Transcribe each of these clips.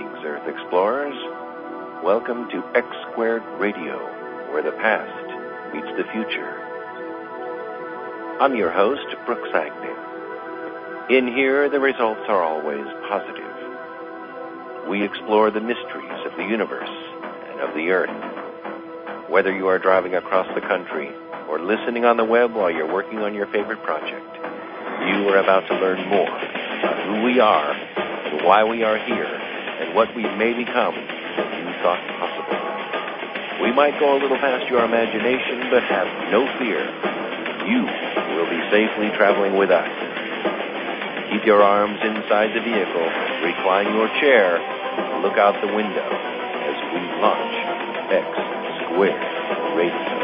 Greetings, Earth Explorers. Welcome to X Squared Radio, where the past meets the future. I'm your host, Brooks Agnew. In here, the results are always positive. We explore the mysteries of the universe and of the Earth. Whether you are driving across the country or listening on the web while you're working on your favorite project, you are about to learn more about who we are, and why we are here, and what we may become than you thought possible. We might go a little past your imagination, but have no fear. You will be safely traveling with us. Keep your arms inside the vehicle, recline your chair, and look out the window as we launch X Squared Radio.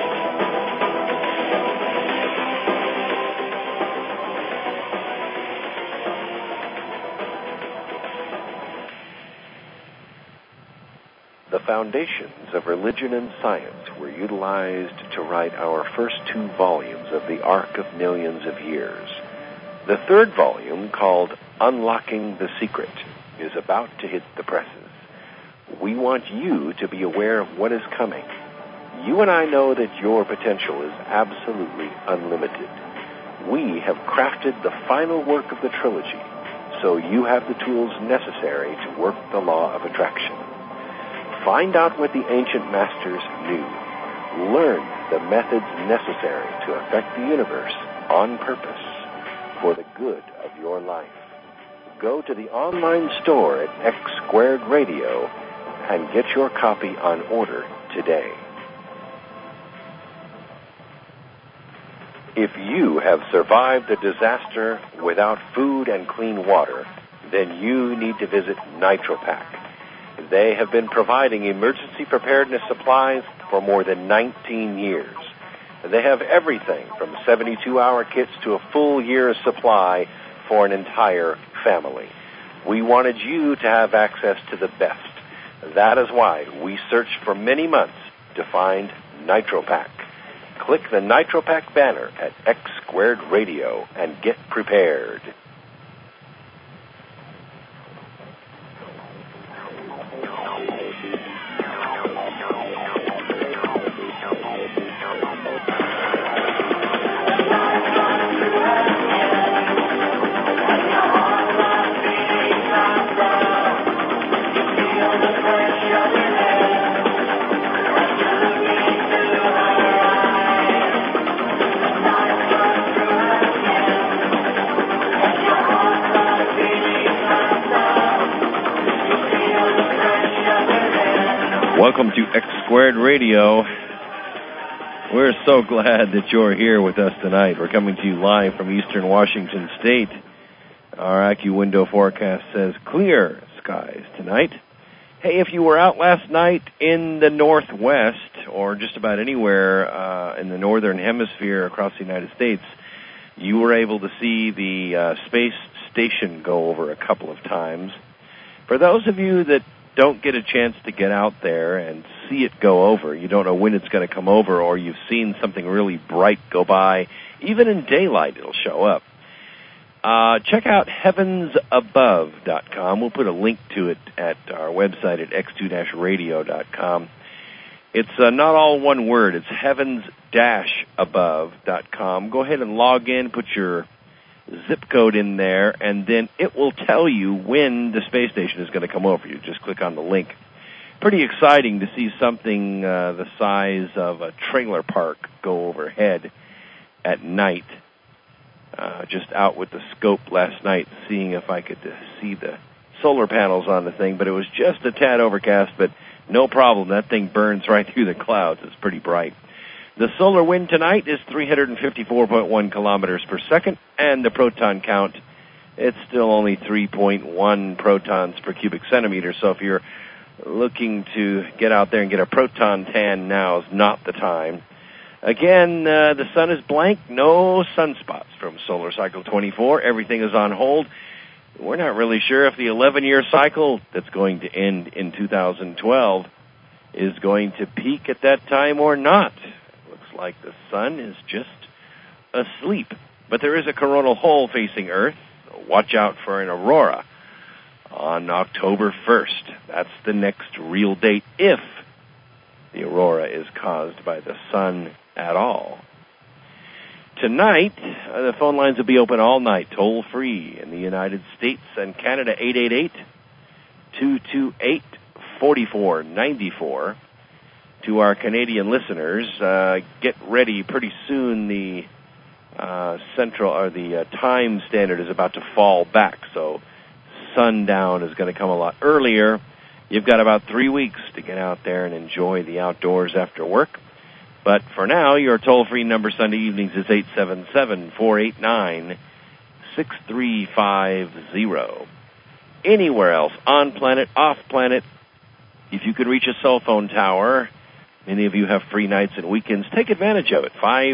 The foundations of religion and science were utilized to write our first 2 volumes of the Arc of Millions of Years. The 3rd volume, called Unlocking the Secret, is about to hit the presses. We want you to be aware of what is coming. You and I know that your potential is absolutely unlimited. We have crafted the final work of the trilogy, so you have the tools necessary to work the law of attraction. Find out what the ancient masters knew. Learn the methods necessary to affect the universe on purpose for the good of your life. Go to the online store at X Squared Radio and get your copy on order today. If you have survived the disaster without food and clean water, then you need to visit NitroPack. They have been providing emergency preparedness supplies for more than 19 years. They have everything from 72-hour kits to a full year's supply for an entire family. We wanted you to have access to the best. That is why we searched for many months to find NitroPack. Click the NitroPack banner at X Squared Radio and get prepared. Welcome to X Squared Radio. We're so glad that you're here with us tonight. We're coming to you live from eastern Washington State. Our AccuWindow forecast says clear skies tonight. Hey, if you were out last night in the Northwest, or just about anywhere in the Northern Hemisphere across the United States, you were able to see the space station go over a couple of times. For those of you that don't get a chance to get out there and see it go over, you don't know when it's going to come over, or you've seen something really bright go by, even in daylight it'll show up. Check out heavensabove.com. We'll put a link to it at our website at x2-radio.com. It's not all one word. It's heavens-above.com. Go ahead and log in, put your zip code in there, and then it will tell you when the space station is going to come over. You just click on the link. Pretty exciting to see something the size of a trailer park go overhead at night. Just out with the scope last night, seeing if I could see the solar panels on the thing, but it was just a tad overcast, but no problem. That thing burns right through the clouds. It's pretty bright. The solar wind tonight is 354.1 kilometers per second, and the proton count, it's still only 3.1 protons per cubic centimeter, so if you're looking to get out there and get a proton tan, now is not the time. Again, the sun is blank, no sunspots from solar cycle 24. Everything is on hold. We're not really sure if the 11-year cycle that's going to end in 2012 is going to peak at that time or not. Looks like the sun is just asleep. But there is a coronal hole facing Earth. Watch out for an aurora on October 1st. That's the next real date if the aurora is caused by the sun at all. Tonight, the phone lines will be open all night, toll-free in the United States and Canada, 888-228-4494. To our Canadian listeners, get ready. Pretty soon the time standard is about to fall back, so sundown is going to come a lot earlier. You've got about 3 weeks to get out there and enjoy the outdoors after work. But for now, your toll-free number Sunday evenings is 877-489-6350. Anywhere else, on planet, off planet, if you can reach a cell phone tower, many of you have free nights and weekends, take advantage of it.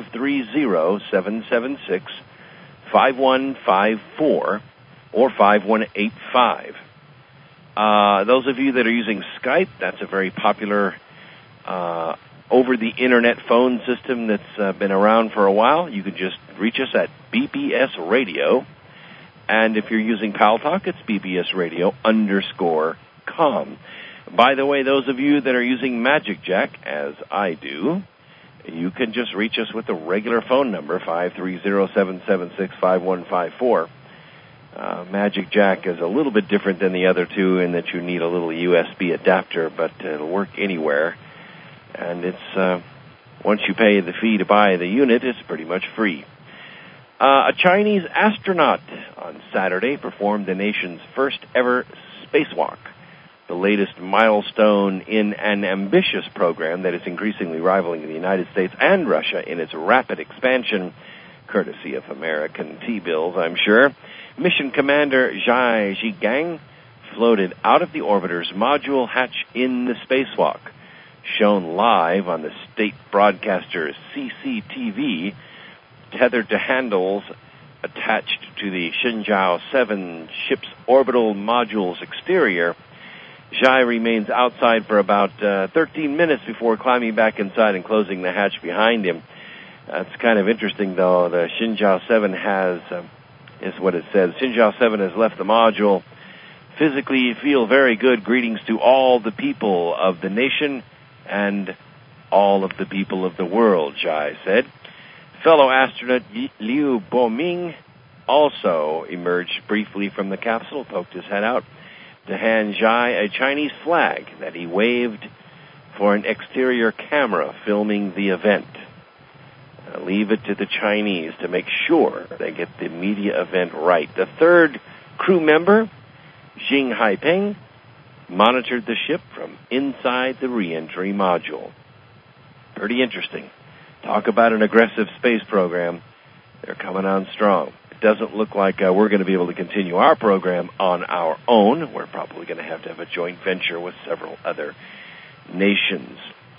530-776-5154 or 5185. Those of you that are using Skype, that's a very popular over-the-internet phone system that's been around for a while. You can just reach us at BBS Radio. And if you're using Paltalk, it's BBSradio_com. By the way, those of you that are using Magic Jack, as I do, you can just reach us with the regular phone number, 530-776-5154. Magic Jack is a little bit different than the other two in that you need a little USB adapter, but it'll work anywhere. And it's once you pay the fee to buy the unit, it's pretty much free. A Chinese astronaut on Saturday performed the nation's first ever spacewalk, the latest milestone in an ambitious program that is increasingly rivaling the United States and Russia in its rapid expansion, courtesy of American T-bills, I'm sure. Mission Commander Zhai Zhigang floated out of the orbiter's module hatch in the spacewalk. Shown live on the state broadcaster CCTV, tethered to handles attached to the Shenzhou-7 ship's orbital module's exterior, Zhai remains outside for about 13 minutes before climbing back inside and closing the hatch behind him. It's kind of interesting, though. The Shenzhou-7 is what it says. Shenzhou-7 has left the module. Physically feel very good. Greetings to all the people of the nation and all of the people of the world, Zhai said. Fellow astronaut Liu Boming also emerged briefly from the capsule, poked his head out to hand Zhai a Chinese flag that he waved for an exterior camera filming the event. Leave it to the Chinese to make sure they get the media event right. The third crew member, Xing Haipeng, monitored the ship from inside the re-entry module. Pretty interesting. Talk about an aggressive space program. They're coming on strong. It doesn't look like we're going to be able to continue our program on our own. We're probably going to have a joint venture with several other nations.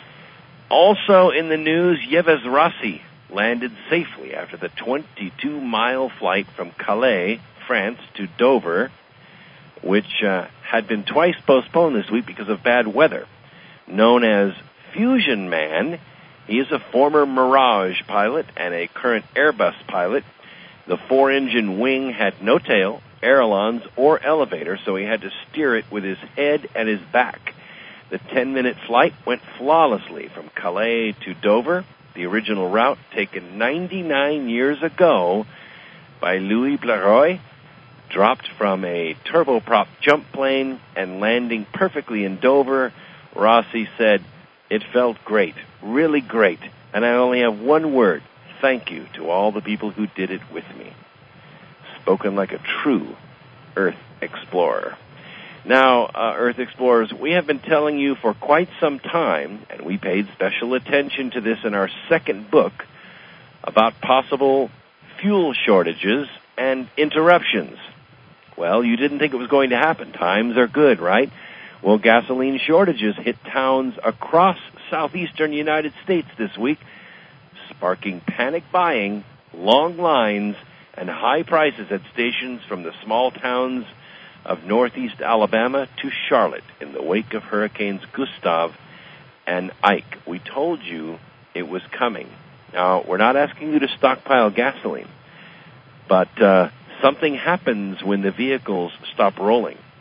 Also in the news, Yves Rossi landed safely after the 22-mile flight from Calais, France, to Dover, which had been twice postponed this week because of bad weather. Known as Fusion Man, he is a former Mirage pilot and a current Airbus pilot. The 4-engine wing had no tail, ailerons, or elevator, so he had to steer it with his head and his back. The 10-minute flight went flawlessly from Calais to Dover, the original route taken 99 years ago by Louis Blériot, dropped from a turboprop jump plane and landing perfectly in Dover. Rossi said, "It felt great, really great, and I only have one word, thank you to all the people who did it with me." Spoken like a true Earth explorer. Now, Earth explorers, we have been telling you for quite some time, and we paid special attention to this in our second book, about possible fuel shortages and interruptions. Well, you didn't think it was going to happen. Times are good, right? Well, gasoline shortages hit towns across southeastern United States this week, sparking panic buying, long lines, and high prices at stations from the small towns of northeast Alabama to Charlotte in the wake of Hurricanes Gustav and Ike. We told you it was coming. Now, we're not asking you to stockpile gasoline, but something happens when the vehicles stop rolling.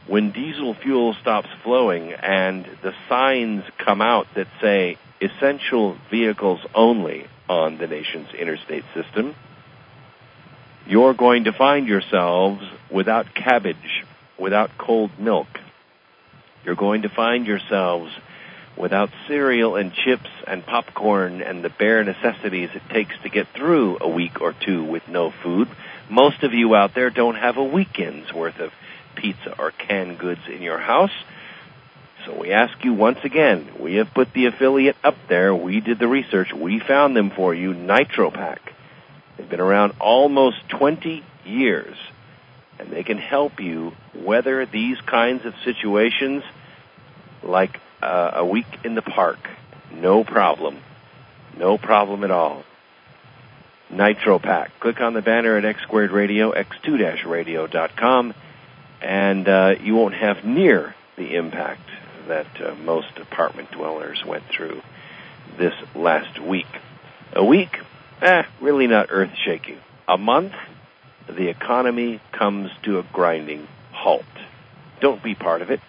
when diesel fuel stops flowing and the signs come out that say essential vehicles only on the nation's interstate system, you're going to find yourselves without cabbage, without cold milk. You're going to find yourselves without cereal and chips and popcorn and the bare necessities it takes to get through a week or two with no food. Most of you out there don't have a weekend's worth of pizza or canned goods in your house. So we ask you once again, we have put the affiliate up there. We did the research. We found them for you, NitroPak. They've been around almost 20 years, and they can help you weather these kinds of situations like a week in the park. No problem. No problem at all. NitroPak. Click on the banner at X Squared Radio, x2-radio.com, and you won't have near the impact that most apartment dwellers went through this last week. A week? Really not earth-shaking. A month? The economy comes to a grinding halt. Don't be part of it.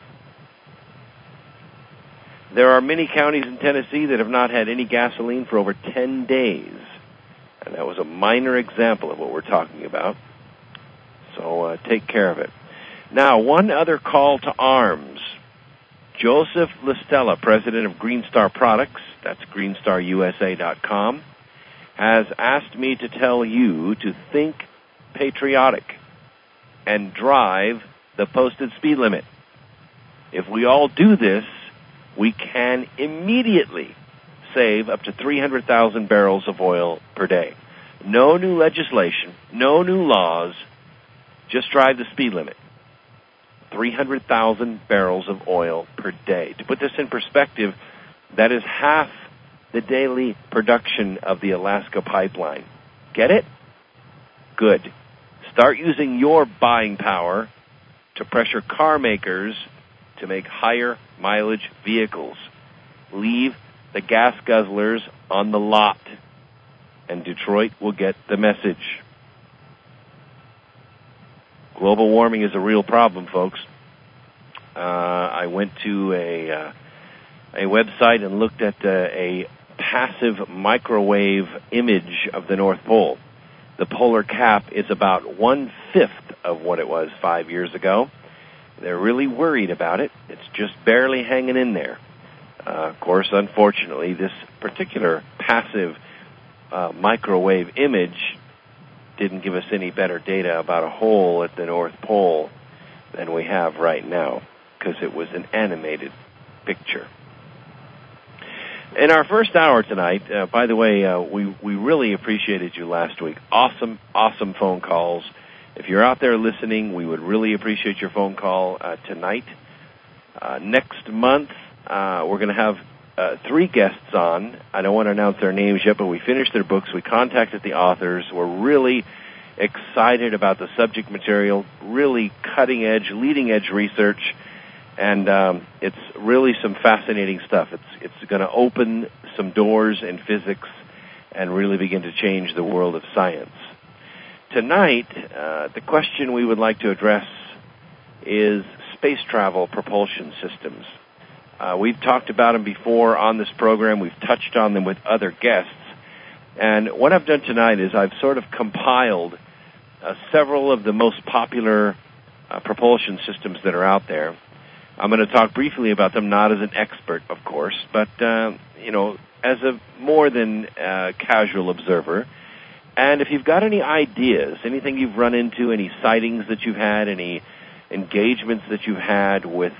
There are many counties in Tennessee that have not had any gasoline for over 10 days. And that was a minor example of what we're talking about. So take care of it. Now, one other call to arms. Joseph Listella, president of Greenstar Products, that's greenstarusa.com, has asked me to tell you to think patriotic and drive the posted speed limit. If we all do this, we can immediately save up to 300,000 barrels of oil per day. No new legislation, no new laws, just drive the speed limit. 300,000 barrels of oil per day. To put this in perspective, that is half the daily production of the Alaska pipeline. Get it? Good. Start using your buying power to pressure car makers to make higher mileage vehicles. Leave the gas guzzlers on the lot, and Detroit will get the message. Global warming is a real problem, folks. I went to a website and looked at a passive microwave image of the North Pole. The polar cap is about 1/5 of what it was 5 years ago. They're really worried about it. It's just barely hanging in there. Of course, unfortunately, this particular passive microwave image didn't give us any better data about a hole at the North Pole than we have right now, because it was an animated picture. In our first hour tonight, by the way, we really appreciated you last week. Awesome phone calls. If you're out there listening, we would really appreciate your phone call tonight. Next month, we're going to have 3 guests on. I don't want to announce their names yet, but we finished their books. We contacted the authors. We're really excited about the subject material, really cutting-edge, leading-edge research, and it's really some fascinating stuff. It's going to open some doors in physics and really begin to change the world of science. Tonight, the question we would like to address is space travel propulsion systems. We've talked about them before on this program. We've touched on them with other guests. And what I've done tonight is I've sort of compiled several of the most popular propulsion systems that are out there. I'm going to talk briefly about them, not as an expert, of course, but, as a more than casual observer. And if you've got any ideas, anything you've run into, any sightings that you've had, any engagements that you've had with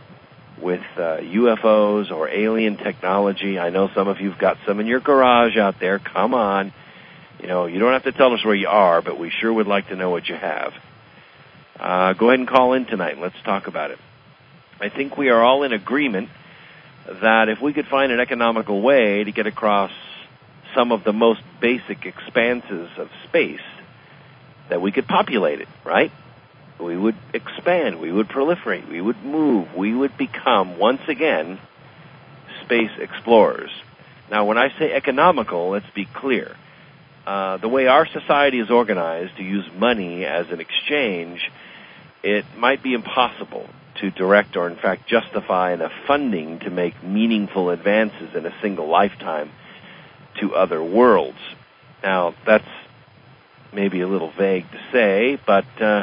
UFOs or alien technology, I know some of you've got some in your garage out there. Come on. You don't have to tell us where you are, but we sure would like to know what you have. Go ahead and call in tonight and let's talk about it. I think we are all in agreement that if we could find an economical way to get across some of the most basic expanses of space, that we could populate it, right? We would expand, we would proliferate, we would move, we would become, once again, space explorers. Now, when I say economical, let's be clear. The way our society is organized, to use money as an exchange, it might be impossible to direct or, in fact, justify enough funding to make meaningful advances in a single lifetime to other worlds. Now, that's maybe a little vague to say, but,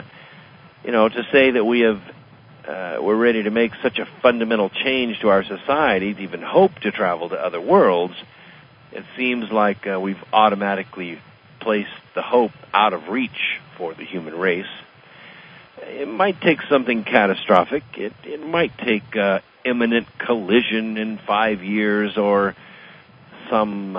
to say that we're ready to make such a fundamental change to our society to even hope to travel to other worlds, it seems like we've automatically placed the hope out of reach for the human race. It might take something catastrophic. It might take imminent collision in 5 years or some,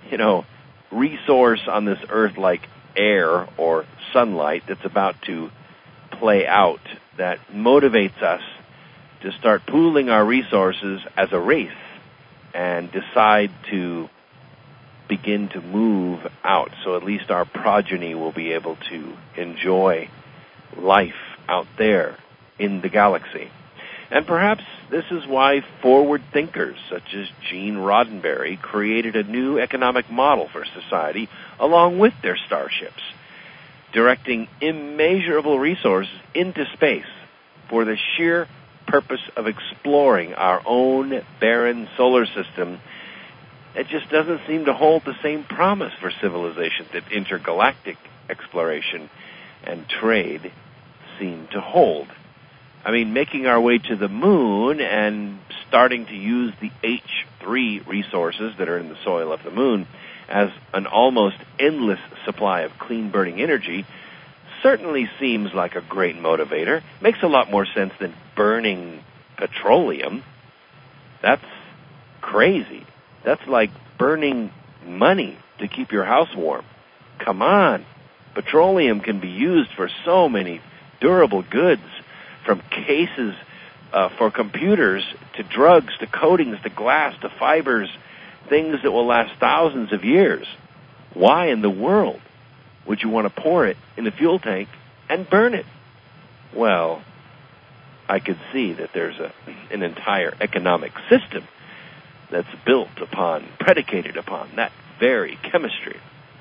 resource on this earth like air or sunlight that's about to play out that motivates us to start pooling our resources as a race and decide to begin to move out, so at least our progeny will be able to enjoy life out there in the galaxy. And perhaps this is why forward thinkers such as Gene Roddenberry created a new economic model for society along with their starships, directing immeasurable resources into space for the sheer purpose of exploring our own barren solar system. It just doesn't seem to hold the same promise for civilization that intergalactic exploration and trade seem to hold. I mean, making our way to the moon and starting to use the H3 resources that are in the soil of the moon as an almost endless supply of clean-burning energy certainly seems like a great motivator. Makes a lot more sense than burning petroleum. That's crazy. That's like burning money to keep your house warm. Come on. Petroleum can be used for so many durable goods, from cases for computers to drugs to coatings to glass to fibers, things that will last thousands of years. Why in the world would you want to pour it in the fuel tank and burn it? Well, I could see that there's an entire economic system that's predicated upon that very chemistry.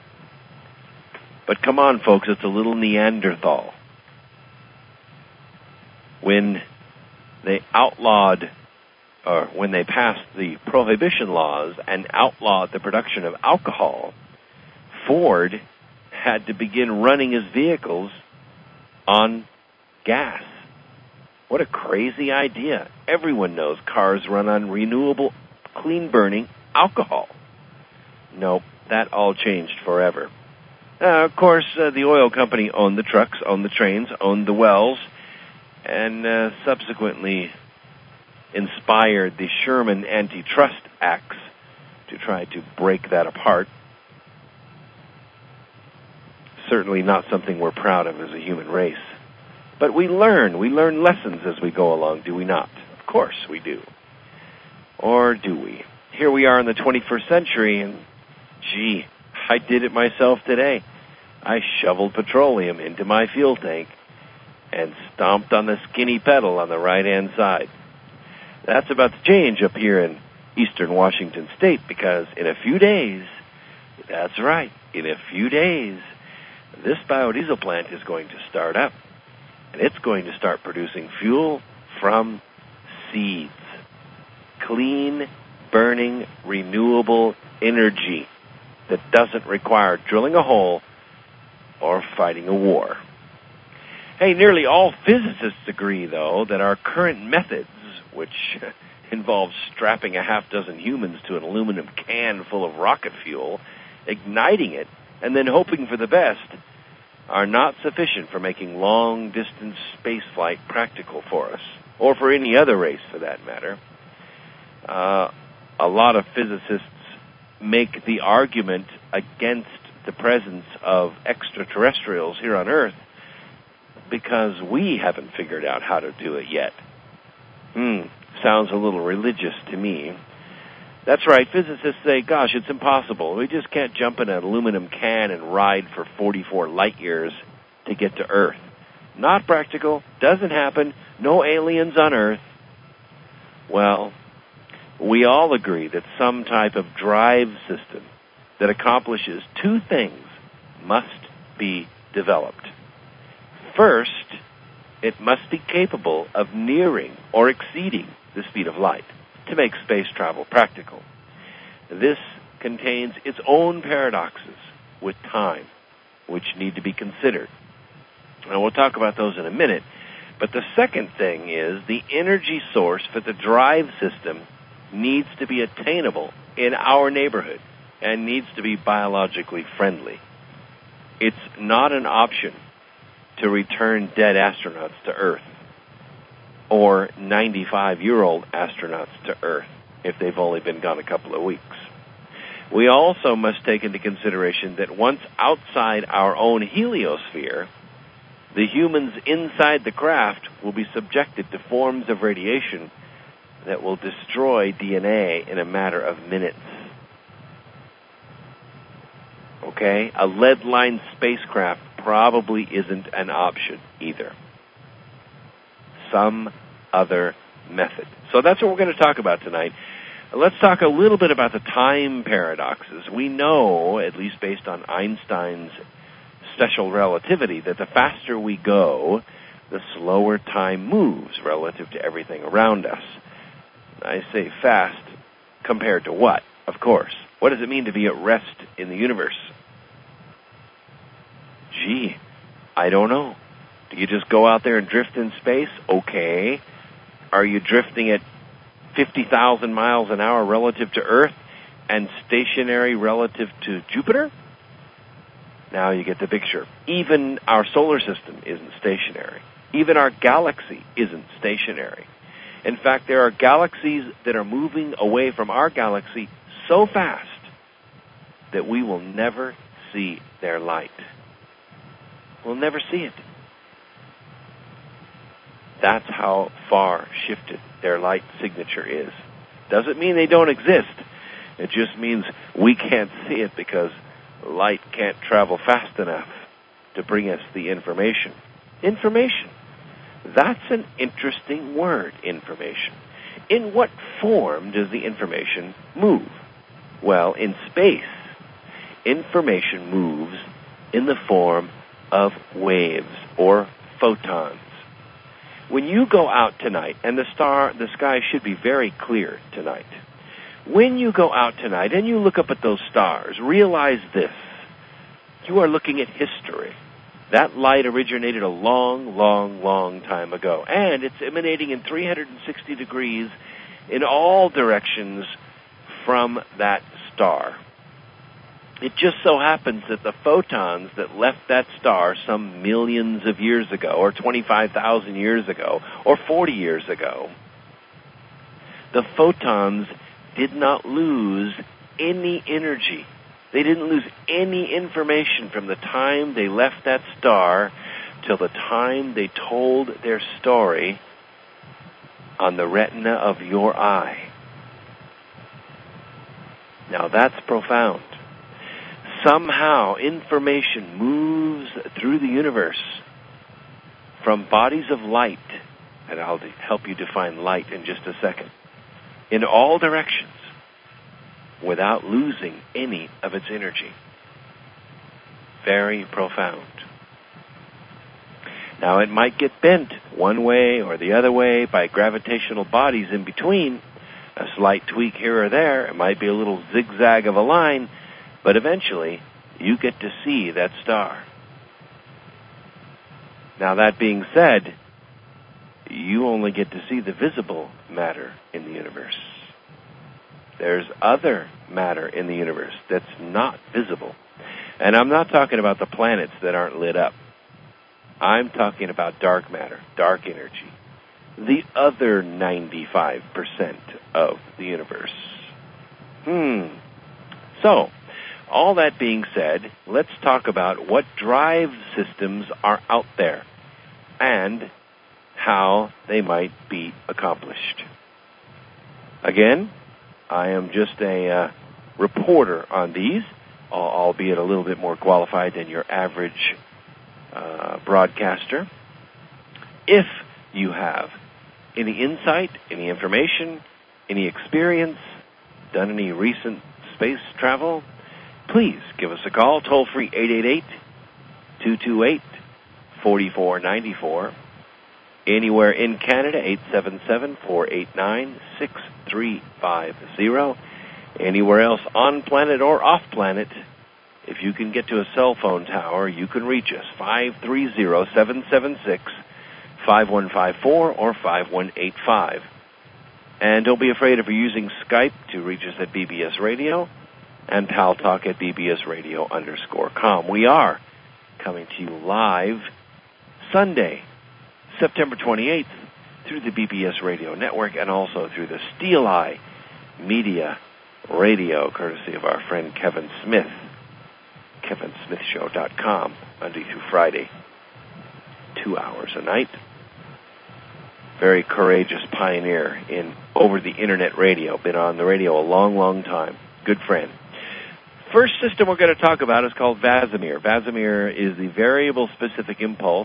But come on, folks, it's a little Neanderthal. When they when they passed the prohibition laws and outlawed the production of alcohol, Ford had to begin running his vehicles on gas. What a crazy idea. Everyone knows cars run on renewable, clean-burning alcohol. Nope, that all changed forever. Of course, the oil company owned the trucks, owned the trains, owned the wells, and subsequently inspired the Sherman Antitrust Acts to try to break that apart. Certainly not something we're proud of as a human race. But we learn lessons as we go along, do we not? Of course we do. Or do we? Here we are in the 21st century, and gee, I did it myself today. I shoveled petroleum into my fuel tank and stomped on the skinny pedal on the right-hand side. That's about to change up here in eastern Washington State, because in a few days, that's right, in a few days, this biodiesel plant is going to start up, and it's going to start producing fuel from seeds. Clean, burning, renewable energy that doesn't require drilling a hole or fighting a war. Hey, nearly all physicists agree, though, that our current methods, which involve strapping a half dozen humans to an aluminum can full of rocket fuel, igniting it, and then hoping for the best, are not sufficient for making long-distance spaceflight practical for us, or for any other race for that matter. A lot of physicists make the argument against the presence of extraterrestrials here on Earth because we haven't figured out how to do it yet. Sounds a little religious to me. That's right, physicists say, gosh, it's impossible. We just can't jump in an aluminum can and ride for 44 light years to get to Earth. Not practical, doesn't happen, no aliens on Earth. Well, we all agree that some type of drive system that accomplishes two things must be developed. First, it must be capable of nearing or exceeding the speed of light to make space travel practical. This contains its own paradoxes with time, which need to be considered. And we'll talk about those in a minute. But the second thing is the energy source for the drive system needs to be attainable in our neighborhood and needs to be biologically friendly. It's not an option to return dead astronauts to Earth or 95-year-old astronauts to Earth if they've only been gone a couple of weeks. We also must take into consideration that once outside our own heliosphere, the humans inside the craft will be subjected to forms of radiation that will destroy DNA in a matter of minutes. Okay? A lead-lined spacecraft probably isn't an option either. Some other method. So that's what we're going to talk about tonight. Let's talk a little bit about the time paradoxes. We know, at least based on Einstein's special relativity, that the faster we go, the slower time moves relative to everything around us. I say fast compared to what, of course. What does it mean to be at rest in the universe? Gee, I don't know. Do you just go out there and drift in space? Okay. Are you drifting at 50,000 miles an hour relative to Earth and stationary relative to Jupiter? Now you get the picture. Even our solar system isn't stationary. Even our galaxy isn't stationary. In fact, there are galaxies that are moving away from our galaxy so fast that we will never see their light. We'll never see it. That's how far shifted their light signature is. Doesn't mean they don't exist. It just means we can't see it because light can't travel fast enough to bring us the information. Information. That's an interesting word, information. In what form does the information move? Well, in space, information moves in the form of waves or photons. When you go out tonight, and the sky should be very clear tonight. When you go out tonight and you look up at those stars, realize this. You are looking at history. That light originated a long, long, long time ago. And it's emanating in 360 degrees in all directions from that star. It just so happens that the photons that left that star some millions of years ago, or 25,000 years ago, or 40 years ago, the photons did not lose any energy. They didn't lose any information from the time they left that star till the time they told their story on the retina of your eye. Now that's profound. Somehow information moves through the universe from bodies of light, and I'll help you define light in just a second, in all directions without losing any of its energy. Very profound. Now it might get bent one way or the other way by gravitational bodies in between, a slight tweak here or there, it might be a little zigzag of a line, but eventually, you get to see that star. Now, that being said, you only get to see the visible matter in the universe. There's other matter in the universe that's not visible. And I'm not talking about the planets that aren't lit up. I'm talking about dark matter, dark energy. The other 95% of the universe. So, all that being said, let's talk about what drive systems are out there and how they might be accomplished. Again, I am just a reporter on these, albeit a little bit more qualified than your average broadcaster. If you have any insight, any information, any experience, done any recent space travel, please give us a call, toll-free 888-228-4494. Anywhere in Canada, 877-489-6350. Anywhere else on planet or off planet, if you can get to a cell phone tower, you can reach us, 530-776-5154 or 5185. And don't be afraid if you're using Skype to reach us at BBS Radio and PalTalk at BBSRadio_com. We are coming to you live Sunday, September 28th, through the BBS Radio Network and also through the Steel Eye Media Radio, courtesy of our friend Kevin Smith, KevinSmithShow.com, Monday through Friday, 2 hours a night. Very courageous pioneer in over-the-internet radio, been on the radio a long, long time. Good friend. First system we're going to talk about is called VASIMIR. VASIMIR is the Variable Specific Impulse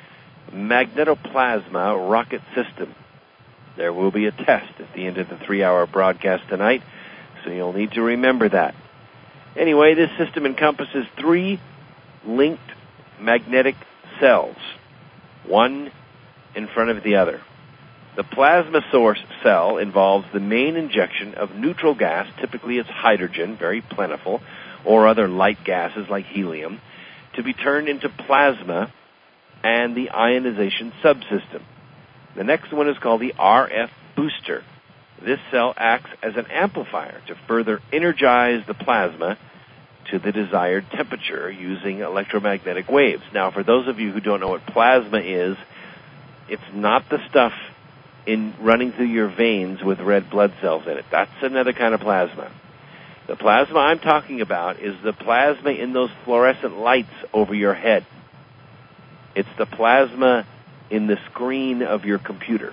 Magnetoplasma Rocket System. There will be a test at the end of the 3-hour broadcast tonight, so you'll need to remember that. Anyway, this system encompasses 3 linked magnetic cells, one in front of the other. The plasma source cell involves the main injection of neutral gas, typically it's hydrogen, very plentiful, or other light gases like helium, to be turned into plasma and the ionization subsystem. The next one is called the RF booster. This cell acts as an amplifier to further energize the plasma to the desired temperature using electromagnetic waves. Now, for those of you who don't know what plasma is, it's not the stuff in running through your veins with red blood cells in it. That's another kind of plasma. The plasma I'm talking about is the plasma in those fluorescent lights over your head. It's the plasma in the screen of your computer.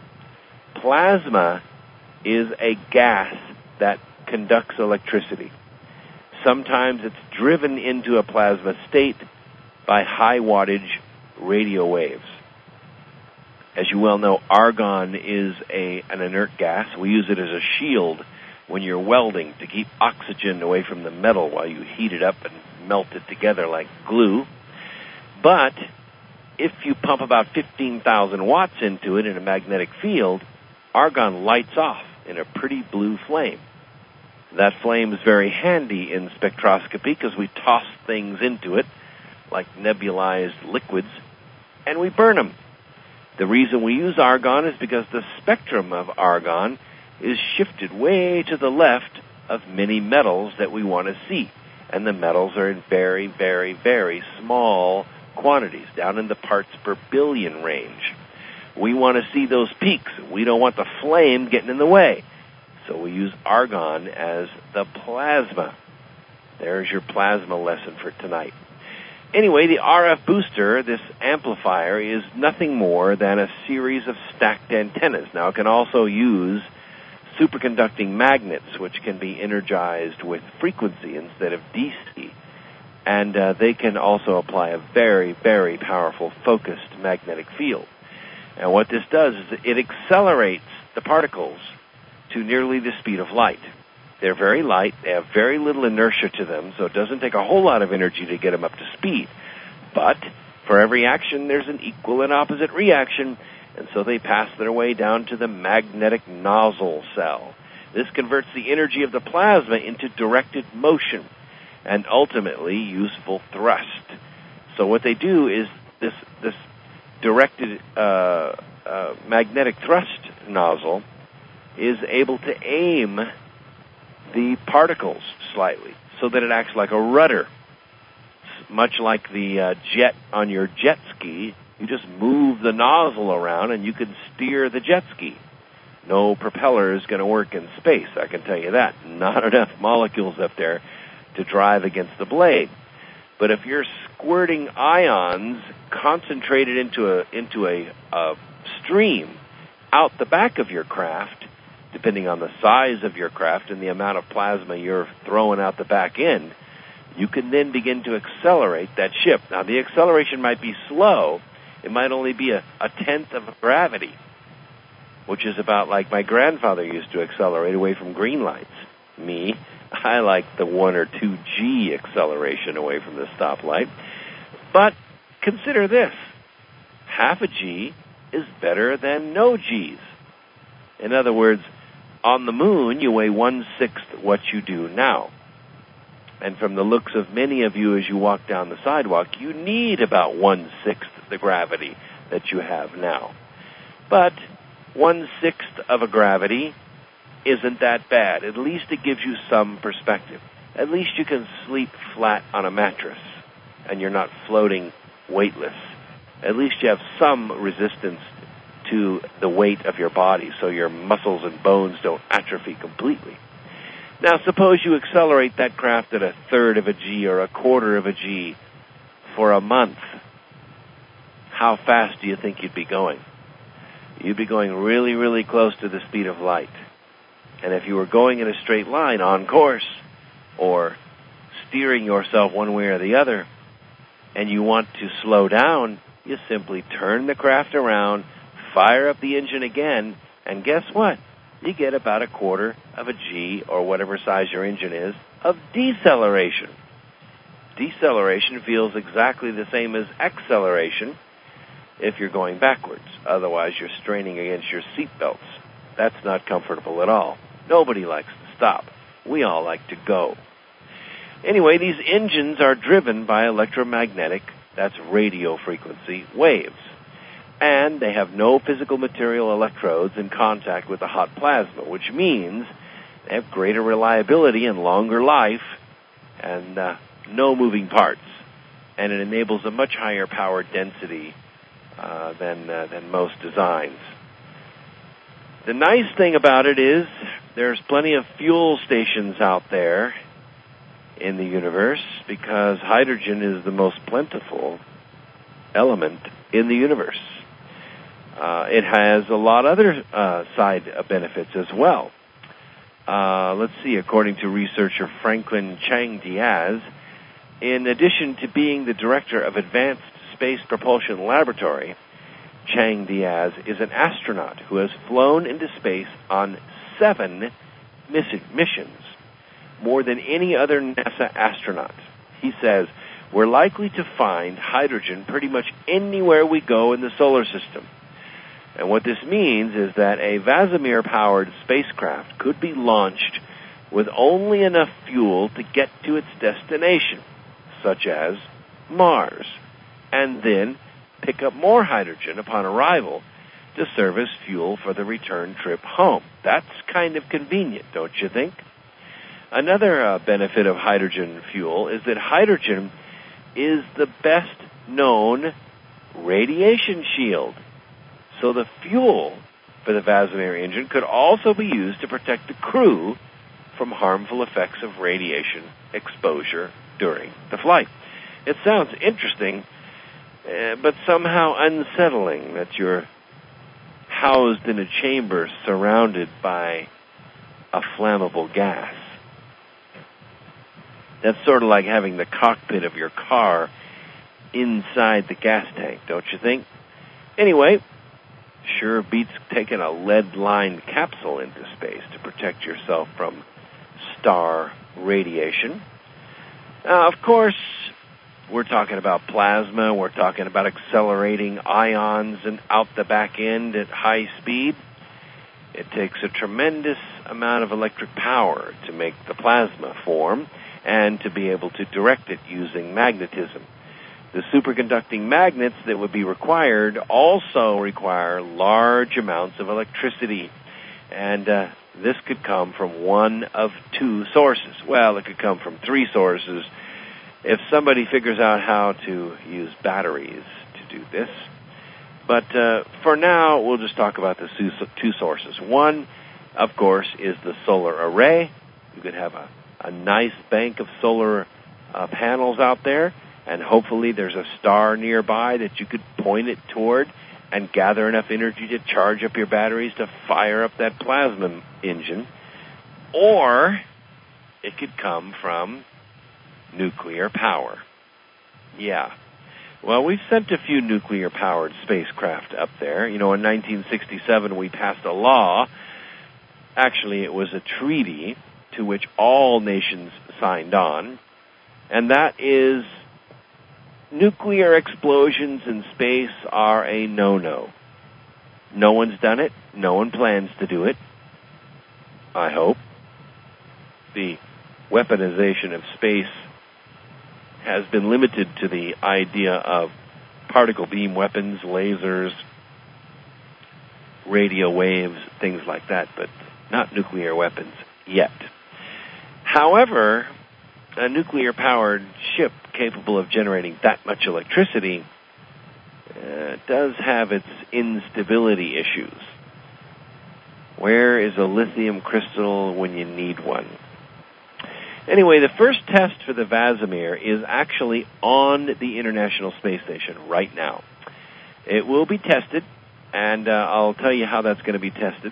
Plasma is a gas that conducts electricity. Sometimes it's driven into a plasma state by high wattage radio waves. As you well know, argon is an inert gas. We use it as a shield when you're welding to keep oxygen away from the metal while you heat it up and melt it together like glue. But if you pump about 15,000 watts into it in a magnetic field, argon lights off in a pretty blue flame. That flame is very handy in spectroscopy because we toss things into it, like nebulized liquids, and we burn them. The reason we use argon is because the spectrum of argon is shifted way to the left of many metals that we want to see. And the metals are in very, very, very small quantities, down in the parts per billion range. We want to see those peaks. We don't want the flame getting in the way. So we use argon as the plasma. There's your plasma lesson for tonight. Anyway, the RF booster, this amplifier, is nothing more than a series of stacked antennas. Now, it can also use superconducting magnets, which can be energized with frequency instead of DC. And they can also apply a very, very powerful focused magnetic field. And what this does is it accelerates the particles to nearly the speed of light. They're very light, they have very little inertia to them, so it doesn't take a whole lot of energy to get them up to speed. But for every action, there's an equal and opposite reaction, and so they pass their way down to the magnetic nozzle cell. This converts the energy of the plasma into directed motion and ultimately useful thrust. So what they do is this directed magnetic thrust nozzle is able to aim the particles slightly so that it acts like a rudder. Much like the jet on your jet ski, you just move the nozzle around and you can steer the jet ski. No propeller is going to work in space, I can tell you that. Not enough molecules up there to drive against the blade. But if you're squirting ions concentrated into a stream out the back of your craft, depending on the size of your craft and the amount of plasma you're throwing out the back end, you can then begin to accelerate that ship. Now, the acceleration might be slow. It might only be a tenth of gravity, which is about like my grandfather used to accelerate away from green lights. Me, I like the 1 or 2 G acceleration away from the stoplight. But consider this. Half a G is better than no G's. In other words, on the moon, you weigh 1/6 what you do now. And from the looks of many of you as you walk down the sidewalk, you need about 1/6 the gravity that you have now. But 1/6 of a gravity isn't that bad. At least it gives you some perspective. At least you can sleep flat on a mattress and you're not floating weightless. At least you have some resistance to the weight of your body so your muscles and bones don't atrophy completely. Now, suppose you accelerate that craft at 1/3 of a G or 1/4 of a G for a month. How fast do you think you'd be going? You'd be going really, really close to the speed of light. And if you were going in a straight line on course or steering yourself one way or the other, and you want to slow down, you simply turn the craft around, fire up the engine again, and guess what? You get about 1/4 of a G, or whatever size your engine is, of deceleration. Deceleration feels exactly the same as acceleration if you're going backwards. Otherwise, you're straining against your seatbelts. That's not comfortable at all. Nobody likes to stop. We all like to go. Anyway, these engines are driven by electromagnetic, that's radio frequency, waves. And they have no physical material electrodes in contact with the hot plasma, which means they have greater reliability and longer life and no moving parts. And it enables a much higher power density than most designs. The nice thing about it is there's plenty of fuel stations out there in the universe because hydrogen is the most plentiful element in the universe. It has a lot of other side benefits as well. Let's see, according to researcher Franklin Chang Diaz, in addition to being the director of Advanced Space Propulsion Laboratory, Chang Diaz is an astronaut who has flown into space on 7 missions, more than any other NASA astronaut. He says, we're likely to find hydrogen pretty much anywhere we go in the solar system. And what this means is that a Vasimir-powered spacecraft could be launched with only enough fuel to get to its destination, such as Mars, and then pick up more hydrogen upon arrival to serve as fuel for the return trip home. That's kind of convenient, don't you think? Another benefit of hydrogen fuel is that hydrogen is the best known radiation shield. So the fuel for the Vasimir engine could also be used to protect the crew from harmful effects of radiation exposure during the flight. It sounds interesting, but somehow unsettling that you're housed in a chamber surrounded by a flammable gas. That's sort of like having the cockpit of your car inside the gas tank, don't you think? Anyway, sure beats taking a lead-lined capsule into space to protect yourself from star radiation. Now, of course, we're talking about plasma. We're talking about accelerating ions and out the back end at high speed. It takes a tremendous amount of electric power to make the plasma form and to be able to direct it using magnetism. The superconducting magnets that would be required also require large amounts of electricity. And this could come from one of 2 sources. Well, it could come from 3 sources if somebody figures out how to use batteries to do this. But for now, we'll just talk about the 2 sources. One, of course, is the solar array. You could have a nice bank of solar panels out there, and hopefully there's a star nearby that you could point it toward and gather enough energy to charge up your batteries to fire up that plasma engine. Or it could come from nuclear power. Yeah. Well, we've sent a few nuclear-powered spacecraft up there. You know, in 1967 we passed a law. Actually, it was a treaty to which all nations signed on, and that is nuclear explosions in space are a no-no. No one's done it. No one plans to do it, I hope. The weaponization of space has been limited to the idea of particle beam weapons, lasers, radio waves, things like that, but not nuclear weapons yet. However, a nuclear-powered ship capable of generating that much electricity does have its instability issues. Where is a lithium crystal when you need one? Anyway, the first test for the Vasimir is actually on the International Space Station right now. It will be tested, and I'll tell you how that's going to be tested.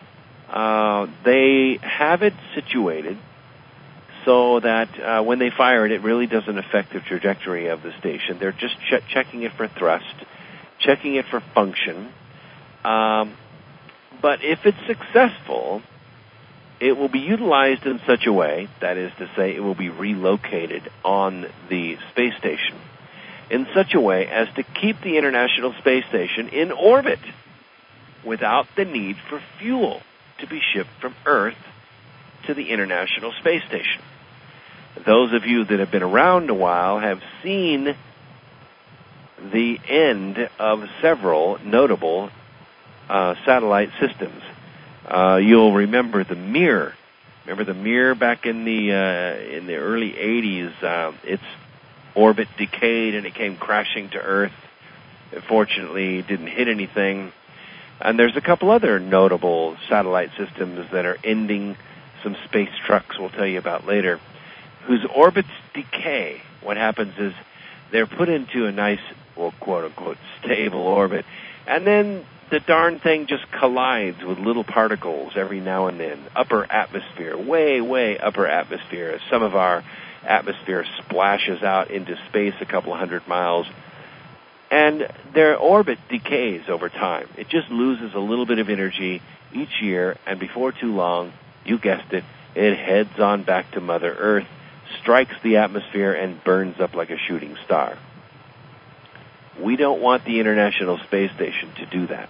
They have it situated so that when they fire it, it really doesn't affect the trajectory of the station. They're just checking it for thrust, checking it for function. But if it's successful, it will be utilized in such a way, that is to say, it will be relocated on the space station in such a way as to keep the International Space Station in orbit without the need for fuel to be shipped from Earth to the International Space Station. Those of you that have been around a while have seen the end of several notable satellite systems. You'll remember the Mir. Remember the Mir back in the early 80s? Its orbit decayed and it came crashing to Earth. Fortunately, it didn't hit anything. And there's a couple other notable satellite systems that are ending. Some space trucks we'll tell you about later, whose orbits decay. What happens is they're put into a nice, well, quote-unquote, stable orbit, and then the darn thing just collides with little particles every now and then. Upper atmosphere, way, way upper atmosphere. Some of our atmosphere splashes out into space a couple 100 miles, and their orbit decays over time. It just loses a little bit of energy each year, and before too long, you guessed it, it heads on back to Mother Earth, strikes the atmosphere, and burns up like a shooting star. We don't want the International Space Station to do that.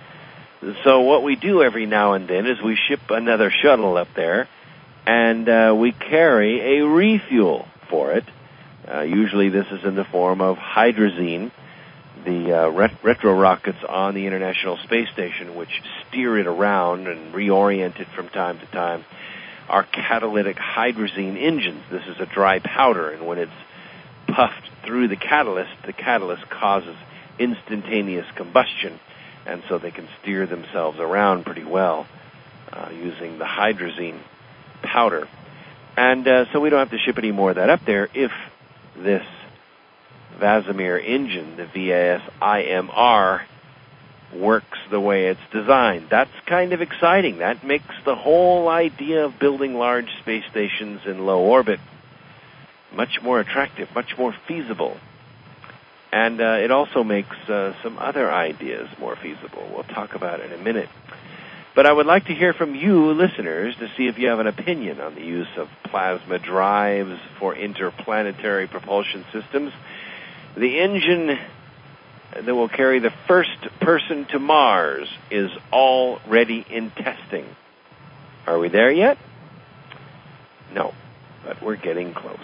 So what we do every now and then is we ship another shuttle up there, and we carry a refuel for it. Usually this is in the form of hydrazine. The retro rockets on the International Space Station, which steer it around and reorient it from time to time, are catalytic hydrazine engines. This is a dry powder, and when it's puffed through the catalyst causes instantaneous combustion, and so they can steer themselves around pretty well using the hydrazine powder. And so we don't have to ship any more of that up there if this Vasimir engine, the VAS-IMR, works the way it's designed. That's kind of exciting. That makes the whole idea of building large space stations in low orbit much more attractive, much more feasible. And it also makes some other ideas more feasible. We'll talk about it in a minute. But I would like to hear from you, listeners, to see if you have an opinion on the use of plasma drives for interplanetary propulsion systems. The engine that will carry the first person to Mars is already in testing. Are we there yet? No, but we're getting close.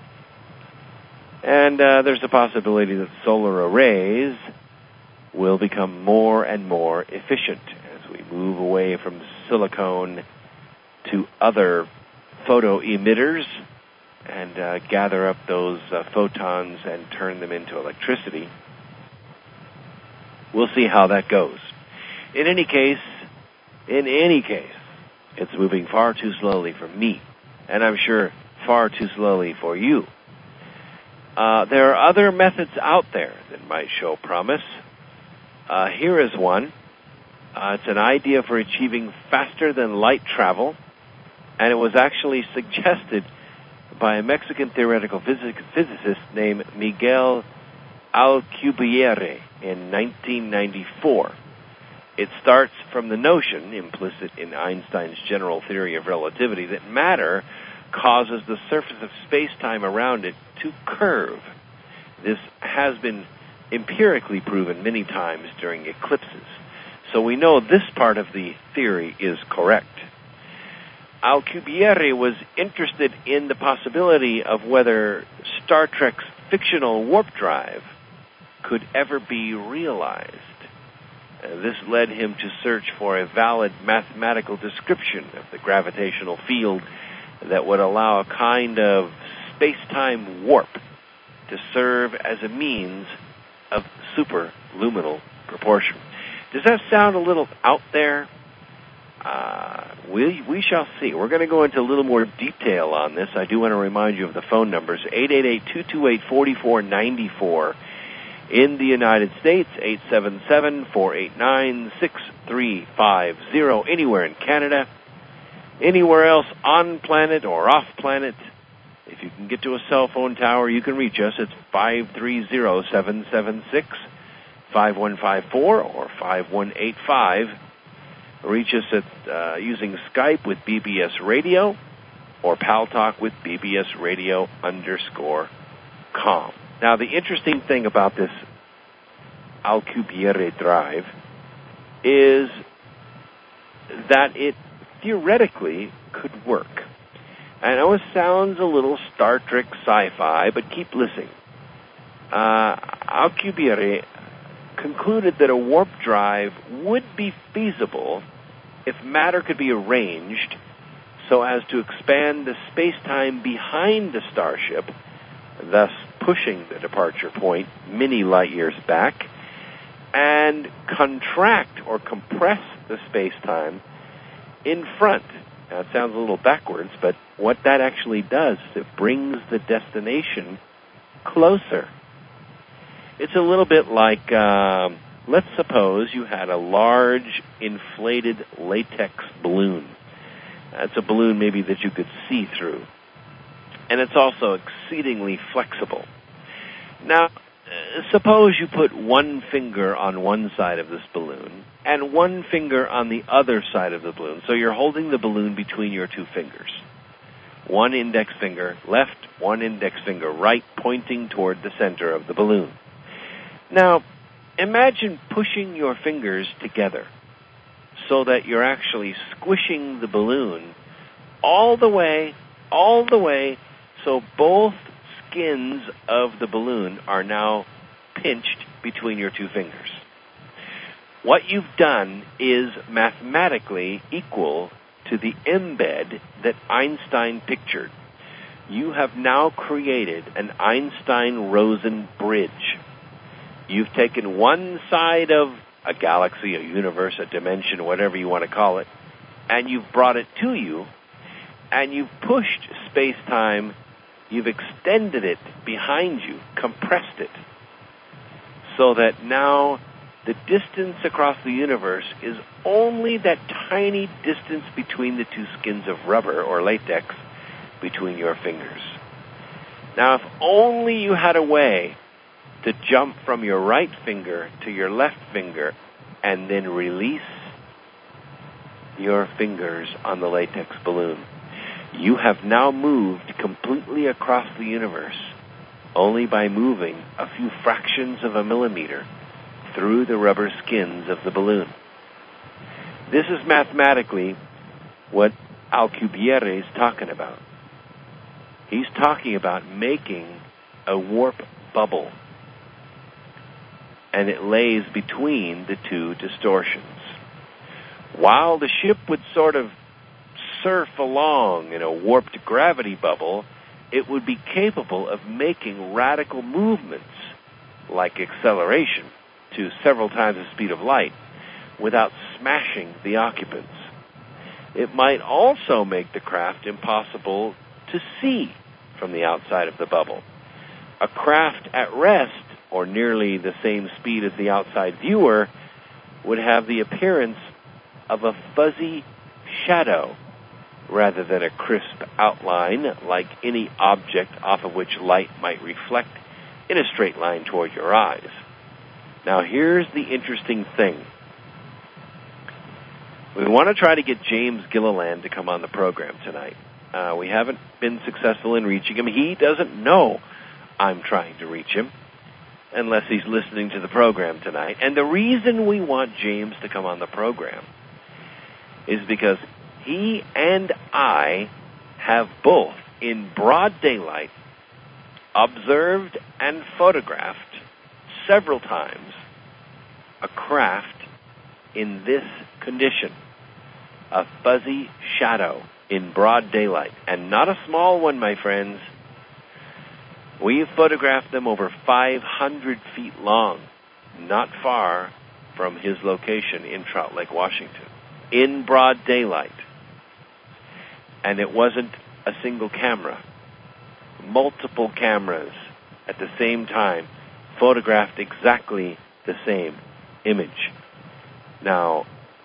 And there's a possibility that solar arrays will become more and more efficient as we move away from silicone to other photo emitters and gather up those photons and turn them into electricity. We'll see how that goes. In any case, it's moving far too slowly for me, and I'm sure far too slowly for you. There are other methods out there that might show promise. Here is one. It's an idea for achieving faster than light travel, and it was actually suggested by a Mexican theoretical physicist named Miguel Alcubierre in 1994. It starts from the notion, implicit in Einstein's general theory of relativity, that matter causes the surface of space-time around it to curve. This has been empirically proven many times during eclipses. So we know this part of the theory is correct. Alcubierre was interested in the possibility of whether Star Trek's fictional warp drive could ever be realized. This led him to search for a valid mathematical description of the gravitational field that would allow a kind of space-time warp to serve as a means of superluminal proportion. Does that sound a little out there? We shall see. We're going to go into a little more detail on this. I do want to remind you of the phone numbers, 888-228-4494 in the United States, 877-489-6350, anywhere in Canada, anywhere else on planet or off planet. If you can get to a cell phone tower, you can reach us. It's 530-776-5154 or 5185. Reach us at using Skype with BBS Radio or Paltalk with BBSradio_com. Now, the interesting thing about this Alcubierre drive is that it theoretically could work. I know it sounds a little Star Trek sci-fi, but keep listening. Alcubierre concluded that a warp drive would be feasible if matter could be arranged so as to expand the space-time behind the starship, thus pushing the departure point many light years back, and contract or compress the space-time in front. Now, it sounds a little backwards, but what that actually does is it brings the destination closer. It's a little bit like, let's suppose you had a large inflated latex balloon. It's a balloon maybe that you could see through. And it's also exceedingly flexible. Now, suppose you put one finger on one side of this balloon and one finger on the other side of the balloon. So you're holding the balloon between your two fingers. One index finger left, one index finger right, pointing toward the center of the balloon. Now, imagine pushing your fingers together so that you're actually squishing the balloon all the way, so both skins of the balloon are now pinched between your two fingers. What you've done is mathematically equal to the embed that Einstein pictured. You have now created an Einstein-Rosen bridge. You've taken one side of a galaxy, a universe, a dimension, whatever you want to call it, and you've brought it to you, and you've pushed space-time, you've extended it behind you, compressed it, so that now the distance across the universe is only that tiny distance between the two skins of rubber or latex between your fingers. Now, if only you had a way to jump from your right finger to your left finger and then release your fingers on the latex balloon. You have now moved completely across the universe only by moving a few fractions of a millimeter through the rubber skins of the balloon. This is mathematically what Alcubierre is talking about. He's talking about making a warp bubble, and it lays between the two distortions. While the ship would sort of surf along in a warped gravity bubble, it would be capable of making radical movements, like acceleration, to several times the speed of light, without smashing the occupants. It might also make the craft impossible to see from the outside of the bubble. A craft at rest, or nearly the same speed as the outside viewer, would have the appearance of a fuzzy shadow rather than a crisp outline like any object off of which light might reflect in a straight line toward your eyes. Now, here's the interesting thing. We want to try to get James Gilliland to come on the program tonight. We haven't been successful in reaching him. He doesn't know I'm trying to reach him. unless he's listening to the program tonight. And the reason we want James to come on the program is because he and I have both, in broad daylight, observed and photographed several times a craft in this condition, a fuzzy shadow in broad daylight, and not a small one, my friends. We've photographed them over 500 feet long, not far from his location in Trout Lake, Washington, in broad daylight. And it wasn't a single camera. Multiple cameras at the same time photographed exactly the same image. Now,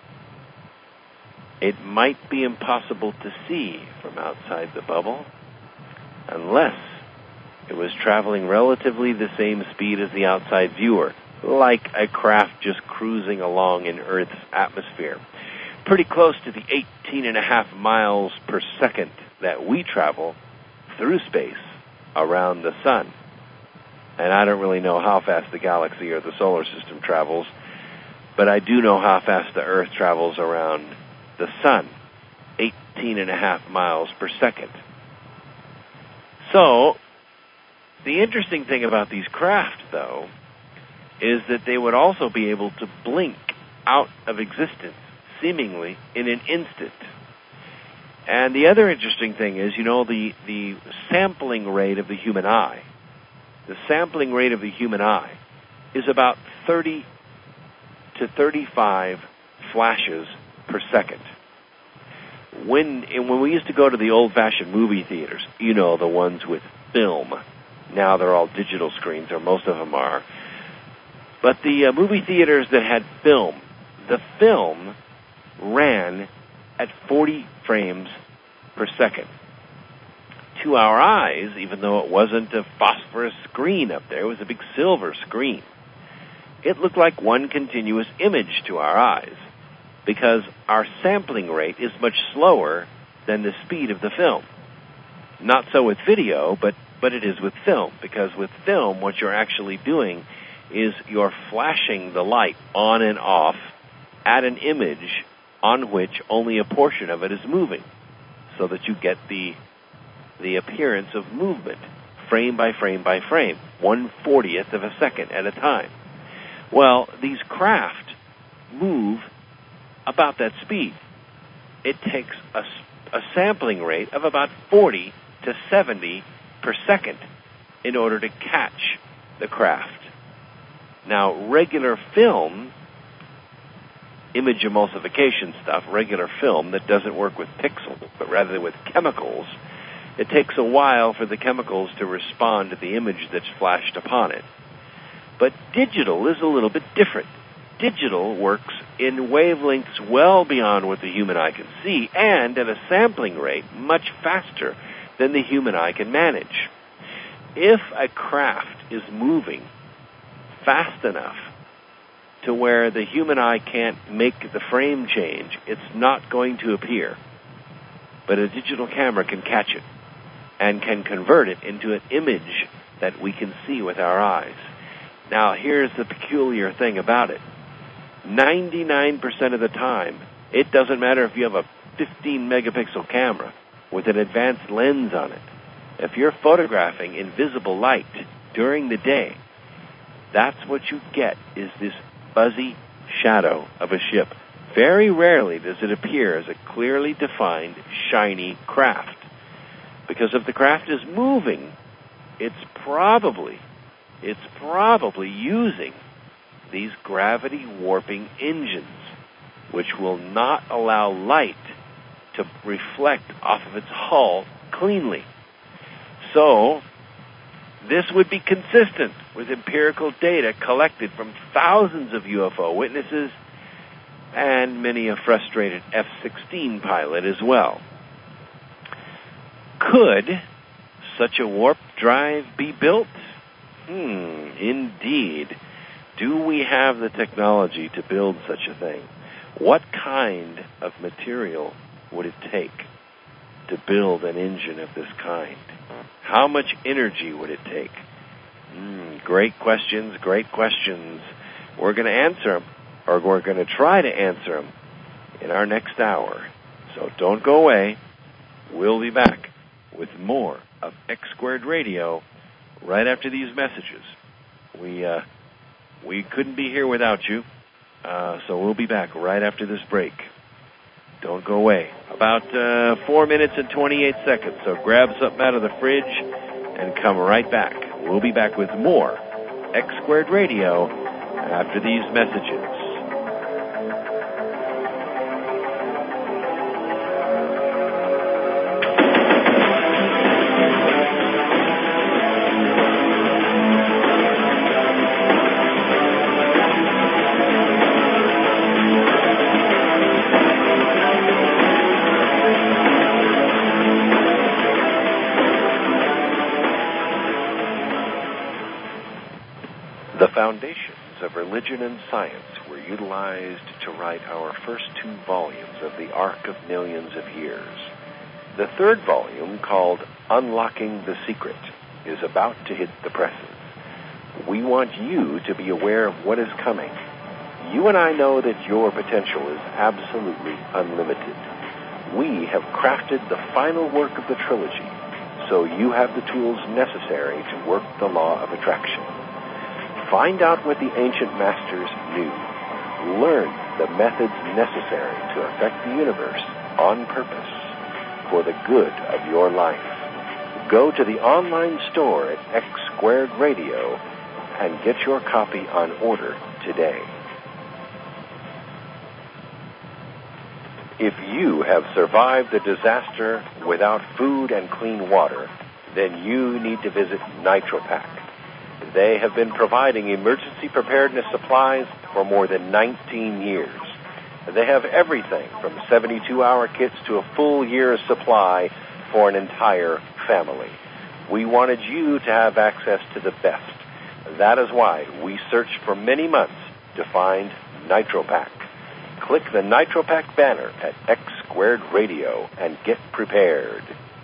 it might be impossible to see from outside the bubble unless it was traveling relatively the same speed as the outside viewer, like a craft just cruising along in Earth's atmosphere, pretty close to the 18.5 miles per second that we travel through space around the sun. And I don't really know how fast the galaxy or the solar system travels, but I do know how fast the Earth travels around the sun, 18.5 miles per second. So, the interesting thing about these craft, though, is that they would also be able to blink out of existence, seemingly in an instant. And the other interesting thing is, the sampling rate of the human eye. The sampling rate of the human eye is about 30 to 35 flashes per second. When we used to go to the old-fashioned movie theaters, the ones with film. Now they're all digital screens, or most of them are. But the movie theaters that had film, the film ran at 40 frames per second. To our eyes, even though it wasn't a phosphorus screen up there, it was a big silver screen, it looked like one continuous image to our eyes, because our sampling rate is much slower than the speed of the film. Not so with video, but it is with film, because with film, what you're actually doing is you're flashing the light on and off at an image on which only a portion of it is moving, so that you get the appearance of movement, frame by frame by frame, 1/40th of a second at a time. Well, these craft move about that speed. It takes a sampling rate of about 40 to 70 per second in order to catch the craft. Now, regular film, image emulsification stuff, regular film that doesn't work with pixels, but rather with chemicals, it takes a while for the chemicals to respond to the image that's flashed upon it. But digital is a little bit different. Digital works in wavelengths well beyond what the human eye can see, and at a sampling rate much faster than the human eye can manage. If a craft is moving fast enough to where the human eye can't make the frame change, it's not going to appear. But a digital camera can catch it and can convert it into an image that we can see with our eyes. Now, here's the peculiar thing about it. 99% of the time, it doesn't matter if you have a 15-megapixel camera with an advanced lens on it. If you're photographing in visible light during the day, that's what you get, is this fuzzy shadow of a ship. Very rarely does it appear as a clearly defined, shiny craft. Because if the craft is moving, it's probably using these gravity warping engines, which will not allow light to reflect off of its hull cleanly. So, this would be consistent with empirical data collected from thousands of UFO witnesses and many a frustrated F-16 pilot as well. Could such a warp drive be built? Indeed. Do we have the technology to build such a thing? What kind of material would it take to build an engine of this kind? How much energy would it take? Great questions. We're going to answer them, or we're going to try to answer them in our next hour. So don't go away. We'll be back with more of X Squared Radio right after these messages. We couldn't be here without you, so we'll be back right after this break. Don't go away. About 4 minutes and 28 seconds, so grab something out of the fridge and come right back. We'll be back with more X Squared Radio after these messages. The foundations of religion and science were utilized to write our first 2 volumes of the Ark of Millions of Years. The 3rd volume, called Unlocking the Secret, is about to hit the presses. We want you to be aware of what is coming. You and I know that your potential is absolutely unlimited. We have crafted the final work of the trilogy, so you have the tools necessary to work the law of attraction. Find out what the ancient masters knew. Learn the methods necessary to affect the universe on purpose for the good of your life. Go to the online store at X Squared Radio and get your copy on order today. If you have survived the disaster without food and clean water, then you need to visit NitroPack. They have been providing emergency preparedness supplies for more than 19 years. They have everything from 72-hour kits to a full year's supply for an entire family. We wanted you to have access to the best. That is why we searched for many months to find NitroPack. Click the NitroPack banner at X Squared Radio and get prepared.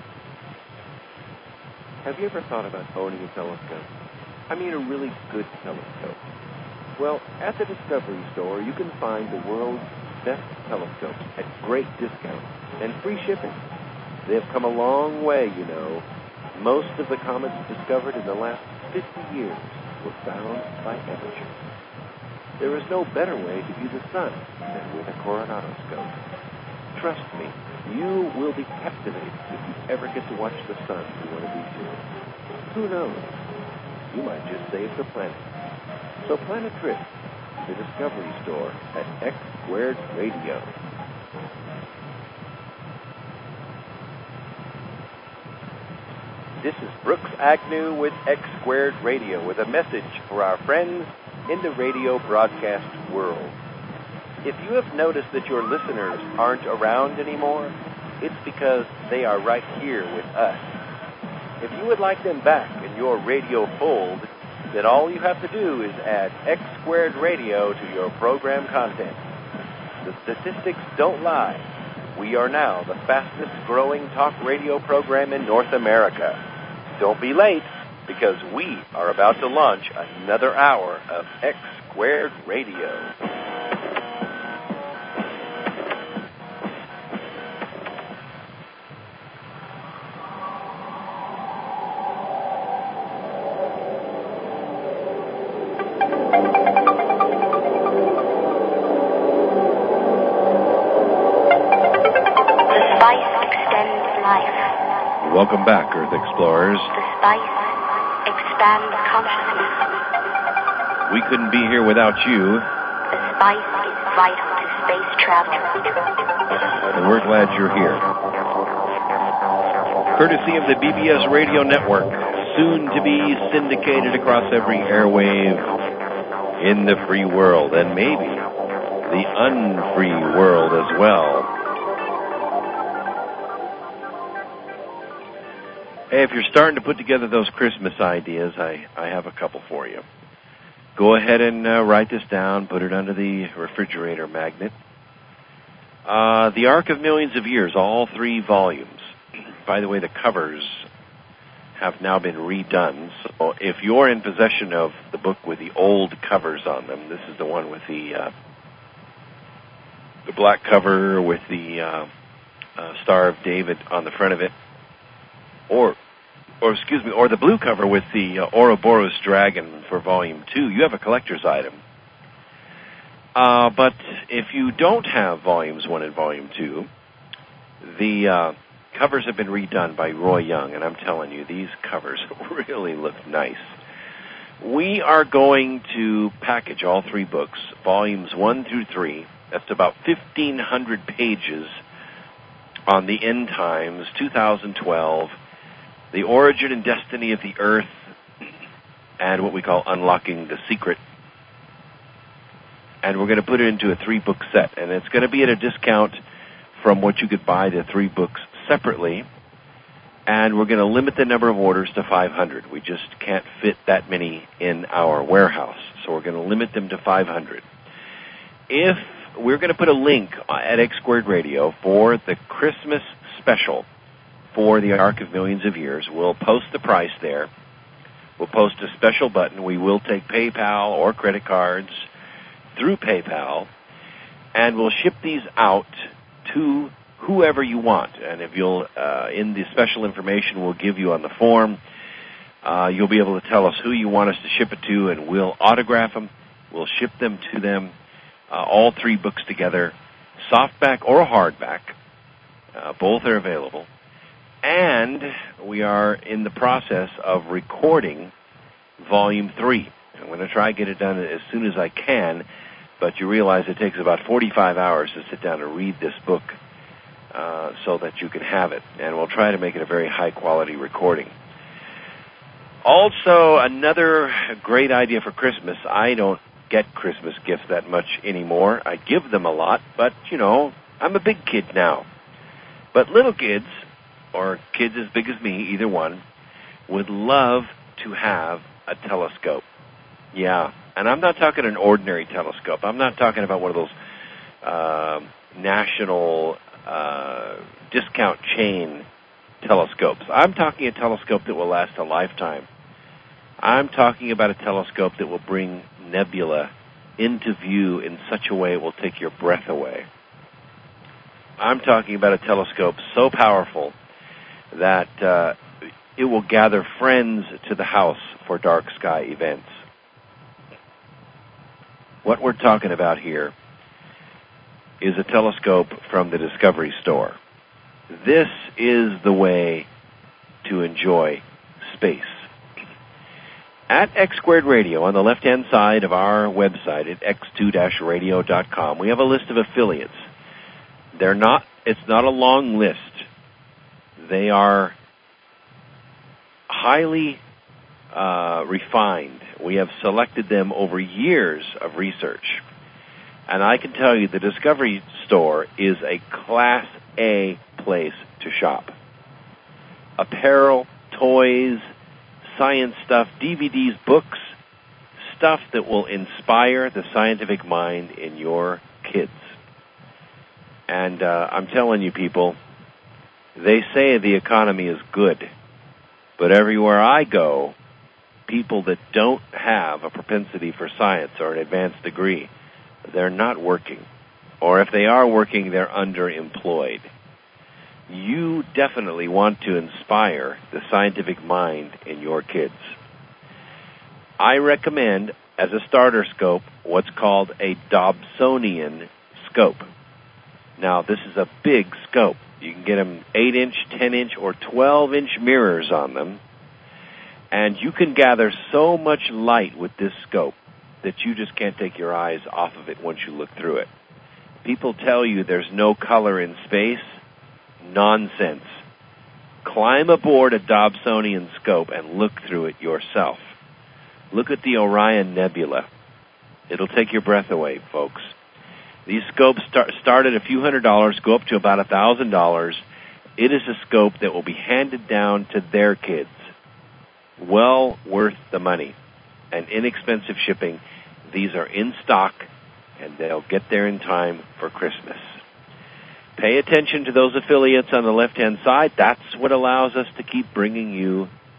Have you ever thought about owning a telescope? I mean a really good telescope. Well, at the Discovery Store, you can find the world's best telescopes at great discounts and free shipping. They have come a long way, you know. Most of the comets discovered in the last 50 years were found by amateurs. There is no better way to view the sun than with a Coronadorscope. Trust me, you will be captivated if you ever get to watch the sun through one of these units. Who knows? You might just save the planet. So plan a trip to the Discovery Store at X Squared Radio. This is Brooks Agnew with X Squared Radio with a message for our friends in the radio broadcast world. If you have noticed that your listeners aren't around anymore, it's because they are right here with us. If you would like them back in your radio fold, then all you have to do is add X Squared Radio to your program content. The statistics don't lie. We are now the fastest growing talk radio program in North America. Don't be late, because we are about to launch another hour of X Squared Radio. Welcome back, Earth Explorers. The spice expands consciousness. We couldn't be here without you. The spice is vital to space travel. And we're glad you're here. Courtesy of the BBS Radio Network, soon to be syndicated across every airwave in the free world, and maybe the unfree world as well. Hey, if you're starting to put together those Christmas ideas, I have a couple for you. Go ahead and write this down, put it under the refrigerator magnet. The Ark of Millions of Years, all 3 volumes. By the way, the covers have now been redone. So if you're in possession of the book with the old covers on them, this is the one with the black cover with the Star of David on the front of it, or the blue cover with the Ouroboros dragon for Volume 2, you have a collector's item. But if you don't have Volumes 1 and Volume 2, the covers have been redone by Roy Young, and I'm telling you, these covers really look nice. We are going to package all 3 books, Volumes 1 through 3. That's about 1,500 pages on the end times, 2012, the origin and destiny of the earth, and what we call unlocking the secret. And we're going to put it into a 3-book set, and it's going to be at a discount from what you could buy the 3 books separately, and we're going to limit the number of orders to 500. We just can't fit that many in our warehouse, so we're going to limit them to 500. If we're going to put a link at X Squared Radio for the Christmas special for the Ark of Millions of Years, we'll post the price there. We'll post a special button. We will take PayPal or credit cards through PayPal, and we'll ship these out to whoever you want. And if you'll, in the special information we'll give you on the form, you'll be able to tell us who you want us to ship it to, and we'll autograph them. We'll ship them to them, all 3 books together, softback or hardback. Both are available. And we are in the process of recording Volume 3. I'm going to try to get it done as soon as I can, but you realize it takes about 45 hours to sit down and read this book so that you can have it. And we'll try to make it a very high-quality recording. Also, another great idea for Christmas. I don't get Christmas gifts that much anymore. I give them a lot, but, you know, I'm a big kid now. But little kids, or kids as big as me, either one, would love to have a telescope. Yeah, and I'm not talking an ordinary telescope. I'm not talking about one of those national discount chain telescopes. I'm talking a telescope that will last a lifetime. I'm talking about a telescope that will bring nebula into view in such a way it will take your breath away. I'm talking about a telescope so powerful that it will gather friends to the house for dark sky events. What we're talking about here is a telescope from the Discovery Store. This is the way to enjoy space. At X Squared Radio, on the left-hand side of our website at x2-radio.com, we have a list of affiliates. It's not a long list. They are highly refined. We have selected them over years of research. And I can tell you the Discovery Store is a Class A place to shop. Apparel, toys, science stuff, DVDs, books, stuff that will inspire the scientific mind in your kids. And I'm telling you, people, they say the economy is good. But everywhere I go, people that don't have a propensity for science or an advanced degree, they're not working. Or if they are working, they're underemployed. You definitely want to inspire the scientific mind in your kids. I recommend, as a starter scope, what's called a Dobsonian scope. Now, this is a big scope. You can get them 8-inch, 10-inch, or 12-inch mirrors on them. And you can gather so much light with this scope that you just can't take your eyes off of it once you look through it. People tell you there's no color in space. Nonsense. Climb aboard a Dobsonian scope and look through it yourself. Look at the Orion Nebula. It'll take your breath away, folks. These scopes start at a few $100s, go up to about $1,000. It is a scope that will be handed down to their kids. Well worth the money. And inexpensive shipping. These are in stock, and they'll get there in time for Christmas. Pay attention to those affiliates on the left-hand side. That's what allows us to keep bringing you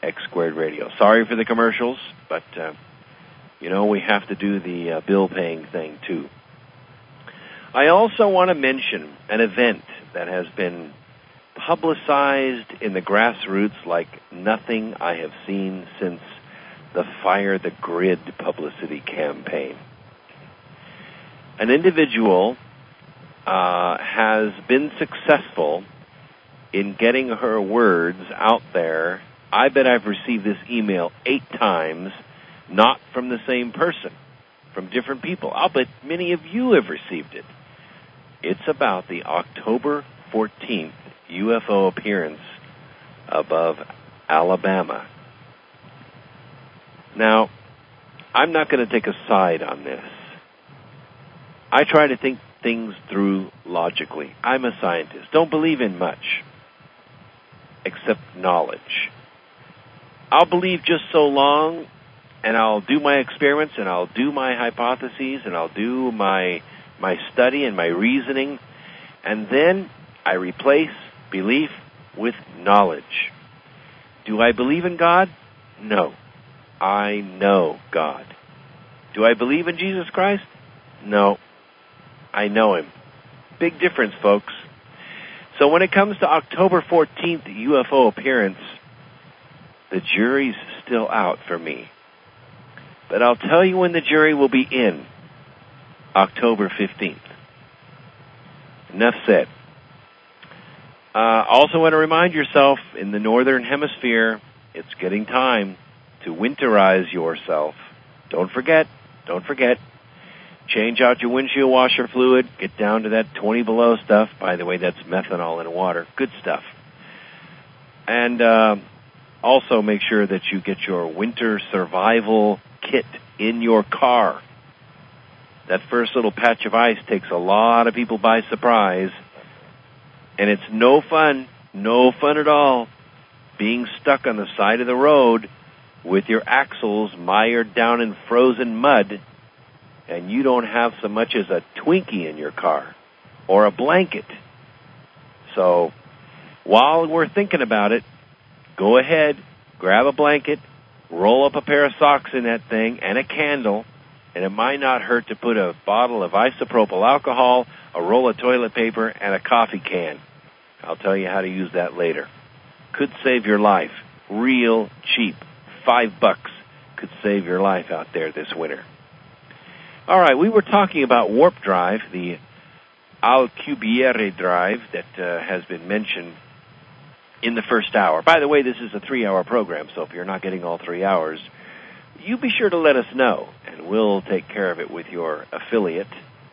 X Squared Radio. Sorry for the commercials, but, we have to do the bill-paying thing, too. I also want to mention an event that has been publicized in the grassroots like nothing I have seen since the Fire the Grid publicity campaign. An individual has been successful in getting her words out there. I bet I've received this email 8 times, not from the same person, from different people. I'll bet many of you have received it. It's about the October 14th UFO appearance above Alabama. Now, I'm not going to take a side on this. I try to think things through logically. I'm a scientist. Don't believe in much except knowledge. I'll believe just so long, and I'll do my experiments, and I'll do my hypotheses, and I'll do my study and my reasoning, and then I replace belief with knowledge. Do I believe in God? No. I know God. Do I believe in Jesus Christ? No. I know Him. Big difference, folks. So when it comes to October 14th UFO appearance, the jury's still out for me. But I'll tell you when the jury will be in. October 15th. Enough said. Also want to remind yourself, in the Northern Hemisphere, it's getting time to winterize yourself. Don't forget. Change out your windshield washer fluid. Get down to that 20 below stuff. By the way, that's methanol in water. Good stuff. And also make sure that you get your winter survival kit in your car. That first little patch of ice takes a lot of people by surprise. And it's no fun at all, being stuck on the side of the road with your axles mired down in frozen mud, and you don't have so much as a Twinkie in your car or a blanket. So while we're thinking about it, go ahead, grab a blanket, roll up a pair of socks in that thing, and a candle, and it might not hurt to put a bottle of isopropyl alcohol, a roll of toilet paper, and a coffee can. I'll tell you how to use that later. Could save your life. Real cheap. $5 could save your life out there this winter. All right, we were talking about warp drive, the Alcubierre drive that has been mentioned in the first hour. By the way, this is a 3-hour program, so if you're not getting all 3 hours, you be sure to let us know, and we'll take care of it with your affiliate.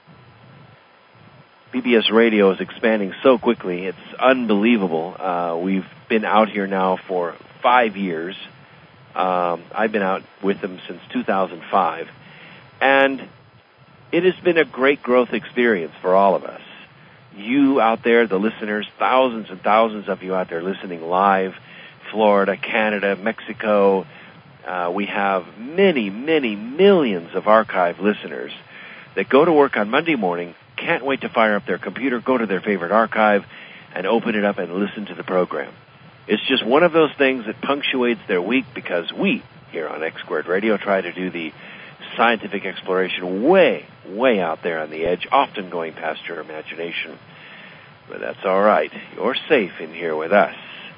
BBS Radio is expanding so quickly, it's unbelievable. We've been out here now for 5 years. I've been out with them since 2005. And it has been a great growth experience for all of us. You out there, the listeners, thousands and thousands of you out there listening live, Florida, Canada, Mexico. We have many, many millions of archive listeners that go to work on Monday morning, can't wait to fire up their computer, go to their favorite archive, and open it up and listen to the program. It's just one of those things that punctuates their week, because we, here on X Squared Radio, try to do the scientific exploration way, way out there on the edge, often going past your imagination. But that's all right. You're safe in here with us.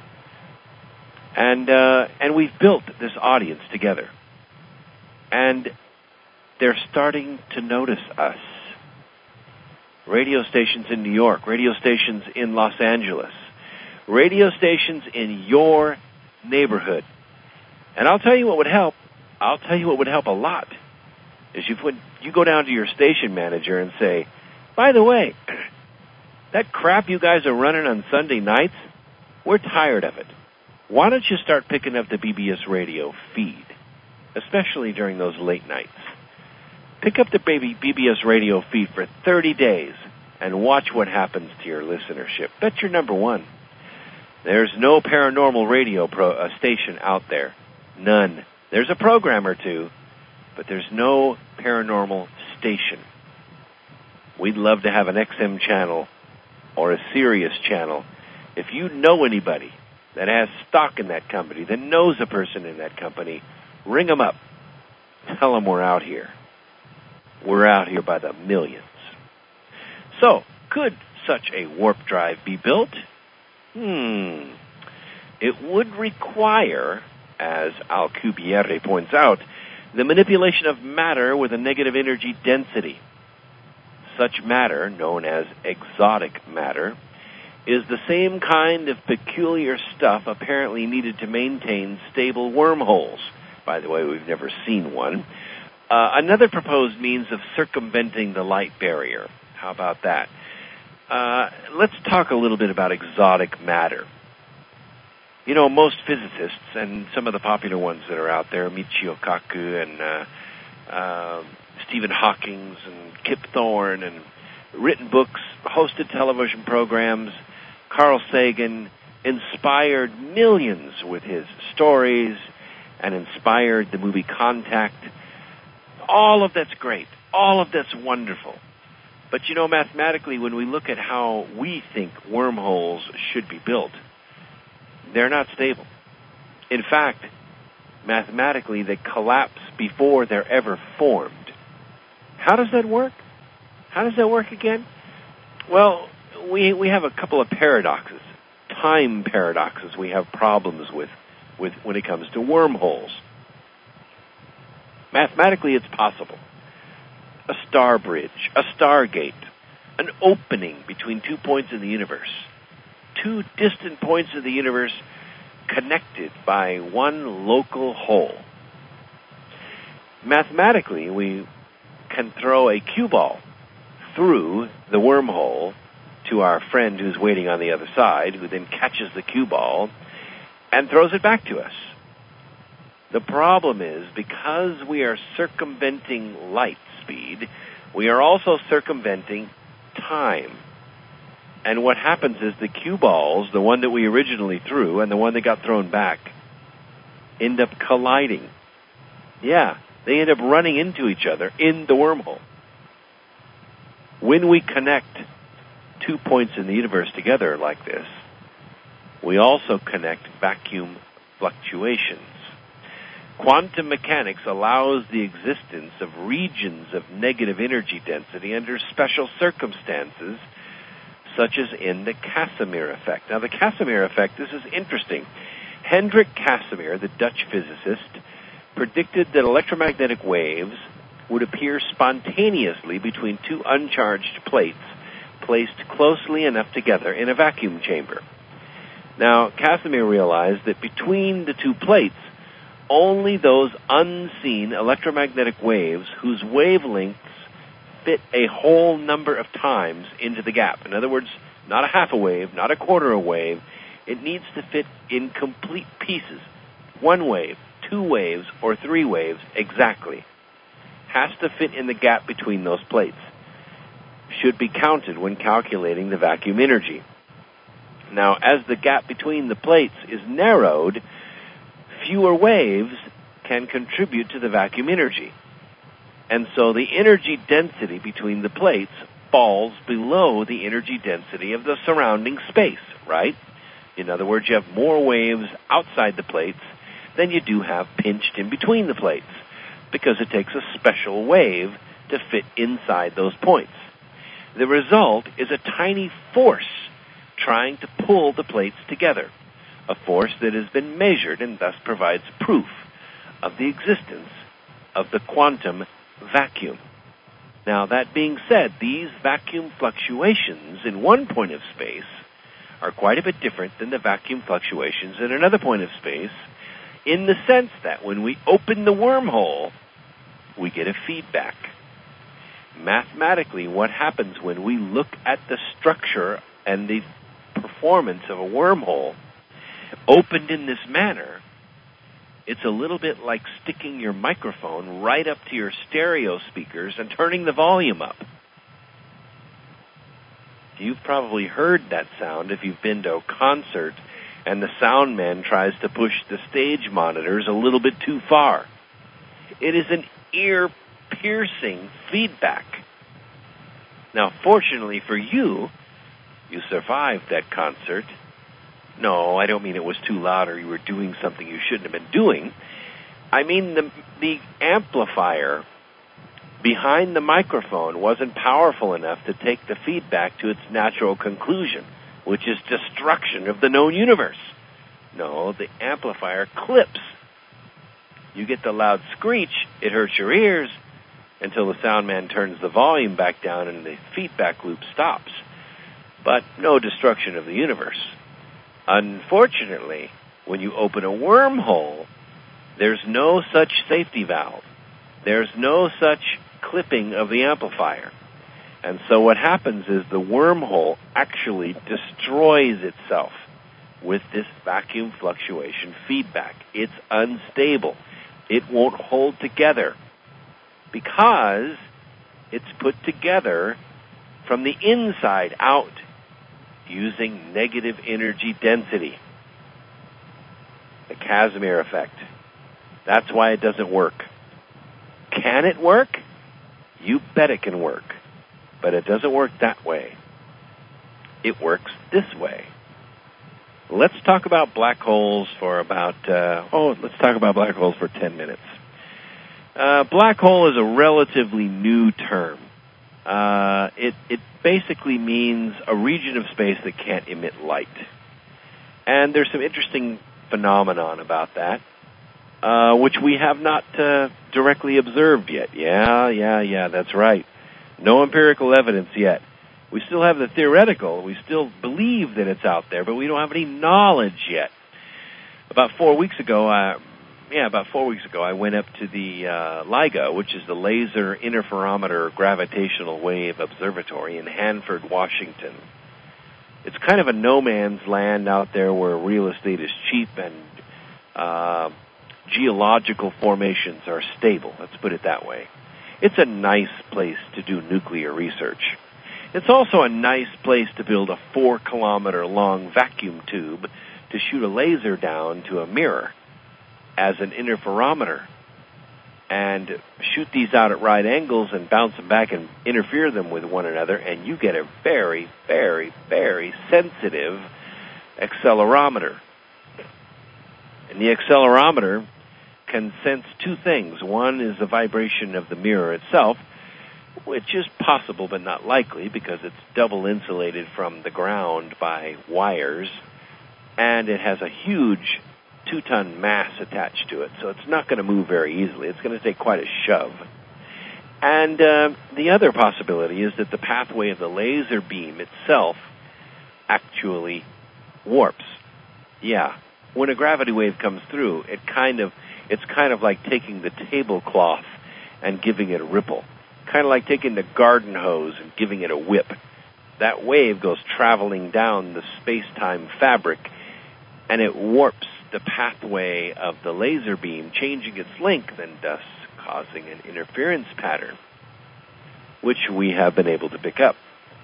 And we've built this audience together. And they're starting to notice us. Radio stations in New York, radio stations in Los Angeles, radio stations in your neighborhood. And I'll tell you what would help. I'll tell you what would help a lot is you go down to your station manager and say, by the way, that crap you guys are running on Sunday nights, we're tired of it. Why don't you start picking up the BBS Radio feed, especially during those late nights? Pick up the BBS Radio feed for 30 days and watch what happens to your listenership. Bet you're number one. There's no paranormal radio station out there. None. There's a program or two, but there's no paranormal station. We'd love to have an XM channel or a Sirius channel. If you know anybody that has stock in that company, that knows a person in that company, ring them up. Tell them we're out here. We're out here by the millions. So, could such a warp drive be built? It would require, as Alcubierre points out, the manipulation of matter with a negative energy density. Such matter, known as exotic matter, is the same kind of peculiar stuff apparently needed to maintain stable wormholes. By the way, we've never seen one. Another proposed means of circumventing the light barrier. How about that? Let's talk a little bit about exotic matter. You know, most physicists, and some of the popular ones that are out there, Michio Kaku and Stephen Hawking and Kip Thorne, and written books, hosted television programs, Carl Sagan, inspired millions with his stories and inspired the movie Contact. All of that's great. All of that's wonderful. But you know, mathematically, when we look at how we think wormholes should be built, they're not stable. In fact, mathematically, they collapse before they're ever formed. How does that work? How does that work again? Well, we have a couple of paradoxes, time paradoxes we have problems with when it comes to wormholes. Mathematically, it's possible. A star bridge, a stargate, an opening between 2 points in the universe, 2 distant points of the universe connected by one local hole. Mathematically, we can throw a cue ball through the wormhole to our friend who's waiting on the other side, who then catches the cue ball and throws it back to us. The problem is, because we are circumventing light speed, we are also circumventing time. And what happens is the cue balls, the one that we originally threw and the one that got thrown back, end up colliding. Yeah, they end up running into each other in the wormhole. When we connect 2 points in the universe together like this, we also connect vacuum fluctuations. Quantum mechanics allows the existence of regions of negative energy density under special circumstances, such as in the Casimir effect. Now, the Casimir effect, this is interesting. Hendrik Casimir, the Dutch physicist, predicted that electromagnetic waves would appear spontaneously between 2 uncharged plates placed closely enough together in a vacuum chamber. Now, Casimir realized that between the 2 plates, only those unseen electromagnetic waves whose wavelengths fit a whole number of times into the gap. In other words, not a half a wave, not a quarter a wave. It needs to fit in complete pieces. 1 wave, 2 waves, or 3 waves exactly. Has to fit in the gap between those plates. Should be counted when calculating the vacuum energy. Now, as the gap between the plates is narrowed, fewer waves can contribute to the vacuum energy. And so the energy density between the plates falls below the energy density of the surrounding space, right? In other words, you have more waves outside the plates than you do have pinched in between the plates, because it takes a special wave to fit inside those points. The result is a tiny force trying to pull the plates together, a force that has been measured and thus provides proof of the existence of the quantum vacuum. Now, that being said, these vacuum fluctuations in one point of space are quite a bit different than the vacuum fluctuations in another point of space, in the sense that when we open the wormhole, we get a feedback. Mathematically, what happens when we look at the structure and the performance of a wormhole opened in this manner, it's a little bit like sticking your microphone right up to your stereo speakers and turning the volume up. You've probably heard that sound if you've been to a concert and the sound man tries to push the stage monitors a little bit too far. It is an ear-piercing feedback. Now, fortunately for you, you survived that concert. No, I don't mean it was too loud or you were doing something you shouldn't have been doing. I mean the amplifier behind the microphone wasn't powerful enough to take the feedback to its natural conclusion, which is destruction of the known universe. No, the amplifier clips. You get the loud screech, it hurts your ears until the sound man turns the volume back down and the feedback loop stops. But no destruction of the universe. Unfortunately, when you open a wormhole, there's no such safety valve. There's no such clipping of the amplifier. And so what happens is the wormhole actually destroys itself with this vacuum fluctuation feedback. It's unstable. It won't hold together because it's put together from the inside out using negative energy density. The Casimir effect. That's why it doesn't work. Can it work? You bet it can work. But it doesn't work that way. It works this way. Let's talk about black holes for let's talk about black holes for 10 minutes. Black hole is a relatively new term. It basically means a region of space that can't emit light. And there's some interesting phenomenon about that, which we have not directly observed yet. Yeah, that's right. No empirical evidence yet. We still have the theoretical. We still believe that it's out there, but we don't have any knowledge yet. About 4 weeks ago, I went up to the LIGO, which is the Laser Interferometer Gravitational Wave Observatory in Hanford, Washington. It's kind of a no man's land out there where real estate is cheap and geological formations are stable. Let's put it that way. It's a nice place to do nuclear research. It's also a nice place to build a 4-kilometer-long vacuum tube to shoot a laser down to a mirror as an interferometer and shoot these out at right angles and bounce them back and interfere them with one another, and you get a very, very, very sensitive accelerometer. And the accelerometer can sense two things. One is the vibration of the mirror itself, which is possible but not likely because it's double insulated from the ground by wires, and it has a huge 2-ton mass attached to it, so it's not going to move very easily. It's going to take quite a shove. And the other possibility is that the pathway of the laser beam itself actually warps. Yeah, when a gravity wave comes through, it's kind of like taking the tablecloth and giving it a ripple. Kind of like taking the garden hose and giving it a whip. That wave goes traveling down the space-time fabric, and it warps the pathway of the laser beam, changing its length and thus causing an interference pattern, which we have been able to pick up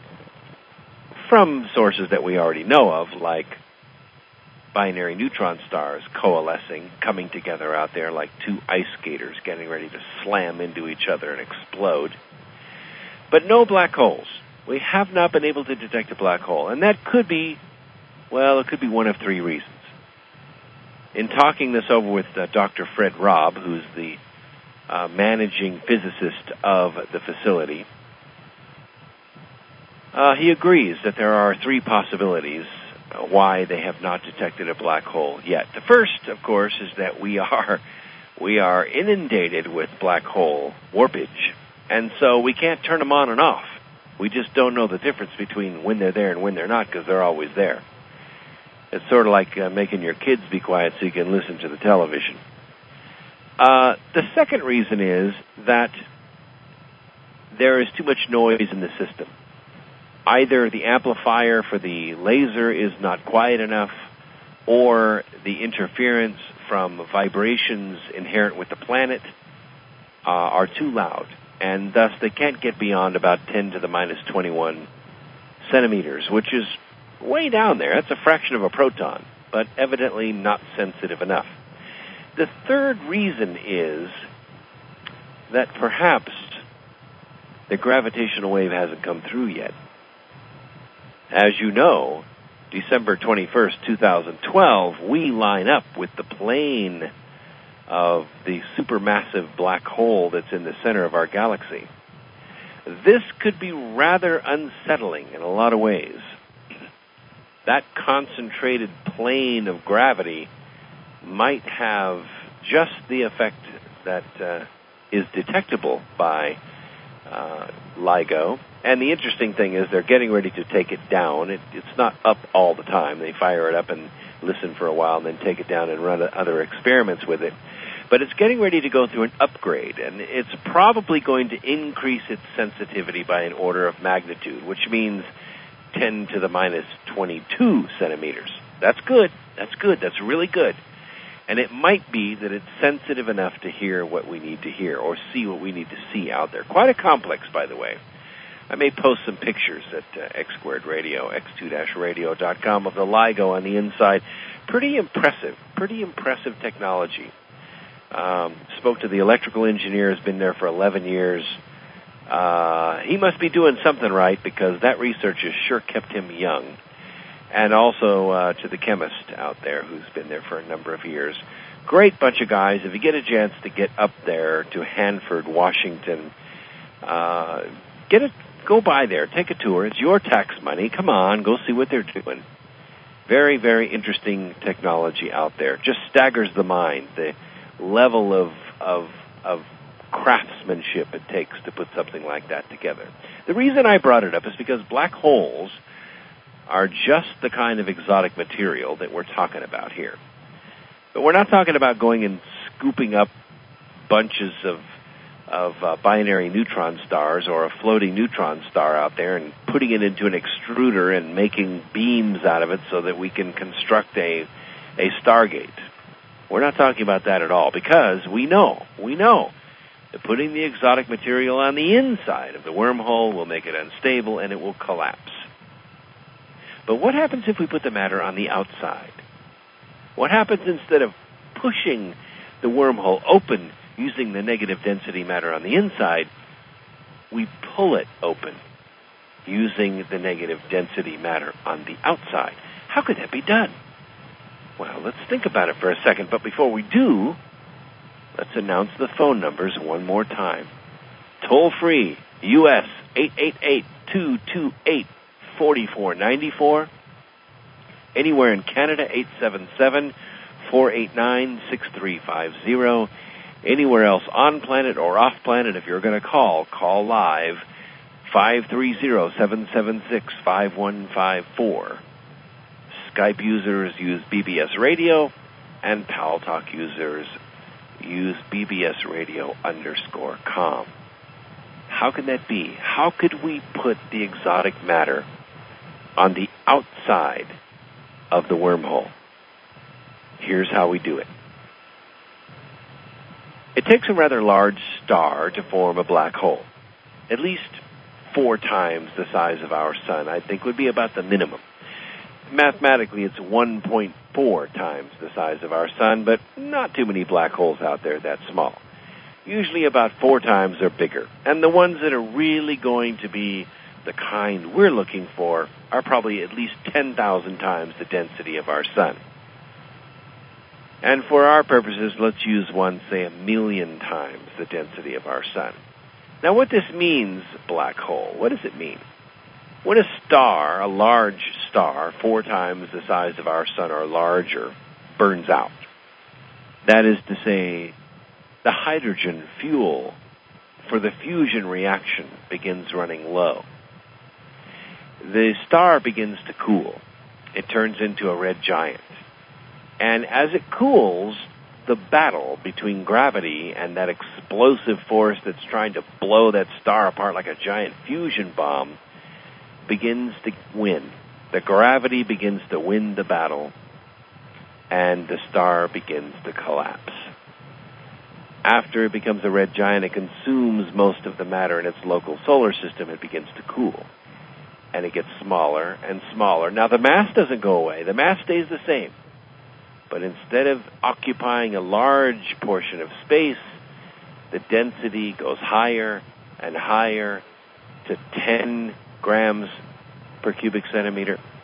from sources that we already know of, like binary neutron stars coalescing, coming together out there like two ice skaters getting ready to slam into each other and explode. But no black holes. We have not been able to detect a black hole, and that could be one of three reasons. In talking this over with Dr. Fred Robb, who's the managing physicist of the facility, he agrees that there are three possibilities why they have not detected a black hole yet. The first, of course, is that we are inundated with black hole warpage, and so we can't turn them on and off. We just don't know the difference between when they're there and when they're not, because they're always there. It's sort of like making your kids be quiet so you can listen to the television. The second reason is that there is too much noise in the system. Either the amplifier for the laser is not quiet enough, or the interference from vibrations inherent with the planet are too loud, and thus they can't get beyond about 10 to the minus 21 centimeters, which is way down there. That's a fraction of a proton, but evidently not sensitive enough. The third reason is that perhaps the gravitational wave hasn't come through yet. As you know, December 21st, 2012, we line up with the plane of the supermassive black hole that's in the center of our galaxy. This could be rather unsettling in a lot of ways. That concentrated plane of gravity might have just the effect that is detectable by LIGO. And the interesting thing is they're getting ready to take it down. It's not up all the time. They fire it up and listen for a while and then take it down and run other experiments with it. But it's getting ready to go through an upgrade, and it's probably going to increase its sensitivity by an order of magnitude, which means 10 to the minus 22 centimeters. That's good. That's good. That's really good. And it might be that it's sensitive enough to hear what we need to hear or see what we need to see out there. Quite a complex, by the way. I may post some pictures at X Squared Radio, x2-radio.com, of the LIGO on the inside. Pretty impressive technology. Spoke to the electrical engineer, has been there for 11 years. He must be doing something right because that research has sure kept him young. And also to the chemist out there who's been there for a number of years. Great bunch of guys. If you get a chance to get up there to Hanford, Washington, go by there, take a tour. It's your tax money. Come on, go see what they're doing. Very, very interesting technology out there. Just staggers the mind, the level of craftsmanship it takes to put something like that together. The reason I brought it up is because black holes are just the kind of exotic material that we're talking about here. But we're not talking about going and scooping up bunches of binary neutron stars or a floating neutron star out there and putting it into an extruder and making beams out of it so that we can construct a Stargate. We're not talking about that at all because we know that putting the exotic material on the inside of the wormhole will make it unstable and it will collapse. But what happens if we put the matter on the outside? What happens instead of pushing the wormhole open using the negative density matter on the inside, we pull it open using the negative density matter on the outside? How could that be done? Well, let's think about it for a second, but before we do, let's announce the phone numbers one more time. Toll free, U.S. 888-228-4494. Anywhere in Canada, 877-489-6350. Anywhere else on planet or off planet, if you're going to call live, 530-776-5154. Skype users use BBS Radio, and Pal Talk users use BBSradio_com. How can that be? How could we put the exotic matter on the outside of the wormhole? Here's how we do it. It takes a rather large star to form a black hole. At least 4 times the size of our sun, I think, would be about the minimum. Mathematically, it's 1.4 times the size of our sun, but not too many black holes out there that small. Usually about 4 times or bigger. And the ones that are really going to be the kind we're looking for are probably at least 10,000 times the density of our sun. And for our purposes, let's use one, say, 1,000,000 times the density of our sun. Now, what this means, black hole, what does it mean? When a star, a large star, 4 times the size of our sun or larger, burns out, that is to say, the hydrogen fuel for the fusion reaction begins running low. The star begins to cool. It turns into a red giant. And as it cools, the battle between gravity and that explosive force that's trying to blow that star apart like a giant fusion bomb begins to win. The gravity begins to win the battle, and the star begins to collapse. After it becomes a red giant, it consumes most of the matter in its local solar system. It begins to cool, and it gets smaller and smaller. Now, the mass doesn't go away. The mass stays the same. But instead of occupying a large portion of space, the density goes higher and higher to 10 grams per cubic centimeter,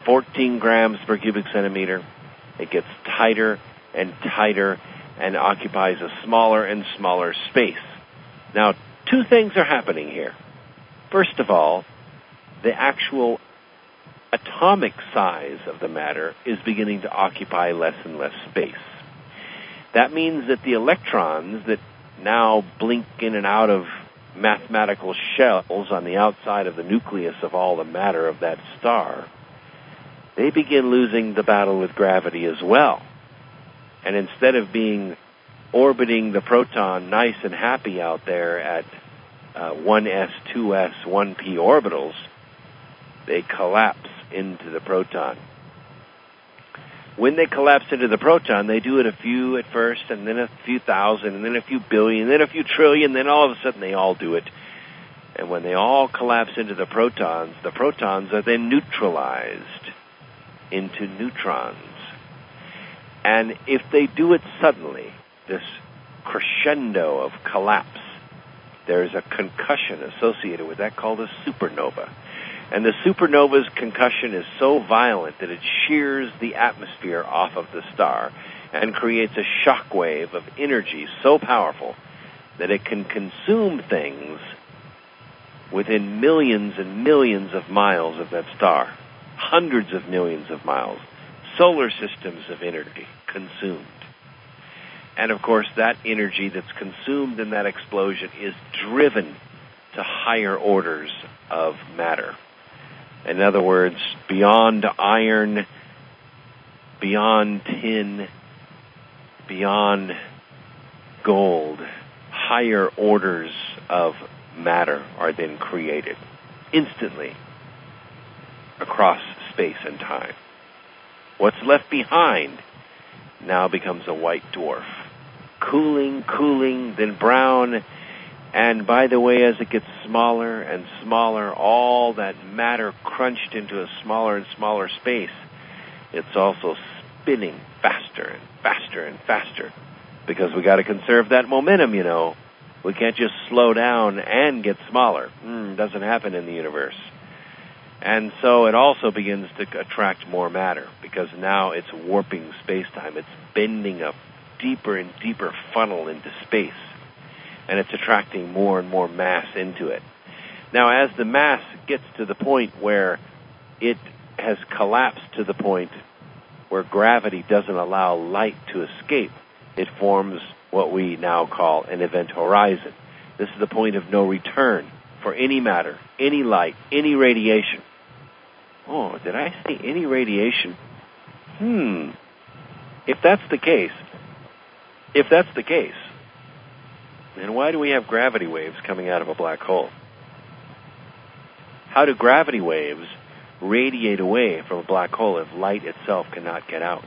14 grams per cubic centimeter. It gets tighter and tighter and occupies a smaller and smaller space. Now, two things are happening here. First of all, the actual atomic size of the matter is beginning to occupy less and less space. That means that the electrons that now blink in and out of mathematical shells on the outside of the nucleus of all the matter of that star, they begin losing the battle with gravity as well. And instead of being orbiting the proton nice and happy out there at 1s, 2s, 1p orbitals, they collapse into the proton. When they collapse into the proton, they do it a few at first, and then a few thousand, and then a few billion, then a few trillion, then all of a sudden they all do it. And when they all collapse into the protons are then neutralized into neutrons. And if they do it suddenly, this crescendo of collapse, there's a concussion associated with that called a supernova. And the supernova's concussion is so violent that it shears the atmosphere off of the star and creates a shock wave of energy so powerful that it can consume things within millions and millions of miles of that star. Hundreds of millions of miles. Solar systems of energy consumed. And of course, that energy that's consumed in that explosion is driven to higher orders of matter. In other words, beyond iron, beyond tin, beyond gold, higher orders of matter are then created instantly across space and time. What's left behind now becomes a white dwarf. Cooling, then brown. And by the way, as it gets smaller and smaller, all that matter crunched into a smaller and smaller space, it's also spinning faster and faster and faster. Because we got to conserve that momentum, you know. We can't just slow down and get smaller. Doesn't happen in the universe. And so it also begins to attract more matter, because now it's warping space-time. It's bending a deeper and deeper funnel into space, and it's attracting more and more mass into it. Now, as the mass gets to the point where it has collapsed to the point where gravity doesn't allow light to escape, it forms what we now call an event horizon. This is the point of no return for any matter, any light, any radiation. Oh, did I say any radiation? If that's the case, then why do we have gravity waves coming out of a black hole? How do gravity waves radiate away from a black hole if light itself cannot get out?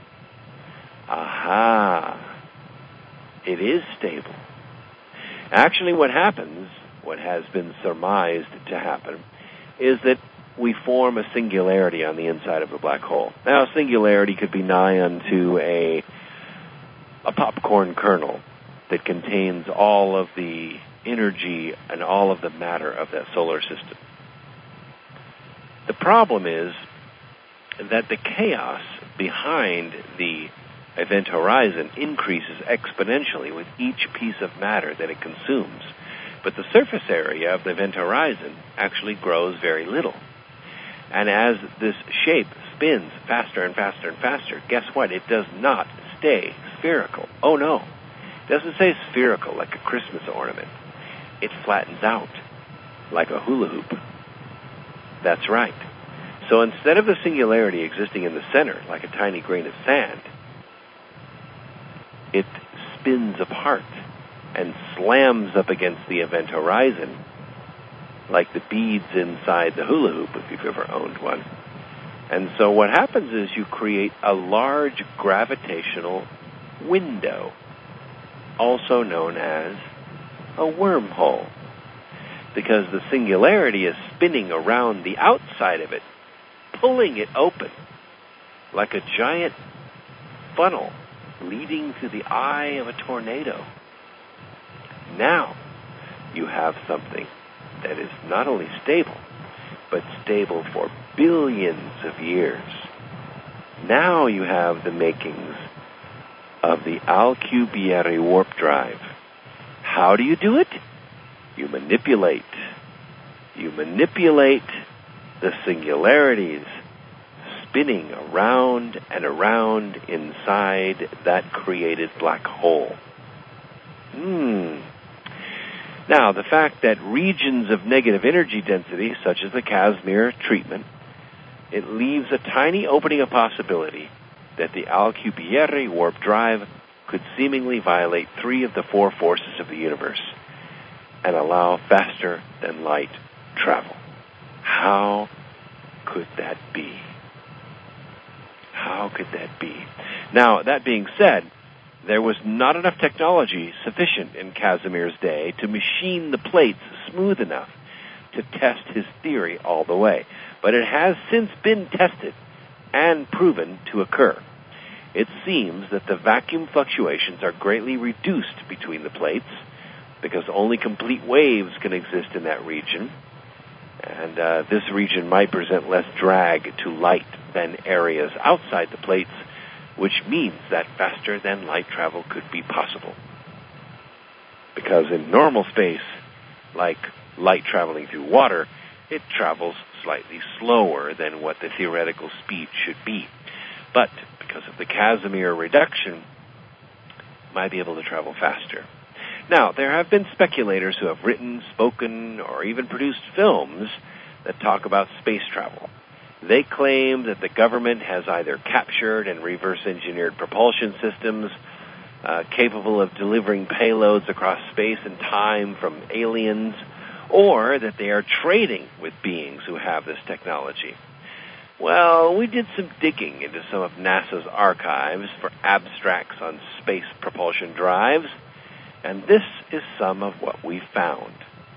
Aha! It is stable. Actually, what happens, what has been surmised to happen, is that we form a singularity on the inside of a black hole. Now, a singularity could be nigh unto a popcorn kernel that contains all of the energy and all of the matter of that solar system. The problem is that the chaos behind the event horizon increases exponentially with each piece of matter that it consumes. But the surface area of the event horizon actually grows very little. And as this shape spins faster and faster and faster, guess what? It does not stay spherical. Oh, no. It doesn't stay spherical like a Christmas ornament. It flattens out like a hula hoop. That's right. So instead of the singularity existing in the center like a tiny grain of sand, it spins apart and slams up against the event horizon like the beads inside the hula hoop, if you've ever owned one. And so what happens is you create a large gravitational window, also known as a wormhole, because the singularity is spinning around the outside of it, pulling it open like a giant funnel leading through the eye of a tornado. Now you have something that is not only stable, but stable for billions of years. Now you have the makings of the Alcubierre warp drive. How do you do it? You manipulate the singularities spinning around and around inside that created black hole. Now, the fact that regions of negative energy density, such as the Casimir treatment, it leaves a tiny opening of possibility that the Alcubierre warp drive could seemingly violate 3 of the 4 forces of the universe and allow faster than light travel. How could that be? How could that be? Now, that being said, there was not enough technology sufficient in Casimir's day to machine the plates smooth enough to test his theory all the way. But it has since been tested and proven to occur. It seems that the vacuum fluctuations are greatly reduced between the plates because only complete waves can exist in that region. And this region might present less drag to light than areas outside the plates, which means that faster than light travel could be possible. Because in normal space, like light traveling through water, it travels slightly slower than what the theoretical speed should be. But because of the Casimir reduction, it might be able to travel faster. Now, there have been speculators who have written, spoken, or even produced films that talk about space travel. They claim that the government has either captured and reverse-engineered propulsion systems capable of delivering payloads across space and time from aliens, or that they are trading with beings who have this technology. Well, we did some digging into some of NASA's archives for abstracts on space propulsion drives, and this is some of what we found.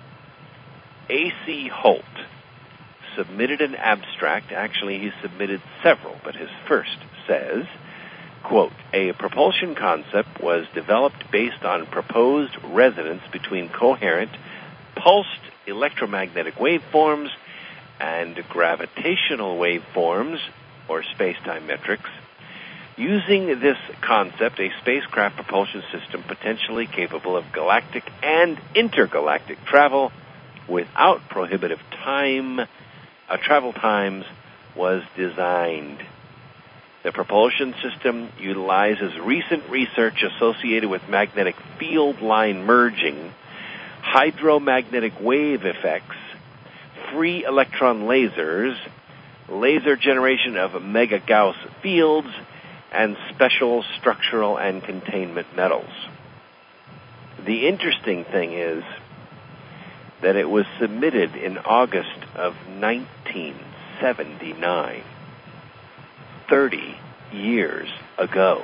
A.C. Holt submitted an abstract. Actually, he submitted several, but his first says, quote, a propulsion concept was developed based on proposed resonance between coherent, pulsed electromagnetic waveforms and gravitational waveforms, or space-time metrics. Using this concept, a spacecraft propulsion system potentially capable of galactic and intergalactic travel without prohibitive travel times was designed. The propulsion system utilizes recent research associated with magnetic field line merging, hydromagnetic wave effects, free electron lasers, laser generation of mega-Gauss fields, and special structural and containment metals. The interesting thing is that it was submitted in August of 1979, 30 years ago.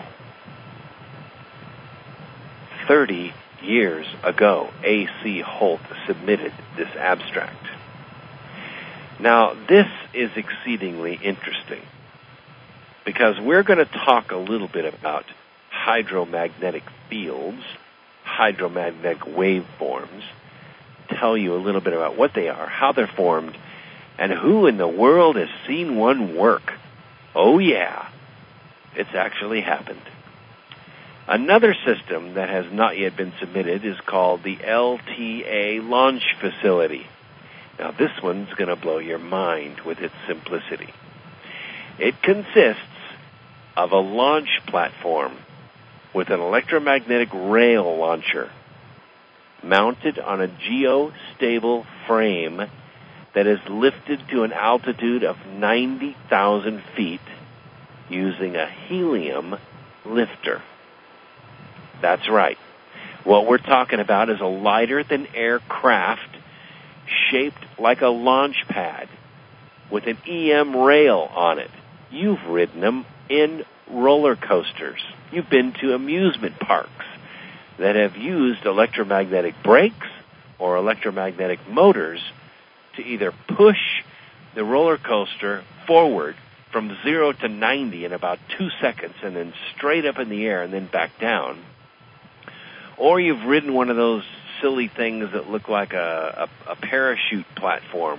30 years ago, A.C. Holt submitted this abstract. Now, this is exceedingly interesting because we're going to talk a little bit about hydromagnetic fields, hydromagnetic waveforms, tell you a little bit about what they are, how they're formed, and who in the world has seen one work. Oh yeah, it's actually happened. Another system that has not yet been submitted is called the LTA Launch Facility. Now this one's going to blow your mind with its simplicity. It consists of a launch platform with an electromagnetic rail launcher mounted on a geostable frame that is lifted to an altitude of 90,000 feet using a helium lifter. That's right. What we're talking about is a lighter-than-air craft shaped like a launch pad with an EM rail on it. You've ridden them in roller coasters. You've been to amusement parks that have used electromagnetic brakes or electromagnetic motors to either push the roller coaster forward from 0 to 90 in about 2 seconds and then straight up in the air and then back down. Or you've ridden one of those silly things that look like a parachute platform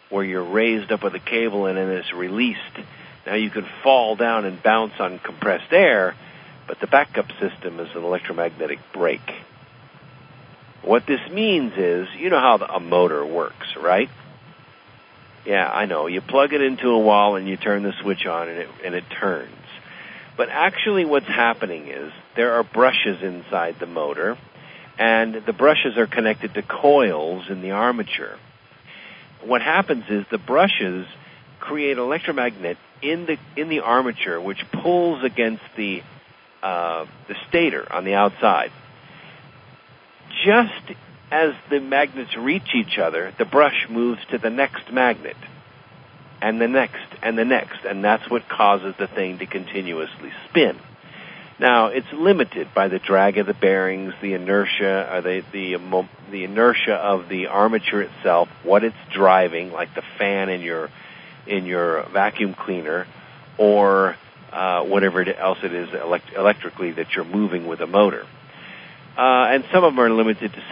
where you're raised up with a cable and then it's released. Now you can fall down and bounce on compressed air, but the backup system is an electromagnetic brake. What this means is, you know how a motor works, right? Yeah, I know. You plug it into a wall and you turn the switch on and it turns. But actually what's happening is there are brushes inside the motor, and the brushes are connected to coils in the armature. What happens is the brushes create electromagnet in the armature, which pulls against the stator on the outside. Just as the magnets reach each other, the brush moves to the next magnet, and the next, and the next, and that's what causes the thing to continuously spin. Now, it's limited by the drag of the bearings, the inertia, or the inertia of the armature itself, what it's driving, like the fan in your vacuum cleaner, or whatever else it is electrically that you're moving with a motor. And some of them are limited to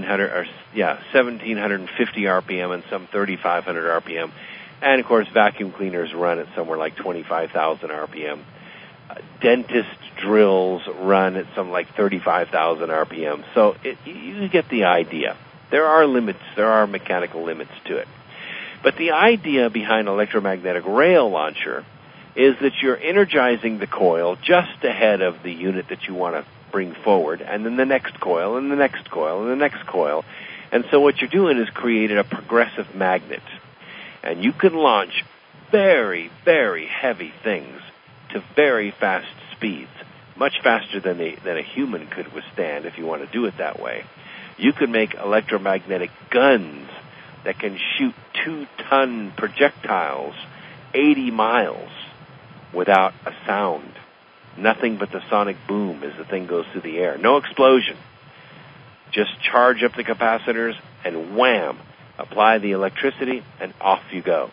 1750 RPM and some 3,500 RPM. And, of course, vacuum cleaners run at somewhere like 25,000 RPM. Dentist drills run at something like 35,000 RPM. So you get the idea. There are limits. There are mechanical limits to it. But the idea behind electromagnetic rail launcher is that you're energizing the coil just ahead of the unit that you want to bring forward, and then the next coil, and the next coil, and the next coil. And so what you're doing is creating a progressive magnet. And you can launch very, very heavy things to very fast speeds, much faster than a human could withstand if you want to do it that way. You can make electromagnetic guns that can shoot 2-ton projectiles 80 miles without a sound. Nothing but the sonic boom as the thing goes through the air. No explosion. Just charge up the capacitors and wham, apply the electricity and off you go.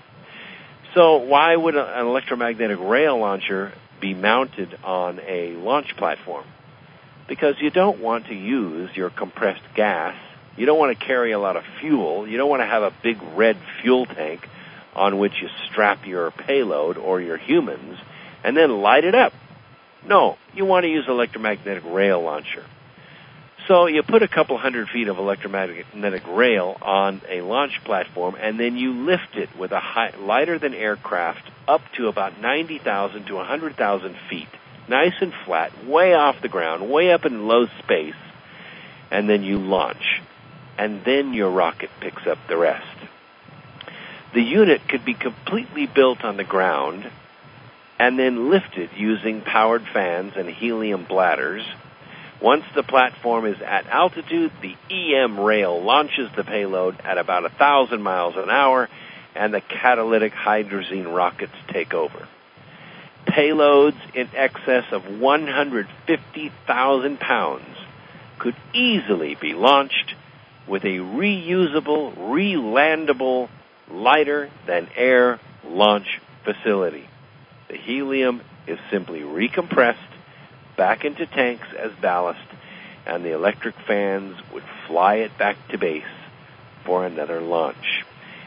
So why would an electromagnetic rail launcher be mounted on a launch platform? Because you don't want to use your compressed gas. You don't want to carry a lot of fuel. You don't want to have a big red fuel tank on which you strap your payload or your humans and then light it up. No, you want to use electromagnetic rail launcher. So you put a couple hundred feet of electromagnetic rail on a launch platform, and then you lift it with a lighter than aircraft up to about 90,000 to 100,000 feet, nice and flat, way off the ground, way up in low space, and then you launch. And then your rocket picks up the rest. The unit could be completely built on the ground and then lifted using powered fans and helium bladders. Once the platform is at altitude, the EM rail launches the payload at about 1,000 miles an hour, and the catalytic hydrazine rockets take over. Payloads in excess of 150,000 pounds could easily be launched with a reusable, relandable, lighter-than-air launch facility. The helium is simply recompressed back into tanks as ballast, and the electric fans would fly it back to base for another launch.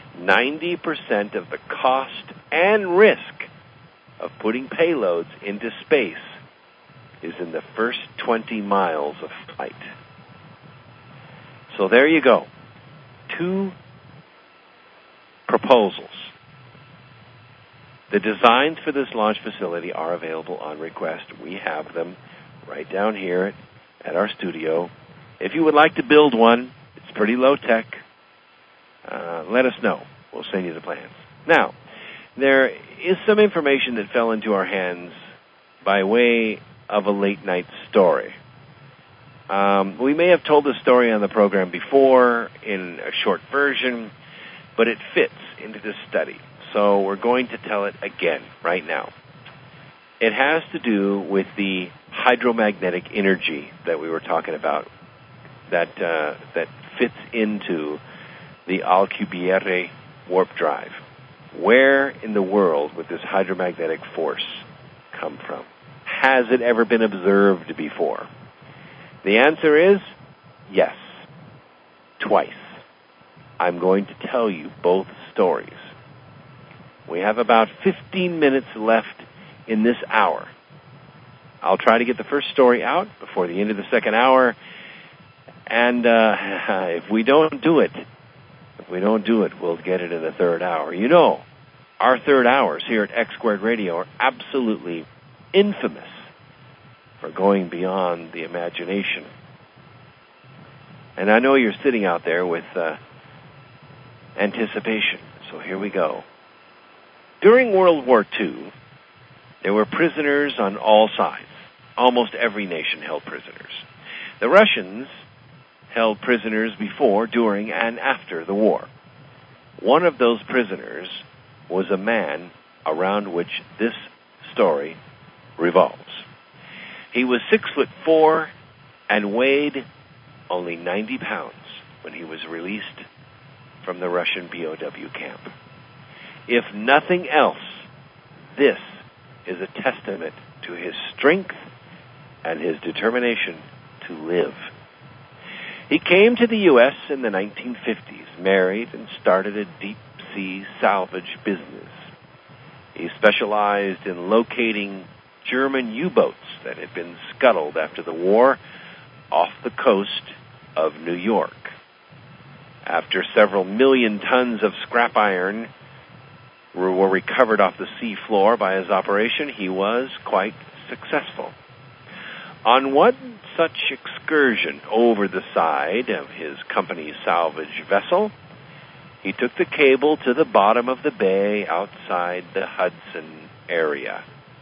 90% of the cost and risk of putting payloads into space is in the first 20 miles of flight. So there you go. 2 proposals. The designs for this launch facility are available on request. We have them right down here at our studio. If you would like to build one, it's pretty low tech. Let us know. We'll send you the plans. Now, there is some information that fell into our hands by way of a late night story. We may have told this story on the program before in a short version, but it fits into this study. So we're going to tell it again right now. It has to do with the hydromagnetic energy that we were talking about that fits into the Alcubierre warp drive. Where in the world would this hydromagnetic force come from? Has it ever been observed before? The answer is yes, twice. I'm going to tell you both stories. We have about 15 minutes left in this hour. I'll try to get the first story out before the end of the second hour. And if we don't do it, we'll get it in the third hour. You know, our third hours here at X Squared Radio are absolutely infamous for going beyond the imagination. And I know you're sitting out there with anticipation, so here we go. During World War II, there were prisoners on all sides. Almost every nation held prisoners. The Russians held prisoners before, during, and after the war. One of those prisoners was a man around which this story revolves. He was 6'4" and weighed only 90 pounds when he was released from the Russian POW camp. If nothing else, this is a testament to his strength and his determination to live. He came to the U.S. in the 1950s, married, and started a deep-sea salvage business. He specialized in locating German U-boats that had been scuttled after the war off the coast of New York. After several million tons of scrap iron were recovered off the sea floor by his operation, he was quite successful. On one such excursion over the side of his company's salvage vessel, he took the cable to the bottom of the bay outside the Hudson area.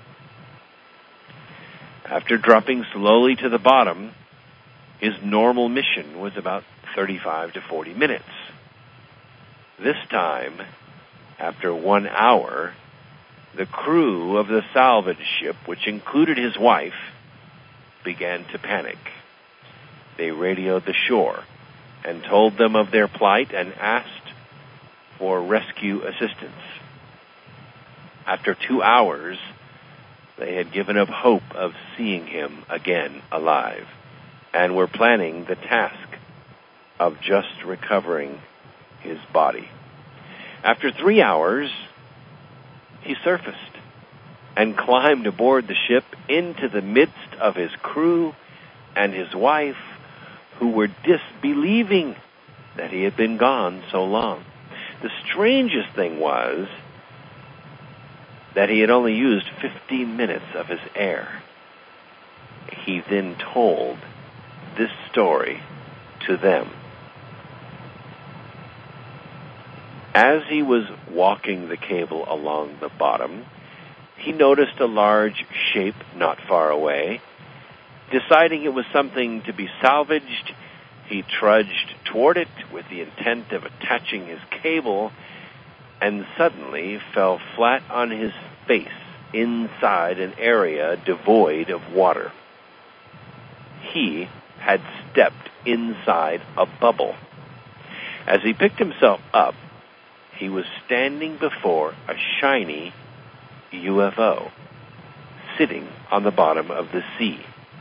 After dropping slowly to the bottom, his normal mission was about 35 to 40 minutes. This time, after 1 hour, the crew of the salvage ship, which included his wife, began to panic. They radioed the shore and told them of their plight and asked for rescue assistance. After 2 hours, they had given up hope of seeing him again alive and were planning the task of just recovering his body. After 3 hours, he surfaced and climbed aboard the ship into the midst of his crew and his wife, who were disbelieving that he had been gone so long. The strangest thing was that he had only used 15 minutes of his air. He then told this story to them. As he was walking the cable along the bottom, he noticed a large shape not far away. Deciding it was something to be salvaged, he trudged toward it with the intent of attaching his cable, and suddenly fell flat on his face inside an area devoid of water. He had stepped inside a bubble. As he picked himself up, he was standing before a shiny UFO sitting on the bottom of the sea.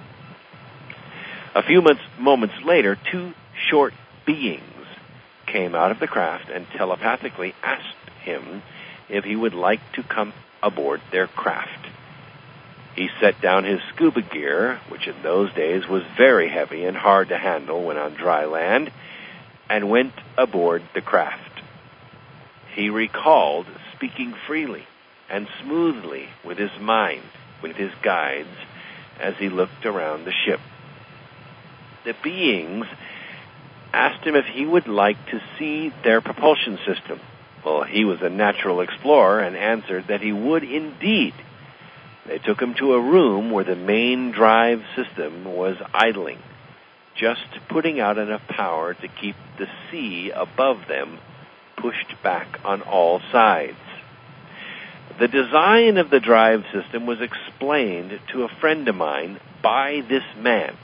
A few moments later, two short beings came out of the craft and telepathically asked him if he would like to come aboard their craft. He set down his scuba gear, which in those days was very heavy and hard to handle when on dry land, and went aboard the craft. He recalled speaking freely and smoothly with his mind, with his guides, as he looked around the ship. The beings asked him if he would like to see their propulsion system. Well, he was a natural explorer and answered that he would indeed. They took him to a room where the main drive system was idling, just putting out enough power to keep the sea above them pushed back on all sides. The design of the drive system was explained to a friend of mine by this man.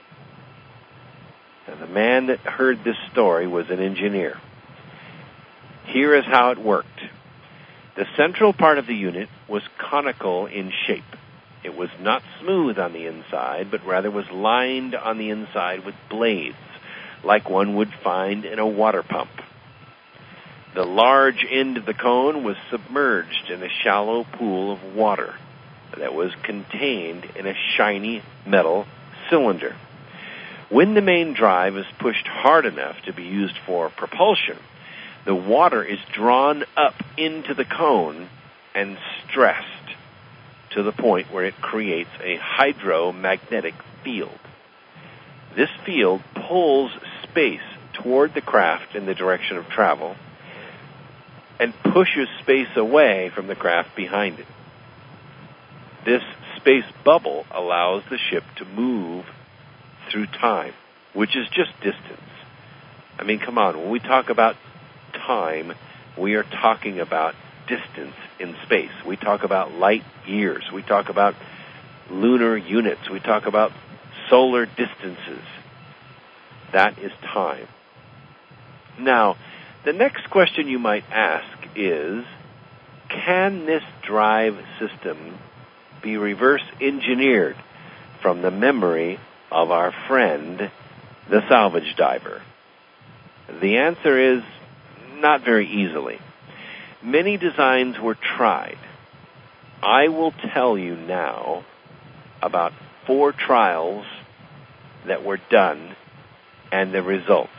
Now, the man that heard this story was an engineer. Here is how it worked. The central part of the unit was conical in shape. It was not smooth on the inside, but rather was lined on the inside with blades, like one would find in a water pump. The large end of the cone was submerged in a shallow pool of water that was contained in a shiny metal cylinder. When the main drive is pushed hard enough to be used for propulsion, the water is drawn up into the cone and stressed to the point where it creates a hydromagnetic field. This field pulls space toward the craft in the direction of travel and pushes space away from the craft behind it. This space bubble allows the ship to move through time, which is just distance. I mean, come on, when we talk about time, we are talking about distance in space. We talk about light years. We talk about lunar units. We talk about solar distances. That is time. Now, the next question you might ask is, can this drive system be reverse engineered from the memory of our friend, the salvage diver? The answer is not very easily. Many designs were tried. I will tell you now about 4 trials that were done and the results.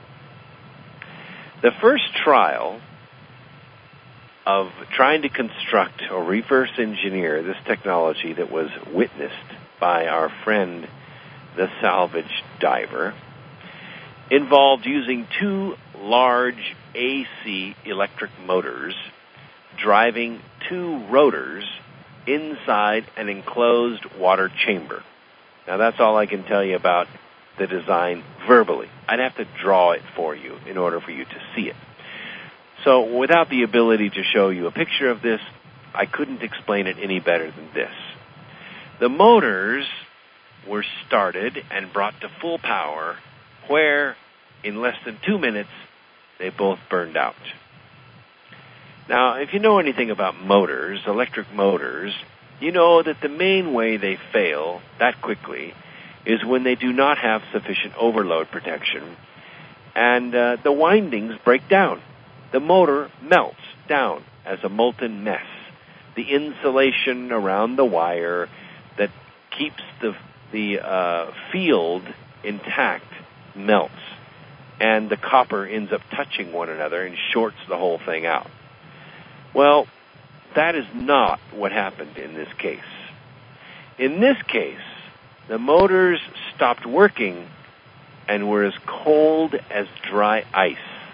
The first trial of trying to construct or reverse engineer this technology that was witnessed by our friend, the salvage diver, involved using 2 large AC electric motors driving 2 rotors inside an enclosed water chamber. Now, that's all I can tell you about the design verbally. I'd have to draw it for you in order for you to see it. So without the ability to show you a picture of this, I couldn't explain it any better than this. The motors were started and brought to full power where, in less than 2 minutes, they both burned out. Now, if you know anything about motors, electric motors, you know that the main way they fail that quickly is when they do not have sufficient overload protection and the windings break down. The motor melts down as a molten mess. The insulation around the wire that keeps the field intact melts, and the copper ends up touching one another and shorts the whole thing out. Well, that is not what happened in this case. In this case, the motors stopped working and were as cold as dry ice.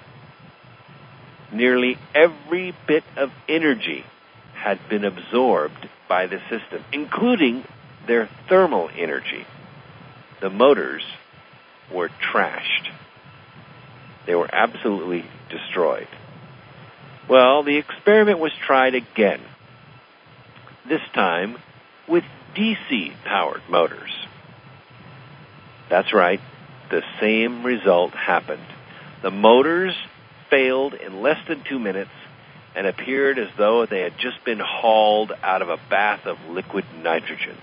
Nearly every bit of energy had been absorbed by the system, including their thermal energy. The motors were trashed. They were absolutely destroyed. Well, the experiment was tried again, this time with DC-powered motors. That's right, the same result happened. The motors failed in less than 2 minutes and appeared as though they had just been hauled out of a bath of liquid nitrogen.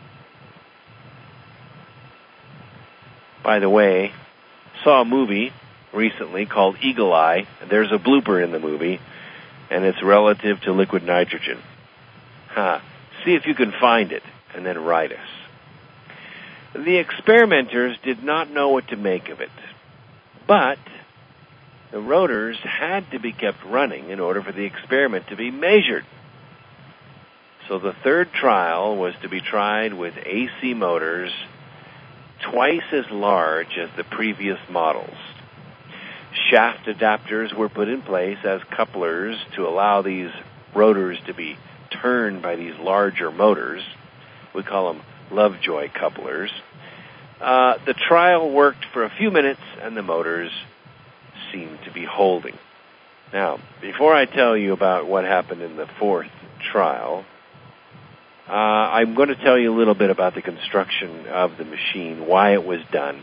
By the way, saw a movie recently called Eagle Eye. There's a blooper in the movie, and it's relative to liquid nitrogen. See if you can find it, and then write us. The experimenters did not know what to make of it, but the rotors had to be kept running in order for the experiment to be measured. So the third trial was to be tried with AC motors twice as large as the previous models. Shaft adapters were put in place as couplers to allow these rotors to be turned by these larger motors. We call them Lovejoy couplers. The trial worked for a few minutes, and the motors seemed to be holding. Now, before I tell you about what happened in the fourth trial, I'm going to tell you a little bit about the construction of the machine, why it was done.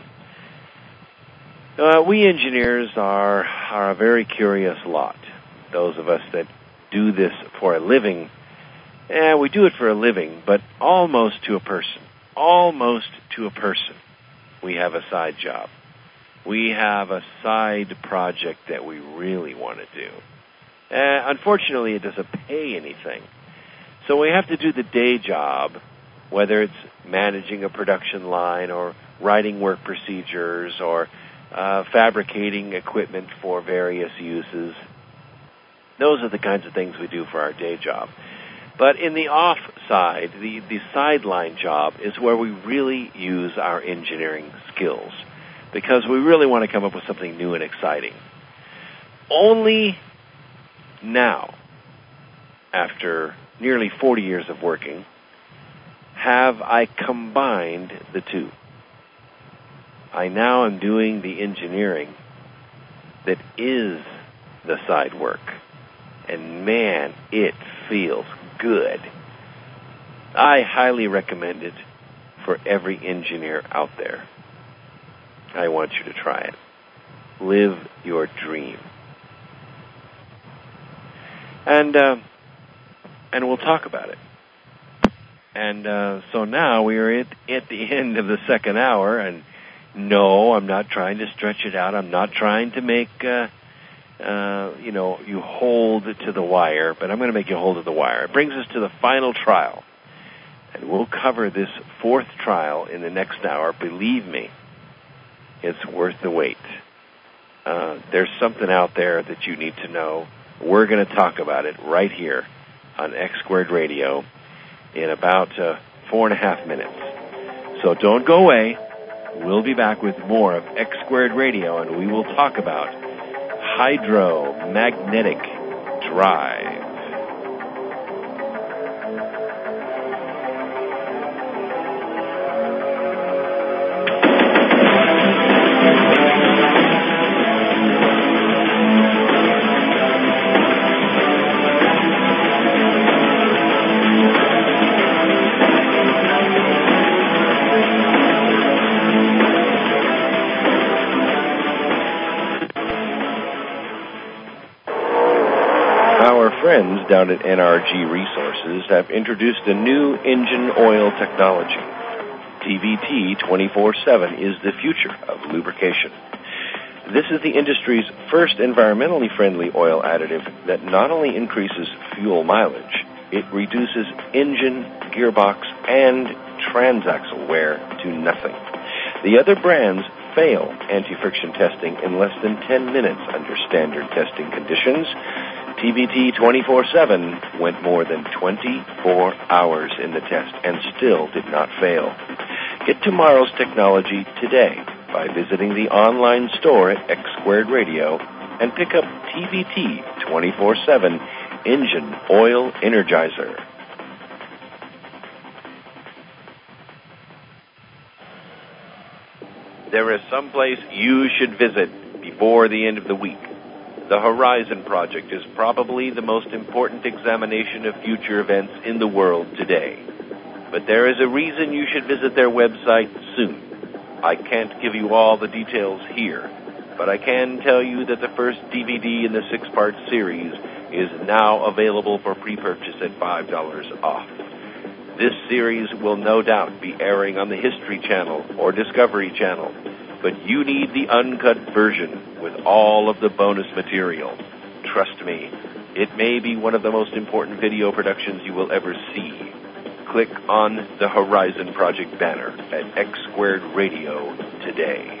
We engineers are a very curious lot. Those of us that do this for a living, we do it for a living, but almost to a person. Almost to a person, we have a side job. we have a side project that we really want to do. Unfortunately, it doesn't pay anything. So we have to do the day job, whether it's managing a production line or writing work procedures or fabricating equipment for various uses. Those are the kinds of things we do for our day job. But in the off side, the sideline job is where we really use our engineering skills, because we really want to come up with something new and exciting. Only now, after nearly 40 years of working, have I combined the two. I now am doing the engineering that is the side work. And man, it feels good. I highly recommend it for every engineer out there. I want you to try it. Live your dream. And we'll talk about it. And so now we are at the end of the second hour, and no, I'm not trying to stretch it out. I'm not trying to make you hold to the wire, but I'm going to make you hold to the wire. It brings us to the final trial. And we'll cover this fourth trial in the next hour. Believe me, it's worth the wait. There's something out there that you need to know. We're going to talk about it right here on X Squared Radio in about 4.5 minutes. So don't go away. We'll be back with more of X Squared Radio, and we will talk about hydromagnetic drive. Friends down at NRG Resources have introduced a new engine oil technology. TVT 24/7 is the future of lubrication. This is the industry's first environmentally friendly oil additive that not only increases fuel mileage, it reduces engine, gearbox, and transaxle wear to nothing. The other brands fail anti-friction testing in less than 10 minutes under standard testing conditions. TVT 24/7 went more than 24 hours in the test and still did not fail. Get tomorrow's technology today by visiting the online store at X Squared Radio and pick up TVT 24/7 Engine Oil Energizer. There is someplace you should visit before the end of the week. The Horizon Project is probably the most important examination of future events in the world today. But there is a reason you should visit their website soon. I can't give you all the details here, but I can tell you that the first DVD in the 6-part series is now available for pre-purchase at $5 off. This series will no doubt be airing on the History Channel or Discovery Channel, but you need the uncut version with all of the bonus material. Trust me, it may be one of the most important video productions you will ever see. Click on the Horizon Project banner at X Squared Radio today.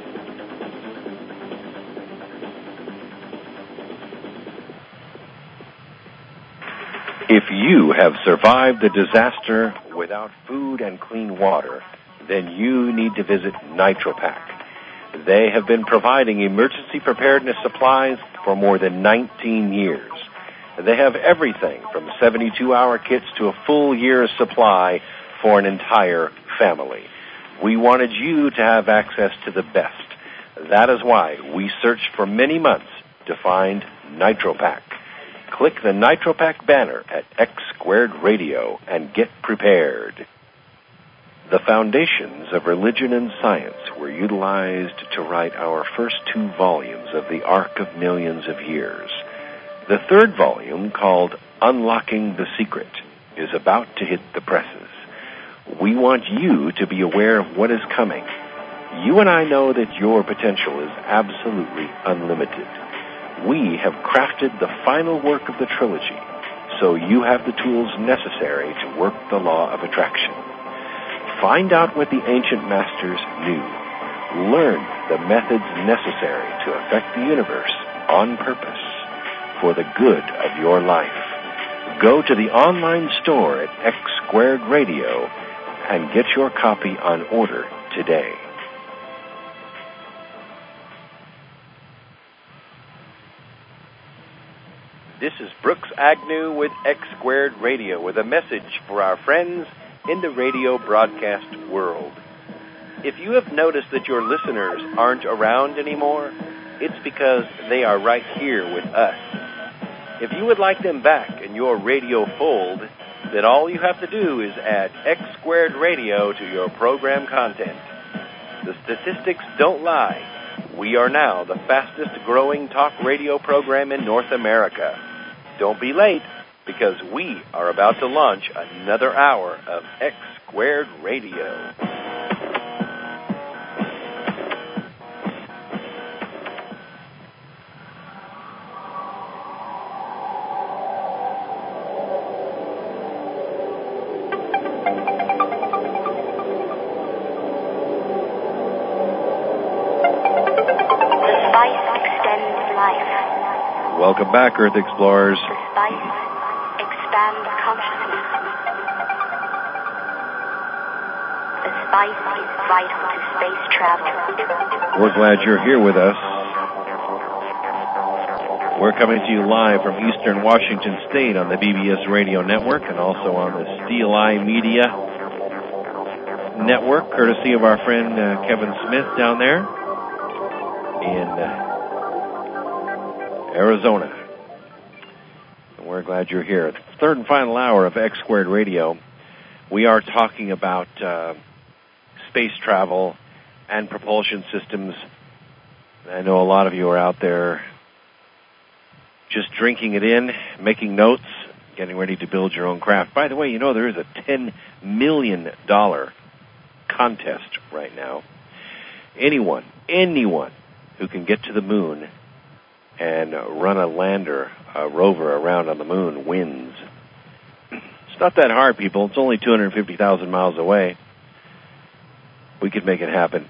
If you have survived the disaster without food and clean water, then you need to visit NitroPack. They have been providing emergency preparedness supplies for more than 19 years. They have everything from 72-hour kits to a full year's supply for an entire family. We wanted you to have access to the best. That is why we searched for many months to find NitroPack. Click the NitroPack banner at X Squared Radio and get prepared. The foundations of religion and science were utilized to write our first 2 volumes of the Arc of Millions of Years. The 3rd volume, called Unlocking the Secret, is about to hit the presses. We want you to be aware of what is coming. You and I know that your potential is absolutely unlimited. We have crafted the final work of the trilogy, so you have the tools necessary to work the law of attraction. Find out what the ancient masters knew. Learn the methods necessary to affect the universe on purpose for the good of your life. Go to the online store at X Squared Radio and get your copy on order today. This is Brooks Agnew with X Squared Radio with a message for our friends in the radio broadcast world. If you have noticed that your listeners aren't around anymore, it's because they are right here with us. If you would like them back in your radio fold, then all you have to do is add X Squared Radio to your program content. The statistics don't lie. We are now the fastest growing talk radio program in North America. Don't be late, because we are about to launch another hour of X Squared Radio. Welcome back, Earth Explorers. The spice expands consciousness. The spice is vital to space travel. We're glad you're here with us. We're coming to you live from Eastern Washington State on the BBS Radio Network and also on the Steel Eye Media Network, courtesy of our friend Kevin Smith down there in Arizona. And we're glad you're here. Third and final hour of X Squared Radio. We are talking about space travel and propulsion systems. I know a lot of you are out there just drinking it in, making notes, getting ready to build your own craft. By the way, you know there is a $10 million contest right now. Anyone who can get to the moon and run a lander, a rover around on the moon wins. It's not that hard, people. It's only 250,000 miles away. We could make it happen.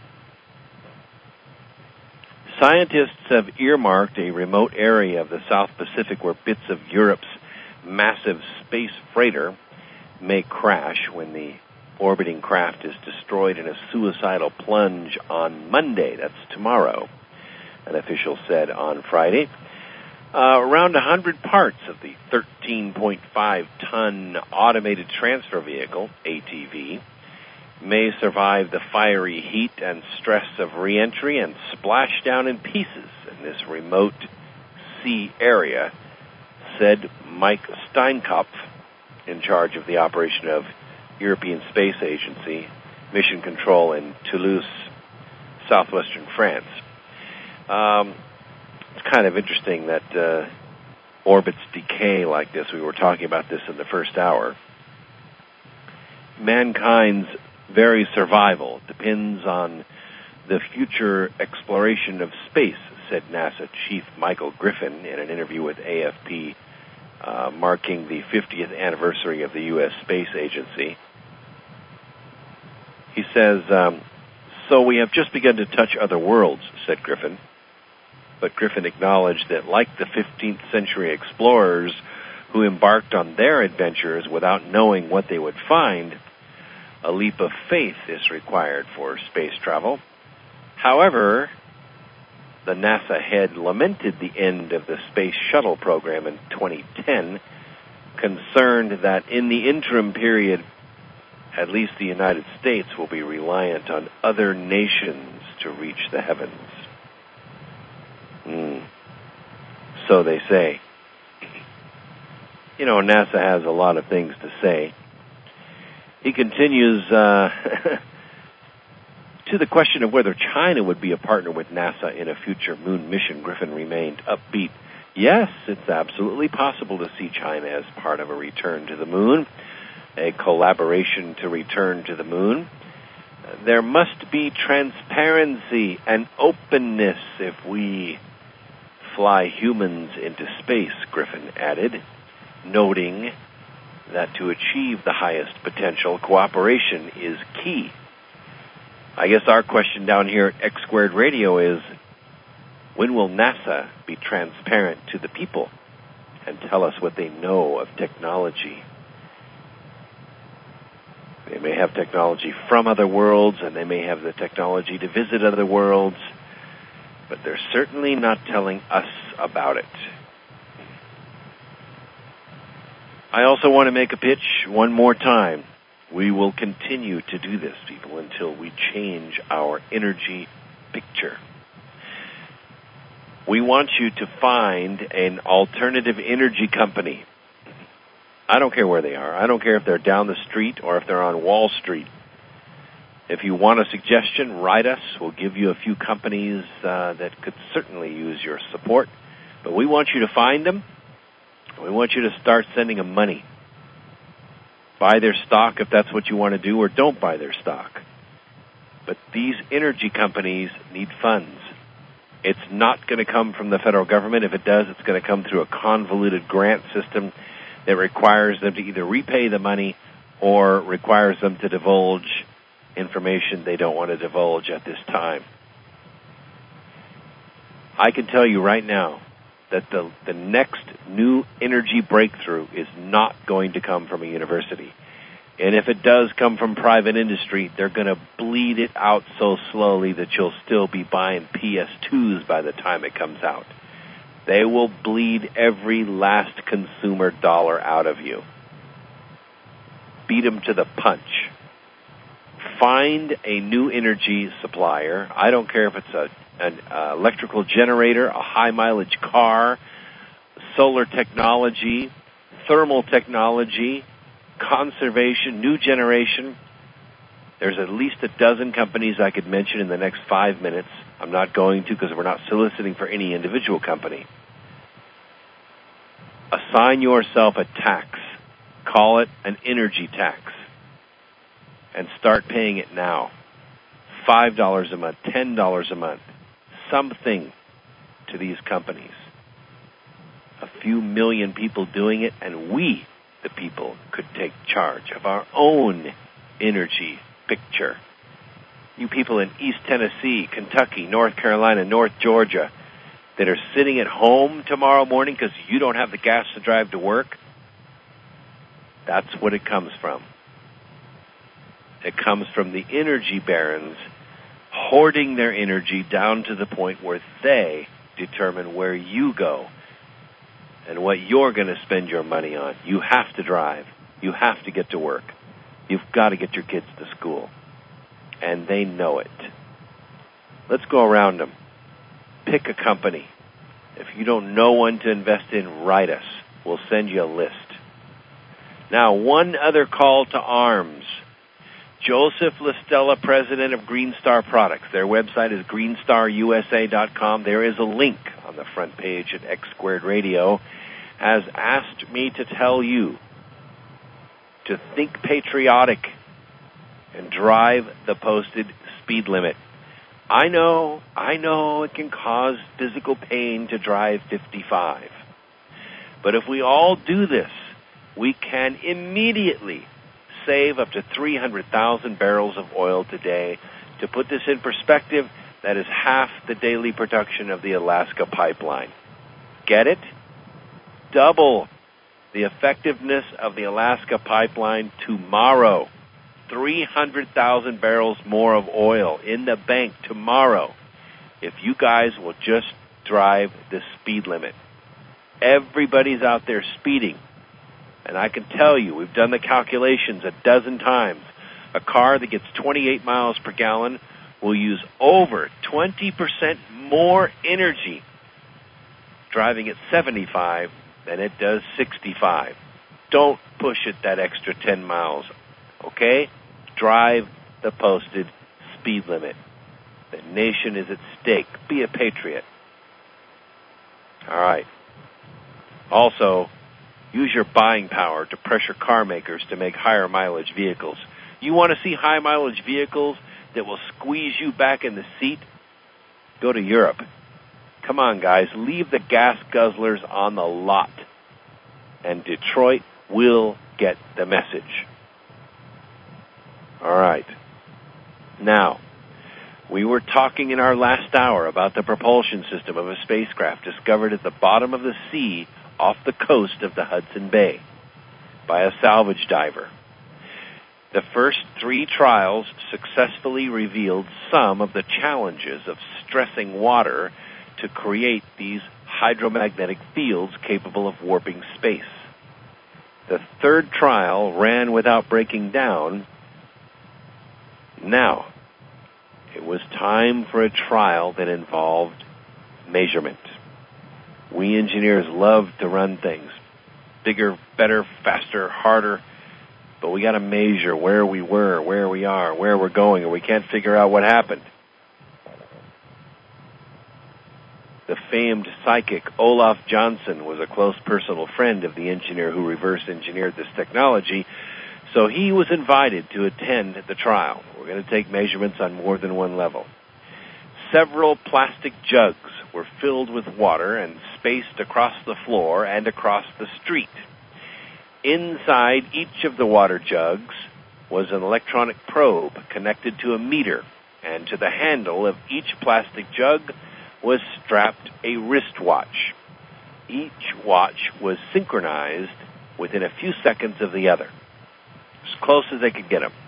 Scientists have earmarked a remote area of the South Pacific where bits of Europe's massive space freighter may crash when the orbiting craft is destroyed in a suicidal plunge on Monday. That's tomorrow, an official said on Friday. Around 100 parts of the 13.5-ton automated transfer vehicle, ATV, may survive the fiery heat and stress of re-entry and splash down in pieces in this remote sea area, said Mike Steinkopf, in charge of the operation of European Space Agency Mission Control in Toulouse, southwestern France. It's kind of interesting that orbits decay like this. We were talking about this in the first hour. Mankind's very survival depends on the future exploration of space, said NASA Chief Michael Griffin in an interview with AFP marking the 50th anniversary of the U.S. Space Agency. He says, so we have just begun to touch other worlds, said Griffin. But Griffin acknowledged that like the 15th century explorers who embarked on their adventures without knowing what they would find, a leap of faith is required for space travel. However, the NASA head lamented the end of the Space Shuttle program in 2010, concerned that in the interim period, at least the United States will be reliant on other nations to reach the heavens. So they say. You know, NASA has a lot of things to say. He continues to the question of whether China would be a partner with NASA in a future moon mission. Griffin remained upbeat. Yes, it's absolutely possible to see China as part of a return to the moon, a collaboration to return to the moon. There must be transparency and openness if we fly humans into space, Griffin added, noting that to achieve the highest potential, cooperation is key. I guess our question down here at X Squared Radio is, when will NASA be transparent to the people and tell us what they know of technology? They may have technology from other worlds, and they may have the technology to visit other worlds, but they're certainly not telling us about it. I also want to make a pitch one more time. We will continue to do this, people, until we change our energy picture. We want you to find an alternative energy company. I don't care where they are. I don't care if they're down the street or if they're on Wall Street. If you want a suggestion, write us. We'll give you a few companies that could certainly use your support. But we want you to find them. We want you to start sending them money. Buy their stock if that's what you want to do, or don't buy their stock. But these energy companies need funds. It's not going to come from the federal government. If it does, it's going to come through a convoluted grant system that requires them to either repay the money or requires them to divulge information they don't want to divulge at this time. I can tell you right now that the next new energy breakthrough is not going to come from a university. And if it does come from private industry, they're going to bleed it out so slowly that you'll still be buying PS2s by the time it comes out. They will bleed every last consumer dollar out of you. Beat them to the punch. Find a new energy supplier. I don't care if it's an electrical generator, a high-mileage car, solar technology, thermal technology, conservation, new generation. There's at least a dozen companies I could mention in the next 5 minutes. I'm not going to because we're not soliciting for any individual company. Assign yourself a tax. Call it an energy tax. And start paying it now. $5 a month, $10 a month. Something to these companies. A few million people doing it, and we, the people, could take charge of our own energy picture. You people in East Tennessee, Kentucky, North Carolina, North Georgia that are sitting at home tomorrow morning because you don't have the gas to drive to work, that's what it comes from. It comes from the energy barons hoarding their energy down to the point where they determine where you go and what you're going to spend your money on. You have to drive. You have to get to work. You've got to get your kids to school. And they know it. Let's go around them. Pick a company. If you don't know one to invest in, write us. We'll send you a list. Now, one other call to arms. Joseph LaStella, president of Green Star Products. Their website is greenstarusa.com. There is a link on the front page at X Squared Radio. Has asked me to tell you to think patriotic and drive the posted speed limit. I know it can cause physical pain to drive 55. But if we all do this, we can immediately save up to 300,000 barrels of oil today. To put this in perspective, that is half the daily production of the Alaska pipeline. Get it? Double the effectiveness of the Alaska pipeline tomorrow. 300,000 barrels more of oil in the bank tomorrow if you guys will just drive the speed limit. Everybody's out there speeding. And I can tell you, we've done the calculations a dozen times. A car that gets 28 miles per gallon will use over 20% more energy driving at 75 than it does 65. Don't push it that extra 10 miles, okay? Drive the posted speed limit. The nation is at stake. Be a patriot. All right. Also, use your buying power to pressure car makers to make higher mileage vehicles. You want to see high-mileage vehicles that will squeeze you back in the seat? Go to Europe. Come on, guys. Leave the gas guzzlers on the lot. And Detroit will get the message. All right. Now, we were talking in our last hour about the propulsion system of a spacecraft discovered at the bottom of the sea off the coast of the Hudson Bay by a salvage diver. The first 3 trials successfully revealed some of the challenges of stressing water to create these hydromagnetic fields capable of warping space. The 3rd trial ran without breaking down. Now, it was time for a trial that involved measurement. We engineers love to run things. Bigger, better, faster, harder. But we got to measure where we were, where we are, where we're going, and we can't figure out what happened. The famed psychic Olaf Johnson was a close personal friend of the engineer who reverse engineered this technology, so he was invited to attend the trial. We're going to take measurements on more than one level. Several plastic jugs were filled with water and spaced across the floor and across the street. Inside each of the water jugs was an electronic probe connected to a meter, and to the handle of each plastic jug was strapped a wristwatch. Each watch was synchronized within a few seconds of the other, as close as they could get them.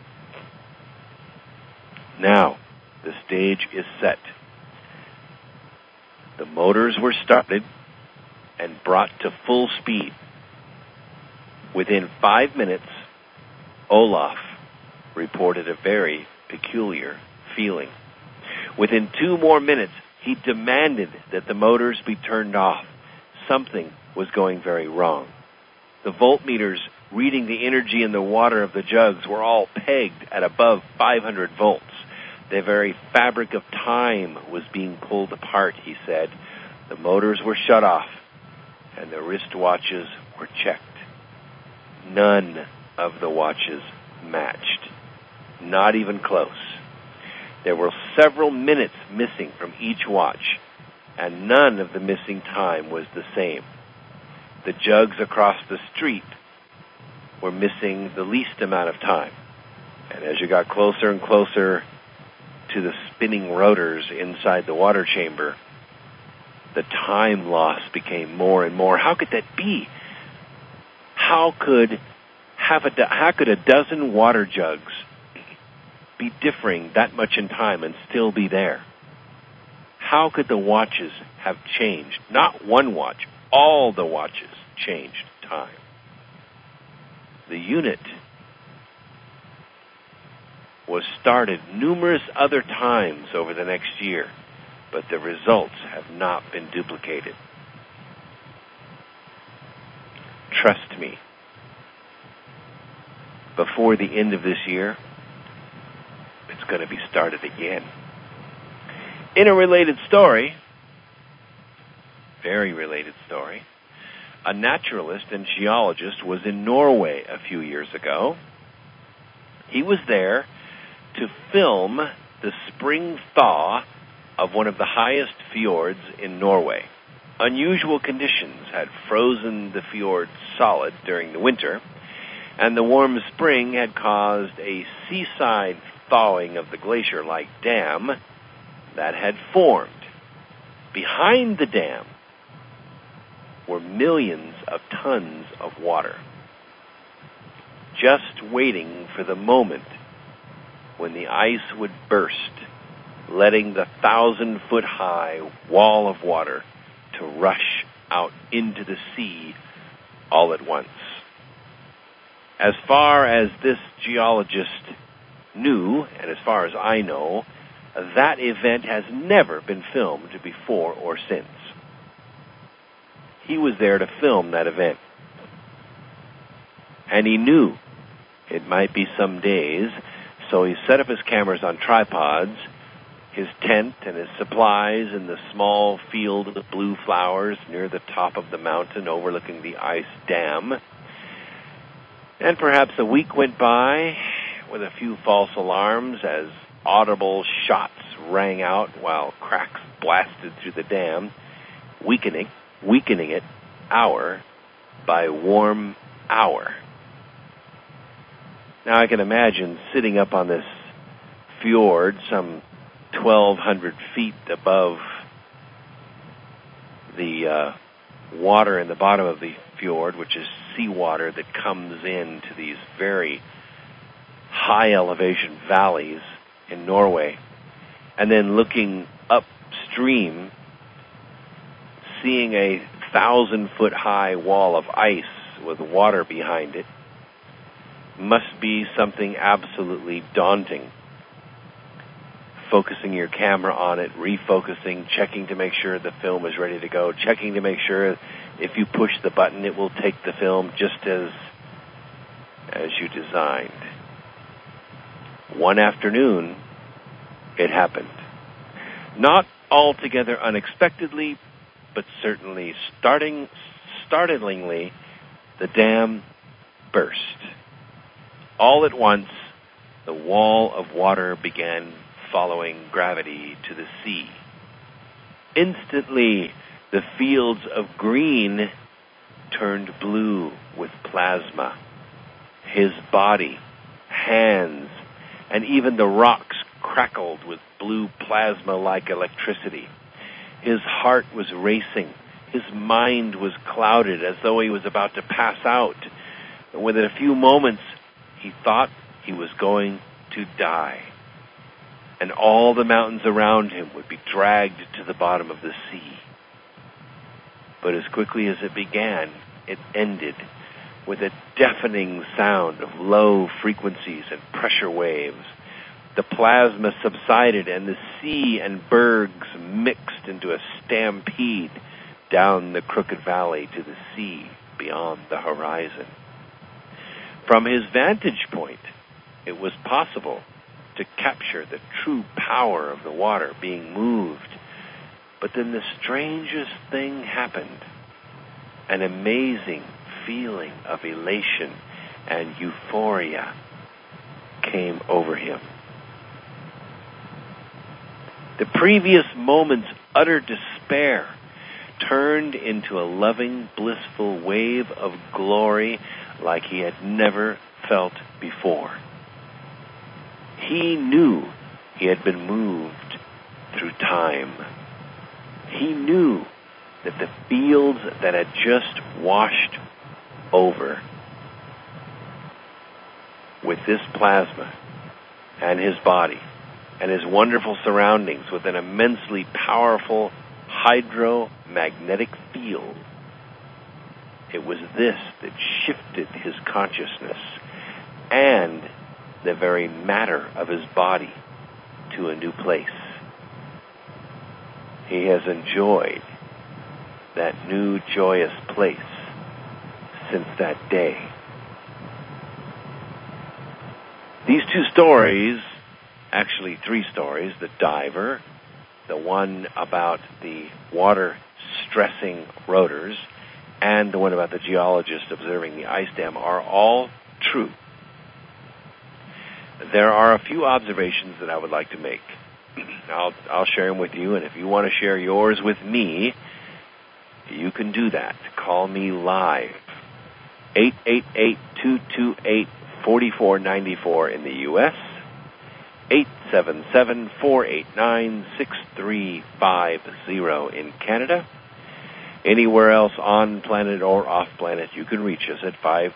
Now, the stage is set. The motors were started and brought to full speed. Within 5 minutes, Olaf reported a very peculiar feeling. Within 2 more minutes, he demanded that the motors be turned off. Something was going very wrong. The voltmeters reading the energy in the water of the jugs were all pegged at above 500 volts. The very fabric of time was being pulled apart, he said. The motors were shut off, and the wristwatches were checked. None of the watches matched. Not even close. There were several minutes missing from each watch, and none of the missing time was the same. The jugs across the street were missing the least amount of time. And as you got closer and closer to the spinning rotors inside the water chamber, the time loss became more and more. How could that be? How could a dozen water jugs be differing that much in time and still be there? How could the watches have changed? Not one watch, all the watches changed time. The unit was started numerous other times over the next year, but the results have not been duplicated. Trust me, before the end of this year, it's going to be started again. In a related story, very related story, a naturalist and geologist was in Norway a few years ago. He was there to film the spring thaw of one of the highest fjords in Norway. Unusual conditions had frozen the fjord solid during the winter, and the warm spring had caused a seaside thawing of the glacier-like dam that had formed. Behind the dam were millions of tons of water, just waiting for the moment when the ice would burst, letting the 1,000-foot-high wall of water to rush out into the sea all at once. As far as this geologist knew, and as far as I know, that event has never been filmed before or since. He was there to film that event. And he knew it might be some days, so he set up his cameras on tripods, his tent and his supplies in the small field of blue flowers near the top of the mountain overlooking the ice dam. And perhaps a week went by with a few false alarms as audible shots rang out while cracks blasted through the dam, weakening it hour by warm hour. Now I can imagine sitting up on this fjord some 1,200 feet above the water in the bottom of the fjord, which is seawater that comes into these very high elevation valleys in Norway, and then looking upstream, seeing a 1,000-foot high wall of ice with water behind it must be something absolutely daunting. Focusing your camera on it, refocusing, checking to make sure the film is ready to go, checking to make sure if you push the button it will take the film just as you designed. One afternoon, it happened. Not altogether unexpectedly, but certainly startlingly, the dam burst. All at once, the wall of water began following gravity to the sea. Instantly, the fields of green turned blue with plasma. His body, hands, and even the rocks crackled with blue plasma-like electricity. His heart was racing. His mind was clouded as though he was about to pass out. And within a few moments, he thought he was going to die. And all the mountains around him would be dragged to the bottom of the sea. But as quickly as it began, it ended with a deafening sound of low frequencies and pressure waves. The plasma subsided and the sea and bergs mixed into a stampede down the crooked valley to the sea beyond the horizon. From his vantage point, it was possible to capture the true power of the water being moved. But then the strangest thing happened. An amazing feeling of elation and euphoria came over him. The previous moment's utter despair turned into a loving, blissful wave of glory like he had never felt before. He knew he had been moved through time. He knew that the fields that had just washed over with this plasma and his body and his wonderful surroundings with an immensely powerful hydromagnetic field, it was this that shifted his consciousness and the very matter of his body to a new place. He has enjoyed that new joyous place since that day. These two stories, actually three stories, the diver, the one about the water stressing rotors, and the one about the geologist observing the ice dam, are all true. There are a few observations that I would like to make. I'll share them with you, and if you want to share yours with me, you can do that. Call me live. 888-228-4494 in the U.S., 877-489-6350 in Canada. Anywhere else on planet or off planet, you can reach us at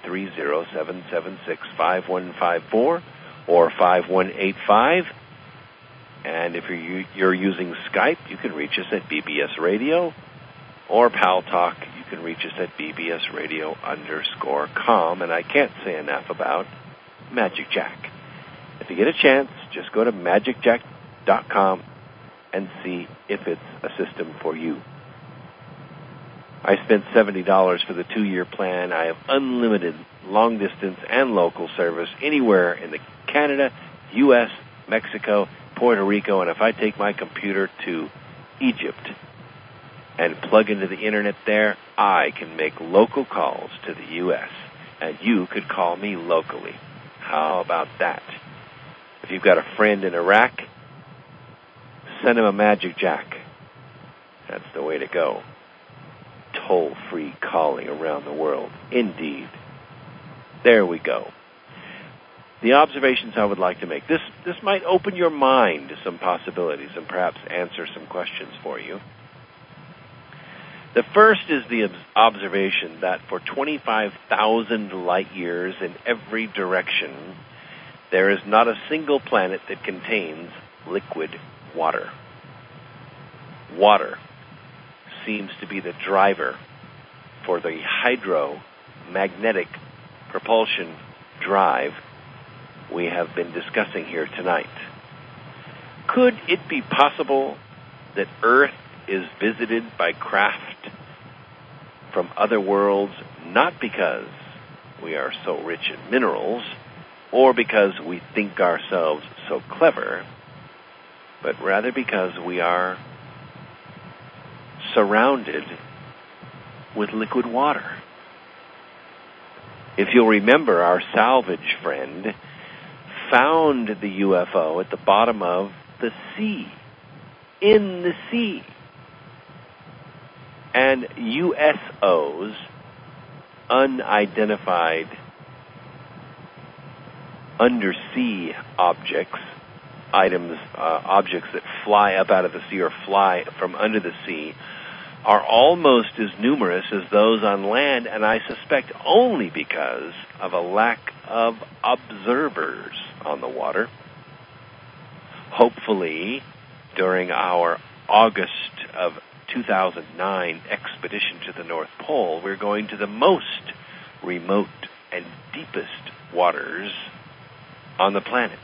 530-776-5154 or 5185. And if you're using Skype, you can reach us at BBS Radio, or Pal Talk, you can reach us at bbsradio_com. And I can't say enough about Magic Jack. If you get a chance, just go to magicjack.com and see if it's a system for you. I spent $70 for the 2-year plan. I have unlimited long-distance and local service anywhere in the Canada, U.S., Mexico, Puerto Rico, and if I take my computer to Egypt and plug into the internet there, I can make local calls to the U.S., and you could call me locally. How about that? If you've got a friend in Iraq, send him a Magic Jack. That's the way to go. Toll-free calling around the world. Indeed. There we go. The observations I would like to make. This might open your mind to some possibilities and perhaps answer some questions for you. The first is the observation that for 25,000 light years in every direction, there is not a single planet that contains liquid water. Water seems to be the driver for the hydromagnetic propulsion drive we have been discussing here tonight. Could it be possible that Earth is visited by craft from other worlds, not because we are so rich in minerals or because we think ourselves so clever, but rather because we are surrounded with liquid water? If you'll remember, our salvage friend found the UFO at the bottom of the sea, in the sea. And USOs, unidentified undersea objects, objects that fly up out of the sea or fly from under the sea, are almost as numerous as those on land, and I suspect only because of a lack of observers on the water. Hopefully, during our August of 2009 expedition to the North Pole, we're going to the most remote and deepest waters on the planet.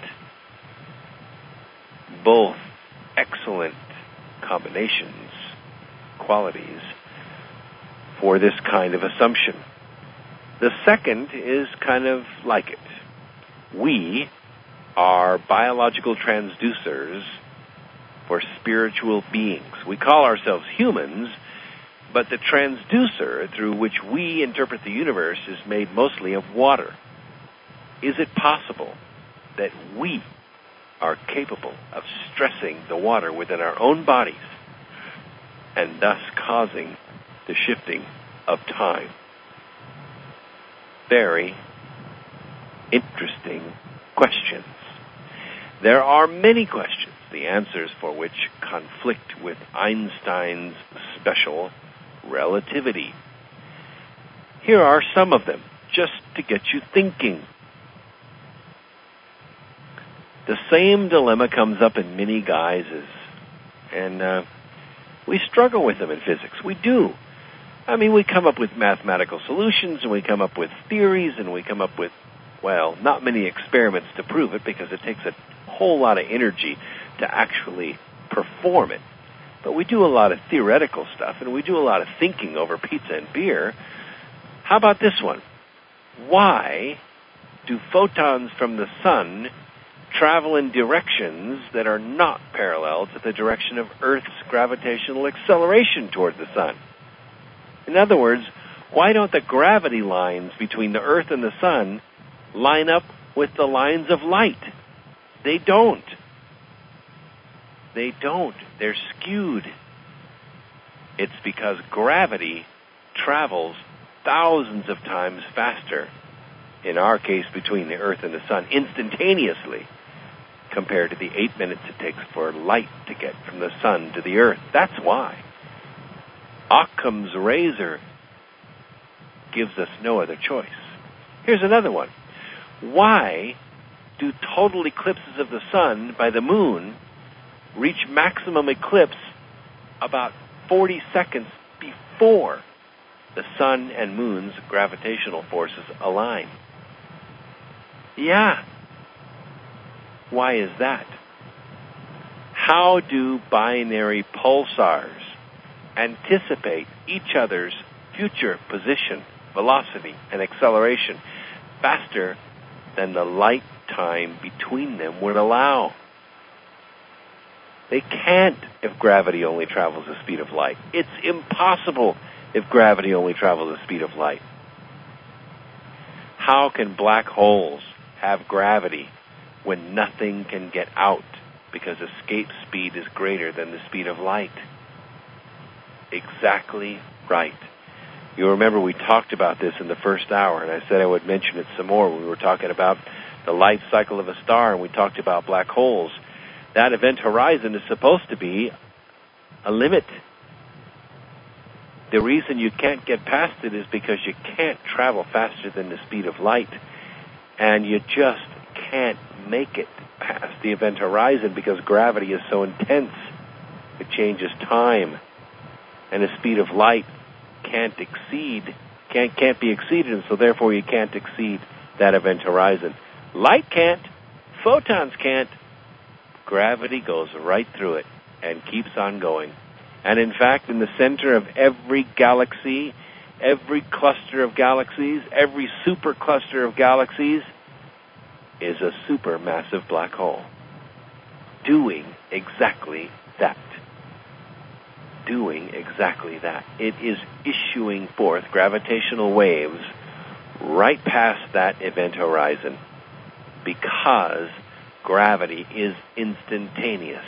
Both excellent combinations, qualities for this kind of assumption. The second is kind of like it. We are biological transducers for spiritual beings. We call ourselves humans, but the transducer through which we interpret the universe is made mostly of water. Is it possible that we are capable of stressing the water within our own bodies and thus causing the shifting of time? Very interesting questions. There are many questions, the answers for which conflict with Einstein's special relativity. Here are some of them, just to get you thinking. The same dilemma comes up in many guises, and we struggle with them in physics. We do. I mean, we come up with mathematical solutions, and we come up with theories, and we come up with, well, not many experiments to prove it because it takes a whole lot of energy to actually perform it. But we do a lot of theoretical stuff, and we do a lot of thinking over pizza and beer. How about this one? Why do photons from the sun travel in directions that are not parallel to the direction of Earth's gravitational acceleration toward the sun? In other words, why don't the gravity lines between the Earth and the sun line up with the lines of light? They don't. They don't. They're skewed. It's because gravity travels thousands of times faster, in our case between the Earth and the sun, instantaneously, compared to the 8 minutes it takes for light to get from the sun to the Earth. That's why. Occam's razor gives us no other choice. Here's another one. Why do total eclipses of the sun by the moon reach maximum eclipse about 40 seconds before the sun and moon's gravitational forces align? Yeah. Why is that? How do binary pulsars anticipate each other's future position, velocity, and acceleration faster than the light time between them would allow? They can't if gravity only travels the speed of light. It's impossible if gravity only travels the speed of light. How can black holes have gravity when nothing can get out because escape speed is greater than the speed of light. Exactly right. You remember we talked about this in the first hour, and I said I would mention it some more when we were talking about the life cycle of a star, and we talked about black holes. That event horizon is supposed to be a limit. The reason you can't get past it is because you can't travel faster than the speed of light, and you just can't make it past the event horizon because gravity is so intense. It changes time, and the speed of light can't be exceeded, and so therefore you can't exceed that event horizon. Light can't, photons can't. Gravity goes right through it and keeps on going. And in fact, in the center of every galaxy, every cluster of galaxies, every supercluster of galaxies is a supermassive black hole doing exactly that. Doing exactly that. It is issuing forth gravitational waves right past that event horizon because gravity is instantaneous.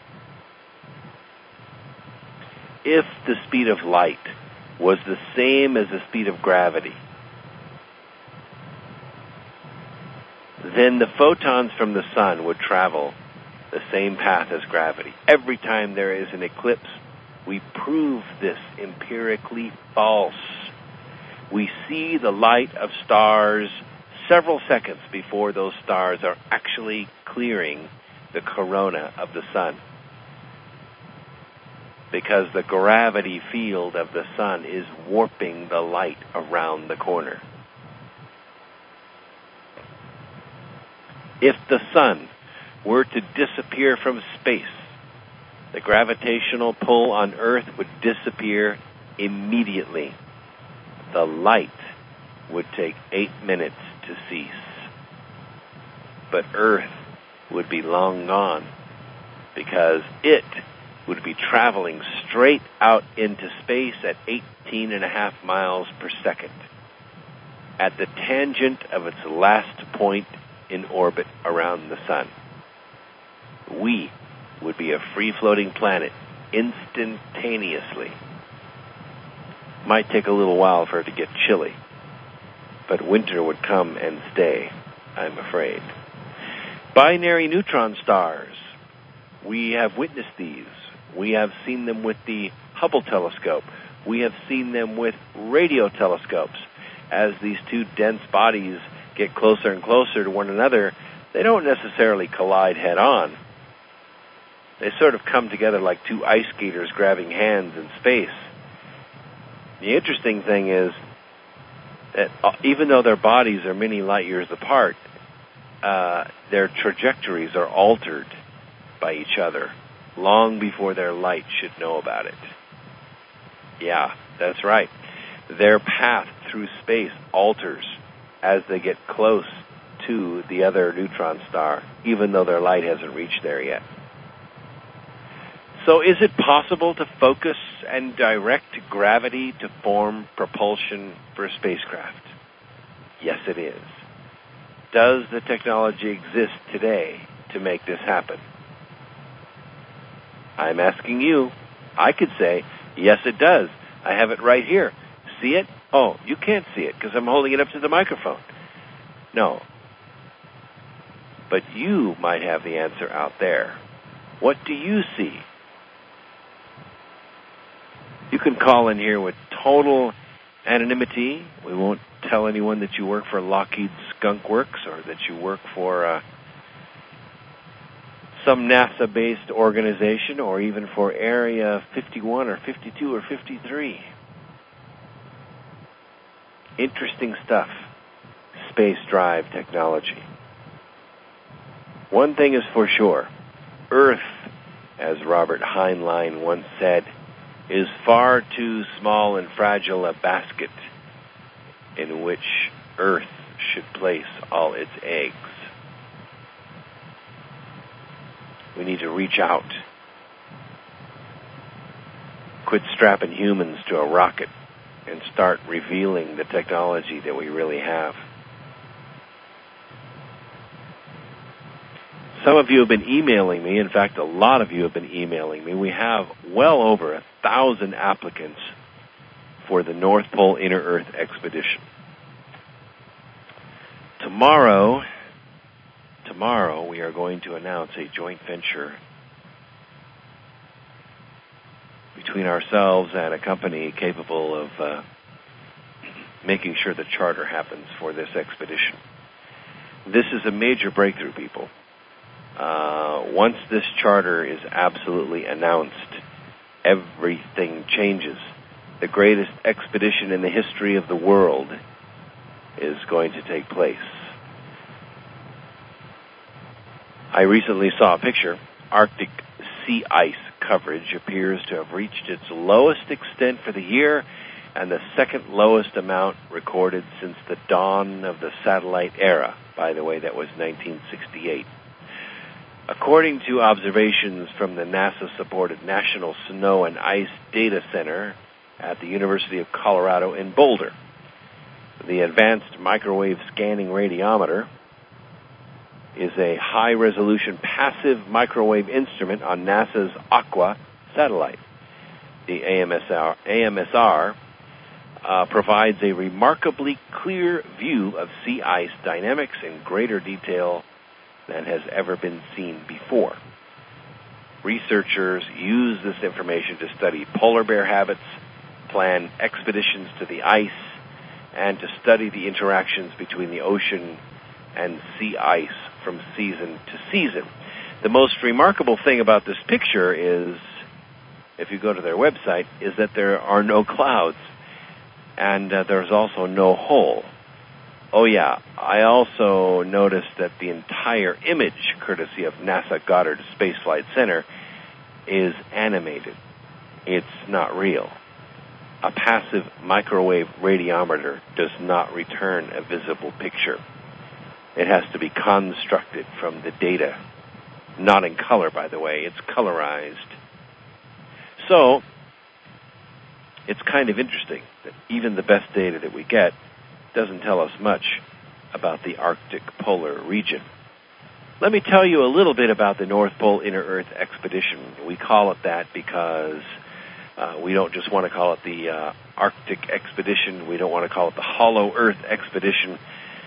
If the speed of light was the same as the speed of gravity, then the photons from the sun would travel the same path as gravity. Every time there is an eclipse, we prove this empirically false. We see the light of stars several seconds before those stars are actually clearing the corona of the sun, because the gravity field of the sun is warping the light around the corner. If the sun were to disappear from space, the gravitational pull on Earth would disappear immediately. The light would take 8 minutes to cease. But Earth would be long gone because it would be traveling straight out into space at 18.5 miles per second, at the tangent of its last point in orbit around the sun. We would be a free-floating planet instantaneously. Might take a little while for it to get chilly, but winter would come and stay, I'm afraid. Binary neutron stars. We have witnessed these. We have seen them with the Hubble telescope. We have seen them with radio telescopes. As these two dense bodies get closer and closer to one another, they don't necessarily collide head-on. They sort of come together like two ice skaters grabbing hands in space. The interesting thing is that even though their bodies are many light years apart, their trajectories are altered by each other long before their light should know about it. Yeah, that's right. Their path through space alters as they get close to the other neutron star, even though their light hasn't reached there yet. So is it possible to focus and direct gravity to form propulsion for a spacecraft? Yes, it is. Does the technology exist today to make this happen? I'm asking you. I could say, yes, it does. I have it right here. See it? Oh, you can't see it because I'm holding it up to the microphone. No. But you might have the answer out there. What do you see? You can call in here with total anonymity. We won't tell anyone that you work for Lockheed Skunk Works or that you work for some NASA-based organization or even for Area 51 or 52 or 53. Interesting stuff. Space drive technology. One thing is for sure. Earth, as Robert Heinlein once said, is far too small and fragile a basket in which Earth should place all its eggs. We need to reach out. Quit strapping humans to a rocket and start revealing the technology that we really have. Some of you have been emailing me. In fact, a lot of you have been emailing me. We have well over 1,000 applicants for the North Pole Inner Earth Expedition. Tomorrow we are going to announce a joint venture between ourselves and a company capable of making sure the charter happens for this expedition. This is a major breakthrough, people. Once this charter is absolutely announced, everything changes. The greatest expedition in the history of the world is going to take place. I recently saw a picture. Arctic sea ice coverage appears to have reached its lowest extent for the year and the second lowest amount recorded since the dawn of the satellite era. By the way, that was 1968. According to observations from the NASA-supported National Snow and Ice Data Center at the University of Colorado in Boulder, the Advanced Microwave Scanning Radiometer is a high-resolution passive microwave instrument on NASA's Aqua satellite. The AMSR provides a remarkably clear view of sea ice dynamics in greater detail than has ever been seen before. Researchers use this information to study polar bear habits, plan expeditions to the ice, and to study the interactions between the ocean and sea ice from season to season. The most remarkable thing about this picture is, if you go to their website, is that there are no clouds, and there's also no hole. Oh yeah, I also noticed that the entire image, courtesy of NASA Goddard Space Flight Center, is animated. It's not real. A passive microwave radiometer does not return a visible picture. It has to be constructed from the data. Not in color, by the way. It's colorized. So, it's kind of interesting that even the best data that we get doesn't tell us much about the Arctic polar region. Let me tell you a little bit about the North Pole Inner Earth Expedition. We call it that because we don't just want to call it the Arctic Expedition. We don't want to call it the Hollow Earth Expedition.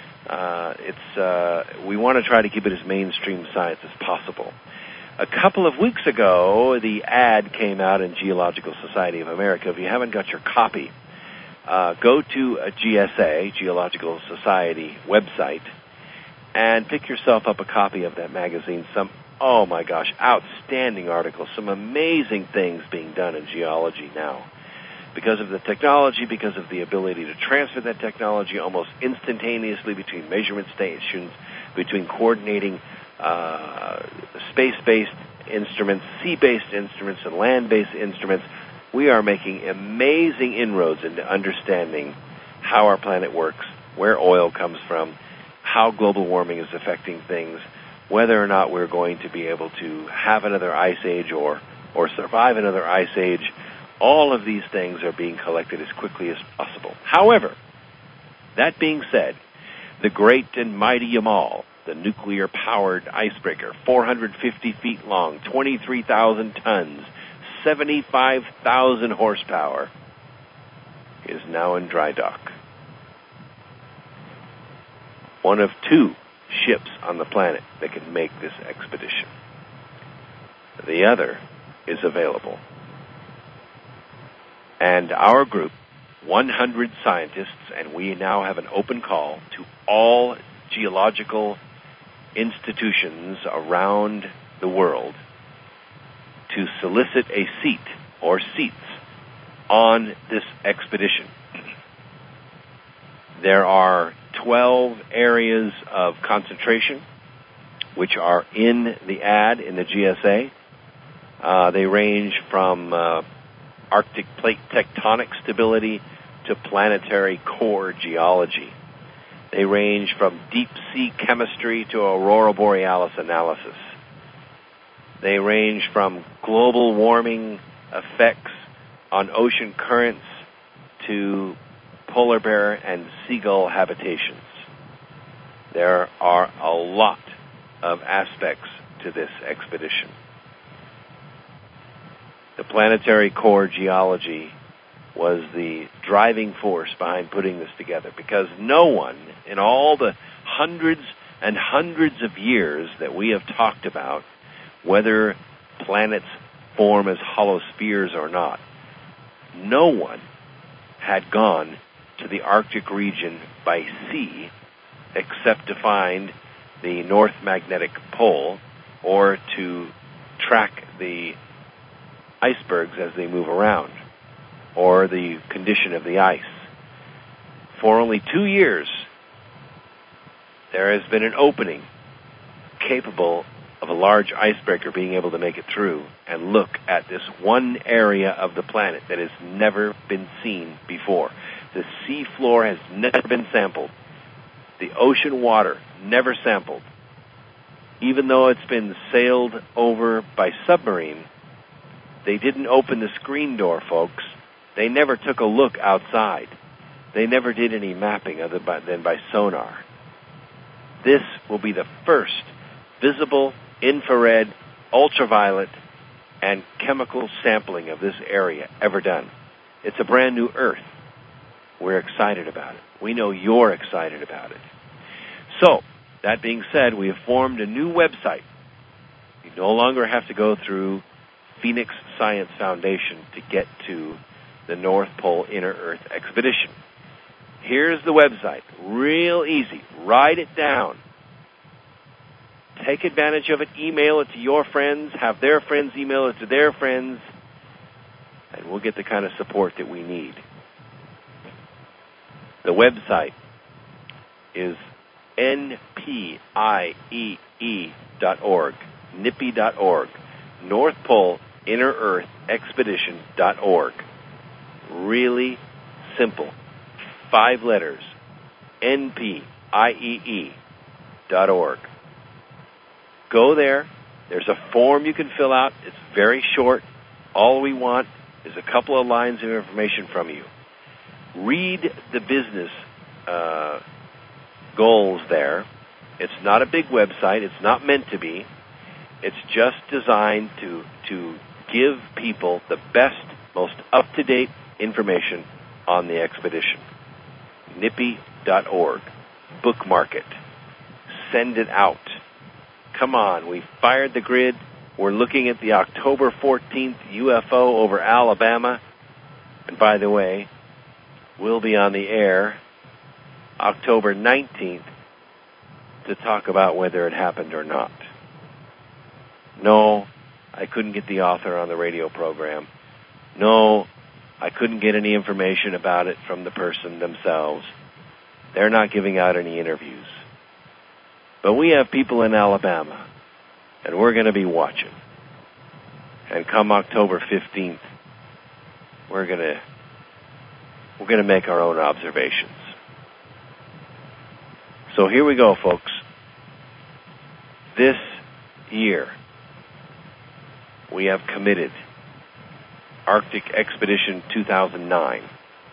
We want to try to keep it as mainstream science as possible. A couple of weeks ago, the ad came out in Geological Society of America. If you haven't got your copy, go to a GSA, Geological Society website, and pick yourself up a copy of that magazine. Oh my gosh, outstanding articles, some amazing things being done in geology now. Because of the technology, because of the ability to transfer that technology almost instantaneously between measurement stations, between coordinating space-based instruments, sea-based instruments, and land-based instruments, we are making amazing inroads into understanding how our planet works, where oil comes from, how global warming is affecting things, whether or not we're going to be able to have another ice age or survive another ice age. All of these things are being collected as quickly as possible. However, that being said, the great and mighty Yamal, the nuclear-powered icebreaker, 450 feet long, 23,000 tons, 75,000 horsepower, is now in dry dock. One of two ships on the planet that can make this expedition. The other is available. And our group, 100 scientists, and we now have an open call to all geological institutions around the world to solicit a seat or seats on this expedition. There are 12 areas of concentration which are in the ad in the GSA. They range from Arctic plate tectonic stability to planetary core geology. They range from deep sea chemistry to aurora borealis analysis. They range from global warming effects on ocean currents to polar bear and seagull habitations. There are a lot of aspects to this expedition. The planetary core geology was the driving force behind putting this together, because no one in all the hundreds and hundreds of years that we have talked about whether planets form as hollow spheres or not, no one had gone to the Arctic region by sea except to find the North Magnetic Pole or to track the icebergs as they move around, or the condition of the ice. For only 2 years, there has been an opening capable of a large icebreaker being able to make it through and look at this one area of the planet that has never been seen before. The sea floor has never been sampled. The ocean water never sampled. Even though it's been sailed over by submarine, they didn't open the screen door, folks. They never took a look outside. They never did any mapping other than by sonar. This will be the first visible infrared, ultraviolet, and chemical sampling of this area ever done. It's a brand new Earth. We're excited about it. We know you're excited about it. So, that being said, we have formed a new website. You no longer have to go through Phoenix Science Foundation to get to the North Pole Inner Earth Expedition. Here's the website. Real easy. Write it down. Take advantage of it. Email it to your friends. Have their friends email it to their friends. And we'll get the kind of support that we need. The website is npiee.org. NIPI.org. North Pole Inner Earth Expedition.org. Really simple. 5 letters. npiee.org. Go there. There's a form you can fill out. It's very short. All we want is a couple of lines of information from you. Read the business goals there. It's not a big website. It's not meant to be. It's just designed to give people the best, most up-to-date information on the expedition. NIPI.org. Bookmark it. Send it out. Come on, we've fired the grid. We're looking at the October 14th UFO over Alabama. And by the way, we'll be on the air October 19th to talk about whether it happened or not. No, I couldn't get the author on the radio program. No, I couldn't get any information about it from the person themselves. They're not giving out any interviews. But we have people in Alabama, and we're going to be watching. And come October 15th, we're going to make our own observations. So here we go, folks. This year, we have committed Arctic Expedition 2009.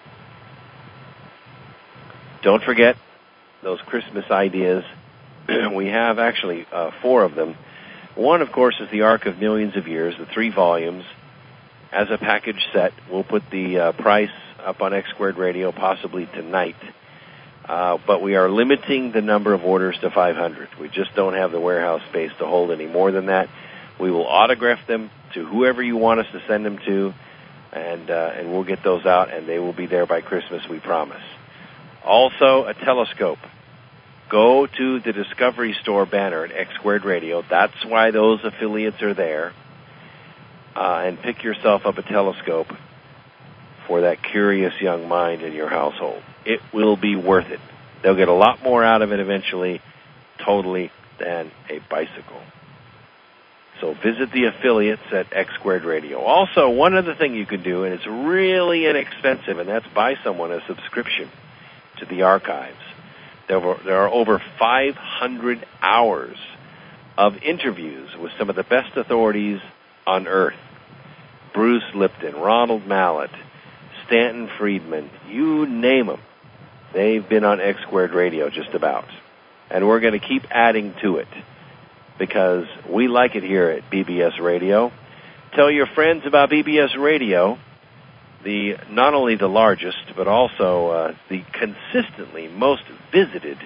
Don't forget those Christmas ideas. We have actually 4 of them. One, of course, is the Ark of Millions of Years, the 3 volumes. As a package set, we'll put the price up on X Squared Radio possibly tonight. But we are limiting the number of orders to 500. We just don't have the warehouse space to hold any more than that. We will autograph them to whoever you want us to send them to, and we'll get those out, and they will be there by Christmas, we promise. Also, a telescope. Go to the Discovery Store banner at X Squared Radio. That's why those affiliates are there. And pick yourself up a telescope for that curious young mind in your household. It will be worth it. They'll get a lot more out of it eventually, totally, than a bicycle. So visit the affiliates at X Squared Radio. Also, one other thing you can do, and it's really inexpensive, and that's buy someone a subscription to the archives. There are over 500 hours of interviews with some of the best authorities on Earth. Bruce Lipton, Ronald Mallet, Stanton Friedman, you name them. They've been on X Squared Radio just about. And we're going to keep adding to it. because we like it here at BBS Radio. Tell your friends about BBS Radio, not only the largest, but also the consistently most visited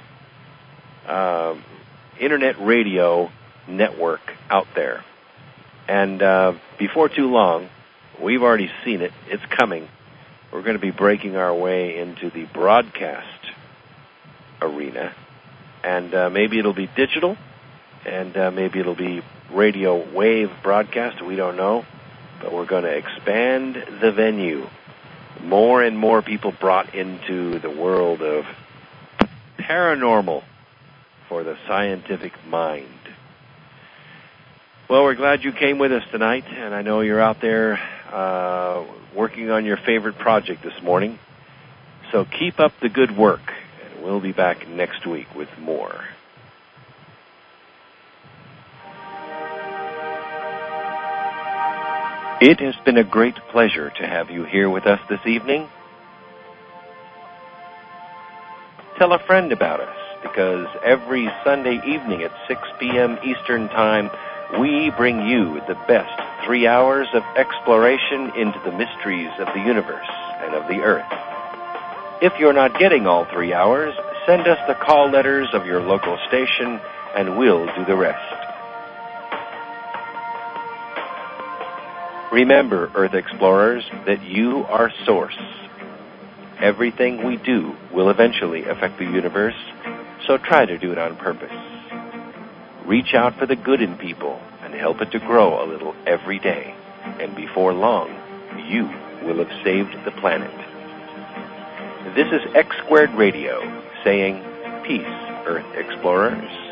internet radio network out there. And before too long, we've already seen it. It's coming. We're going to be breaking our way into the broadcast arena. And maybe it'll be digital, and maybe it'll be radio wave broadcast. We don't know. But we're going to expand the venue. More and more people brought into the world of paranormal for the scientific mind. Well, we're glad you came with us tonight, and I know you're out there working on your favorite project this morning. So keep up the good work, and we'll be back next week with more. It has been a great pleasure to have you here with us this evening. Tell a friend about us, because every Sunday evening at 6 p.m. Eastern Time, we bring you the best 3 hours of exploration into the mysteries of the universe and of the earth. If you're not getting all 3 hours, send us the call letters of your local station, and we'll do the rest. Remember, Earth Explorers, that you are source. Everything we do will eventually affect the universe, so try to do it on purpose. Reach out for the good in people and help it to grow a little every day. And before long, you will have saved the planet. This is X Squared Radio saying, peace, Earth Explorers.